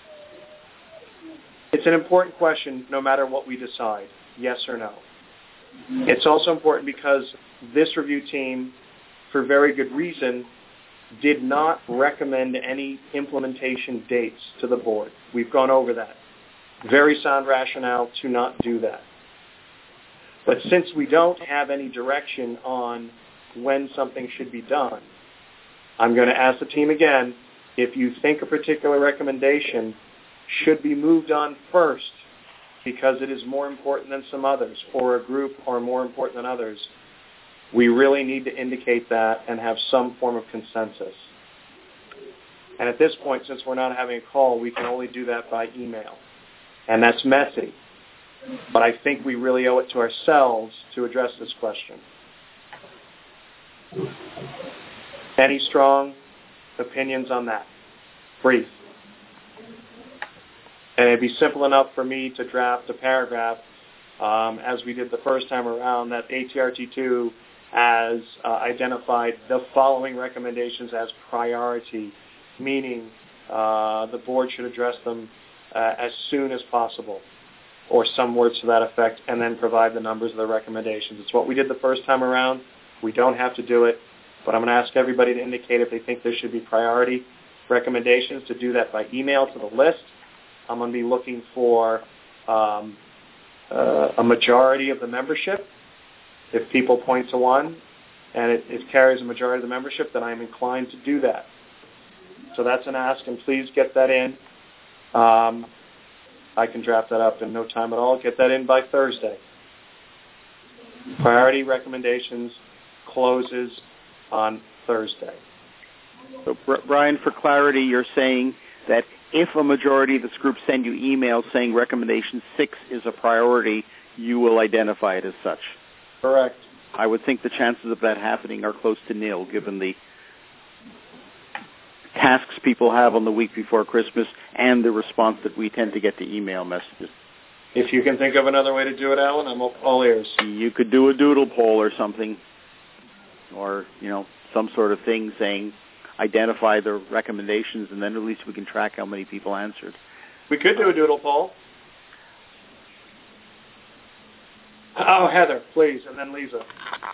It's an important question no matter what we decide, yes or no. It's also important because this review team, for very good reason, did not recommend any implementation dates to the board. We've gone over that. Very sound rationale to not do that. But since we don't have any direction on when something should be done, I'm going to ask the team again, if you think a particular recommendation should be moved on first because it is more important than some others, or a group are more important than others, we really need to indicate that and have some form of consensus. And at this point, since we're not having a call, we can only do that by email. And that's messy. But I think we really owe it to ourselves to address this question. Any strong opinions on that? Brief. And it'd be simple enough for me to draft a paragraph, um, as we did the first time around, that A T R T two has uh, identified the following recommendations as priority, meaning uh, the board should address them uh, as soon as possible, or some words to that effect, and then provide the numbers of the recommendations. It's what we did the first time around. We don't have to do it, but I'm going to ask everybody to indicate if they think there should be priority recommendations, to do that by email to the list. I'm going to be looking for um, uh, a majority of the membership. If people point to one and it, it carries a majority of the membership, then I'm inclined to do that. So that's an ask, and please get that in. Um, I can draft that up in no time at all. Get that in by Thursday. Priority recommendations closes on Thursday. So, Brian, for clarity, you're saying that if a majority of this group send you emails saying recommendation six is a priority, you will identify it as such. Correct. I would think the chances of that happening are close to nil, given the tasks people have on the week before Christmas and the response that we tend to get to email messages. If you can think of another way to do it, Alan, I'm all ears. You could do a doodle poll or something, or, you know, some sort of thing saying identify the recommendations, and then at least we can track how many people answered. We could do a doodle poll. Oh, Heather, please, and then Lisa.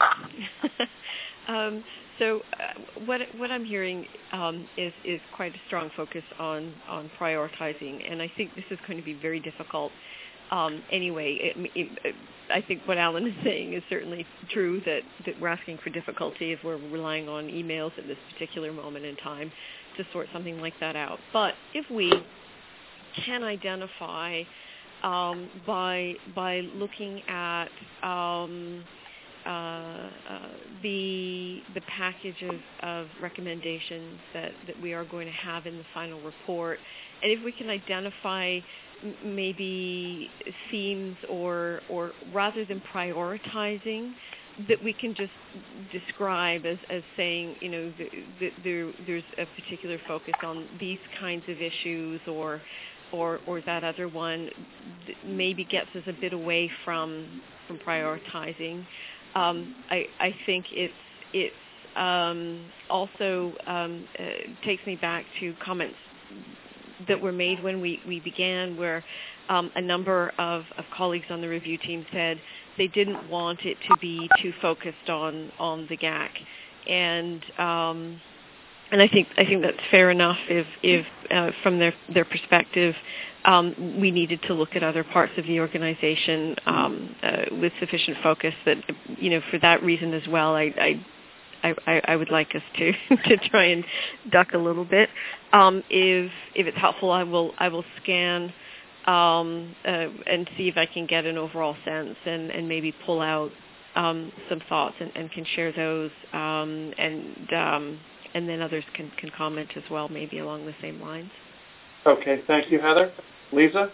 um, so uh, what what I'm hearing um, is is quite a strong focus on, on prioritizing, and I think this is going to be very difficult. Um, anyway, it, it, I think what Alan is saying is certainly true, that, that we're asking for difficulty if we're relying on emails at this particular moment in time to sort something like that out. But if we can identify um, by by looking at um, uh, uh, the the package of, of recommendations that, that we are going to have in the final report, and if we can identify maybe themes, or or rather than prioritizing, that we can just describe as, as saying, you know, the, the, there, there's a particular focus on these kinds of issues, or or or that other one maybe gets us a bit away from from prioritizing. Um, I I think it's it's um, also um, uh, takes me back to comments that were made when we, we began, where um, a number of, of colleagues on the review team said they didn't want it to be too focused on, on the G A C, and um, and I think I think that's fair enough. If if uh, from their their perspective, um, we needed to look at other parts of the organization um, uh, with sufficient focus. That, you know, for that reason as well, I, I I, I, I would like us to, to try and duck a little bit. Um, if if it's helpful, I will I will scan um, uh, and see if I can get an overall sense and, and maybe pull out um, some thoughts and, and can share those um, and um, and then others can, can comment as well, maybe along the same lines. Okay, thank you, Heather. Lisa?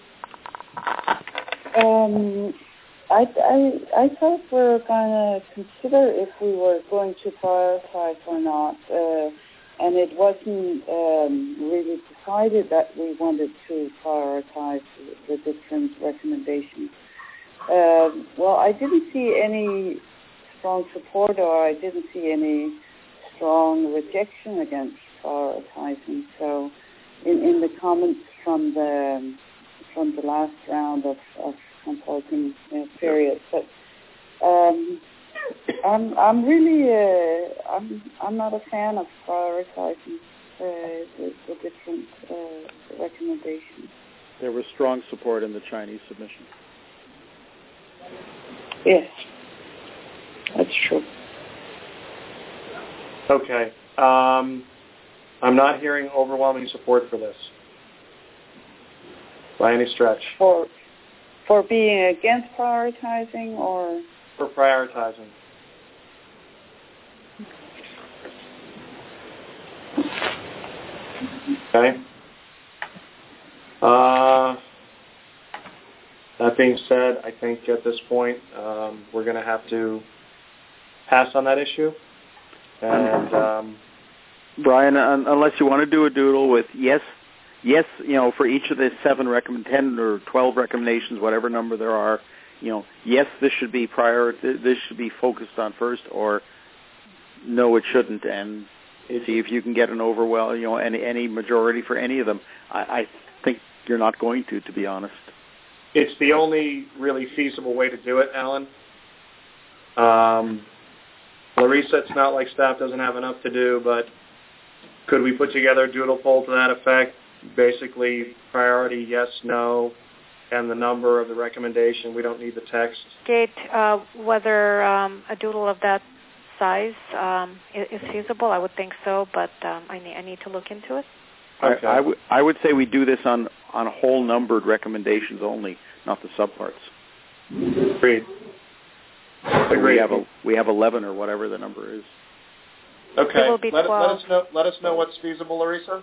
Um, I, I, I thought we were going to consider if we were going to prioritize or not, uh, and it wasn't um, really decided that we wanted to prioritize the different recommendations. Uh, well, I didn't see any strong support, or I didn't see any strong rejection against prioritizing. So, in, in the comments from the from the last round of, of consulting uh, period, but um, I'm I'm really uh, I'm I'm not a fan of prioritizing uh, the, the different uh, recommendations. There was strong support in the Chinese submission. Yes, that's true. Okay. Um, I'm not hearing overwhelming support for this by any stretch. For for being against prioritizing, or for prioritizing. Okay. Uh, that being said, I think at this point um, we're going to have to pass on that issue. And um, Brian, un- unless you want to do a doodle with yes, yes, you know, for each of the seven recommend ten or twelve recommendations, whatever number there are, you know, yes, this should be prior, this should be focused on first, or no, it shouldn't, and see if you can get an overwhelm, you know, any any majority for any of them. I, I think you're not going to, to be honest. It's the only really feasible way to do it, Alan. Um, Larissa, it's not like staff doesn't have enough to do, but could we put together a doodle poll to that effect? Basically, priority, yes, no, and the number of the recommendation. We don't need the text. Gate, uh, whether um, a doodle of that size um, is feasible, I would think so, but um, I, need, I need to look into it. Okay. I, I, w- I would say we do this on, on whole numbered recommendations only, not the subparts. Agreed. Agreed. We have a, we have eleven or whatever the number is. Okay. It will be let, twelve. let us know. Let us know what's feasible, Larissa.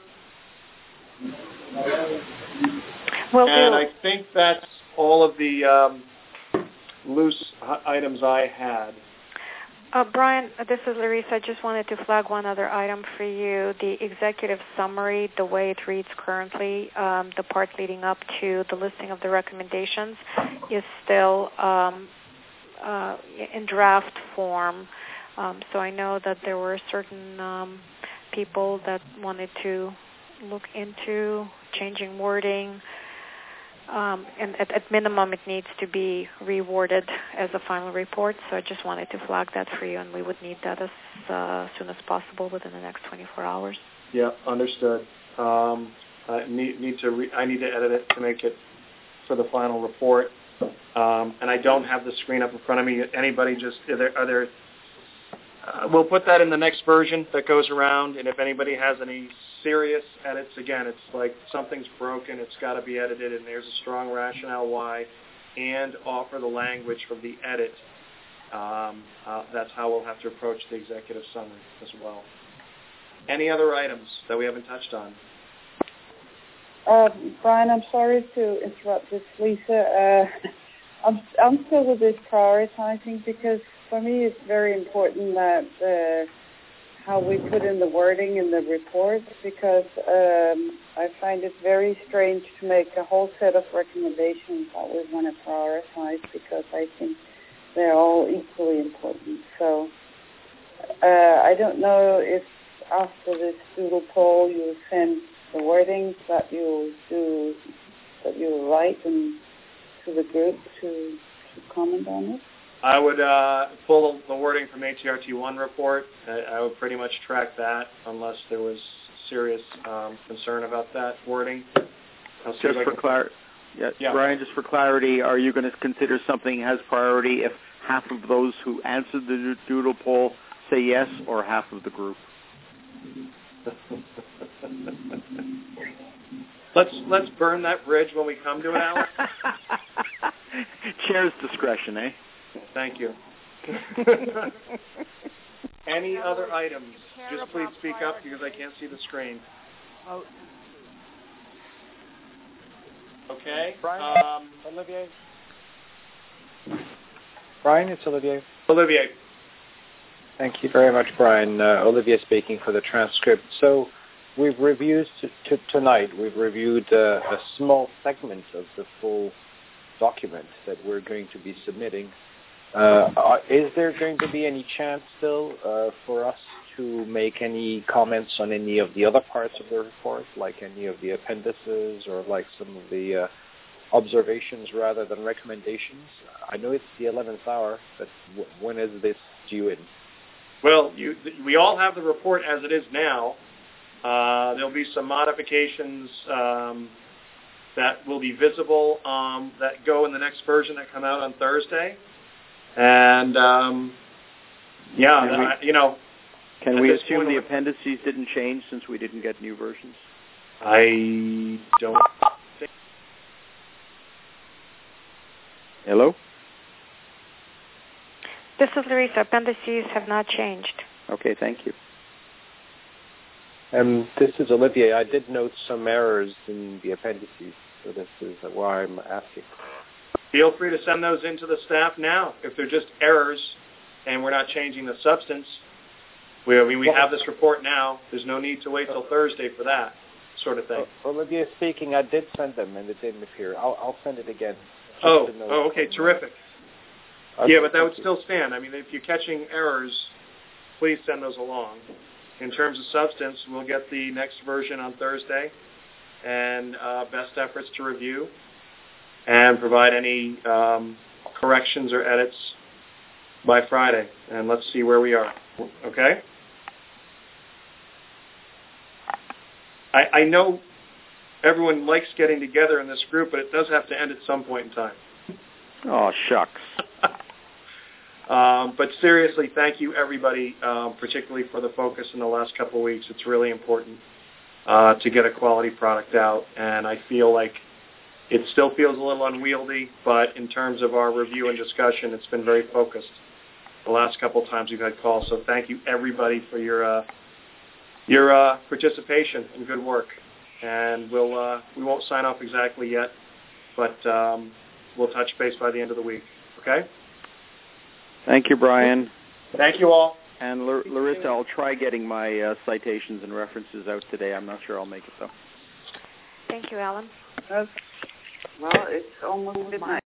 Will and do. I think that's all of the um, loose items I had. Uh, Brian, this is Larissa. I just wanted to flag one other item for you. The executive summary, the way it reads currently, um, the part leading up to the listing of the recommendations, is still um, uh, in draft form. Um, so I know that there were certain um, people that wanted to look into changing wording. Um, and at, at minimum, it needs to be reworded as a final report. So I just wanted to flag that for you, and we would need that as uh, soon as possible within the next twenty-four hours. Yeah, understood. Um, I need, need to re- I need to edit it to make it for the final report. Um, and I don't have the screen up in front of me. Anybody just are there? Are there uh, we'll put that in the next version that goes around. And if anybody has any serious edits, again, it's like something's broken, it's got to be edited, and there's a strong rationale why, and offer the language from the edit. Um, uh, that's how we'll have to approach the executive summary as well. Any other items that we haven't touched on? Uh, Brian, I'm sorry to interrupt this, Lisa. Uh, I'm, I'm still with this prioritizing, because for me it's very important that uh, how we put in the wording in the report, because um, I find it very strange to make a whole set of recommendations that we want to prioritize, because I think they're all equally important. So uh, I don't know if after this doodle poll you send the wordings that you do, that you write and to the group to, to comment on it. I would uh, pull the wording from A T R T one report. I, I would pretty much track that unless there was serious um, concern about that wording. I'll see just if I for can... clarity, yeah, yeah. Brian, just for clarity, are you going to consider something has priority if half of those who answered the doodle poll say yes or half of the group. let's let's burn that bridge when we come to it, Alan. Chair's discretion, eh? Thank you. Any other items? Just please speak up because I can't see the screen. Oh. Okay. Brian, um, Olivier. Brian, it's Olivier. Olivier. Thank you very much, Brian. Uh, Olivier speaking for the transcript. So we've reviewed t- t- tonight, we've reviewed uh, a small segment of the full document that we're going to be submitting. Uh, is there going to be any chance still uh, for us to make any comments on any of the other parts of the report, like any of the appendices or like some of the uh, observations rather than recommendations? I know it's the eleventh hour, but w- when is this due in? Well, you, we all have the report as it is now. Uh, there'll be some modifications um, that will be visible um, that go in the next version that come out on Thursday. And, um, yeah, we, I, you know. Can we assume the appendices didn't change since we didn't get new versions? I don't think. Hello? This is Larissa. Appendices have not changed. Okay, thank you. Um, this is Olivier. I did note some errors in the appendices, so this is why I'm asking. Feel free to send those into the staff now. If they're just errors and we're not changing the substance, we, I mean, we have this report now. There's no need to wait till Thursday for that sort of thing. Uh, Olivier speaking, I did send them and it didn't appear. I'll, I'll send it again. Oh, oh, okay, terrific. Okay, yeah, but that would still stand. I mean, if you're catching errors, please send those along. In terms of substance, we'll get the next version on Thursday and uh, best efforts to review and provide any um, corrections or edits by Friday. And let's see where we are. Okay? I, I know everyone likes getting together in this group, but it does have to end at some point in time. Oh, shucks. um, but seriously, thank you, everybody, um, particularly for the focus in the last couple of weeks. It's really important uh, to get a quality product out, and I feel like it still feels a little unwieldy, but in terms of our review and discussion, it's been very focused the last couple of times we've had calls. So thank you, everybody, for your uh, your uh, participation and good work. And we'll uh, we won't sign off exactly yet, but um, we'll touch base by the end of the week. Okay? Thank you, Brian. Thank you all. And L- Larissa, I'll try getting my uh, citations and references out today. I'm not sure I'll make it, though. Thank you, Alan. Okay. Well, it's almost midnight.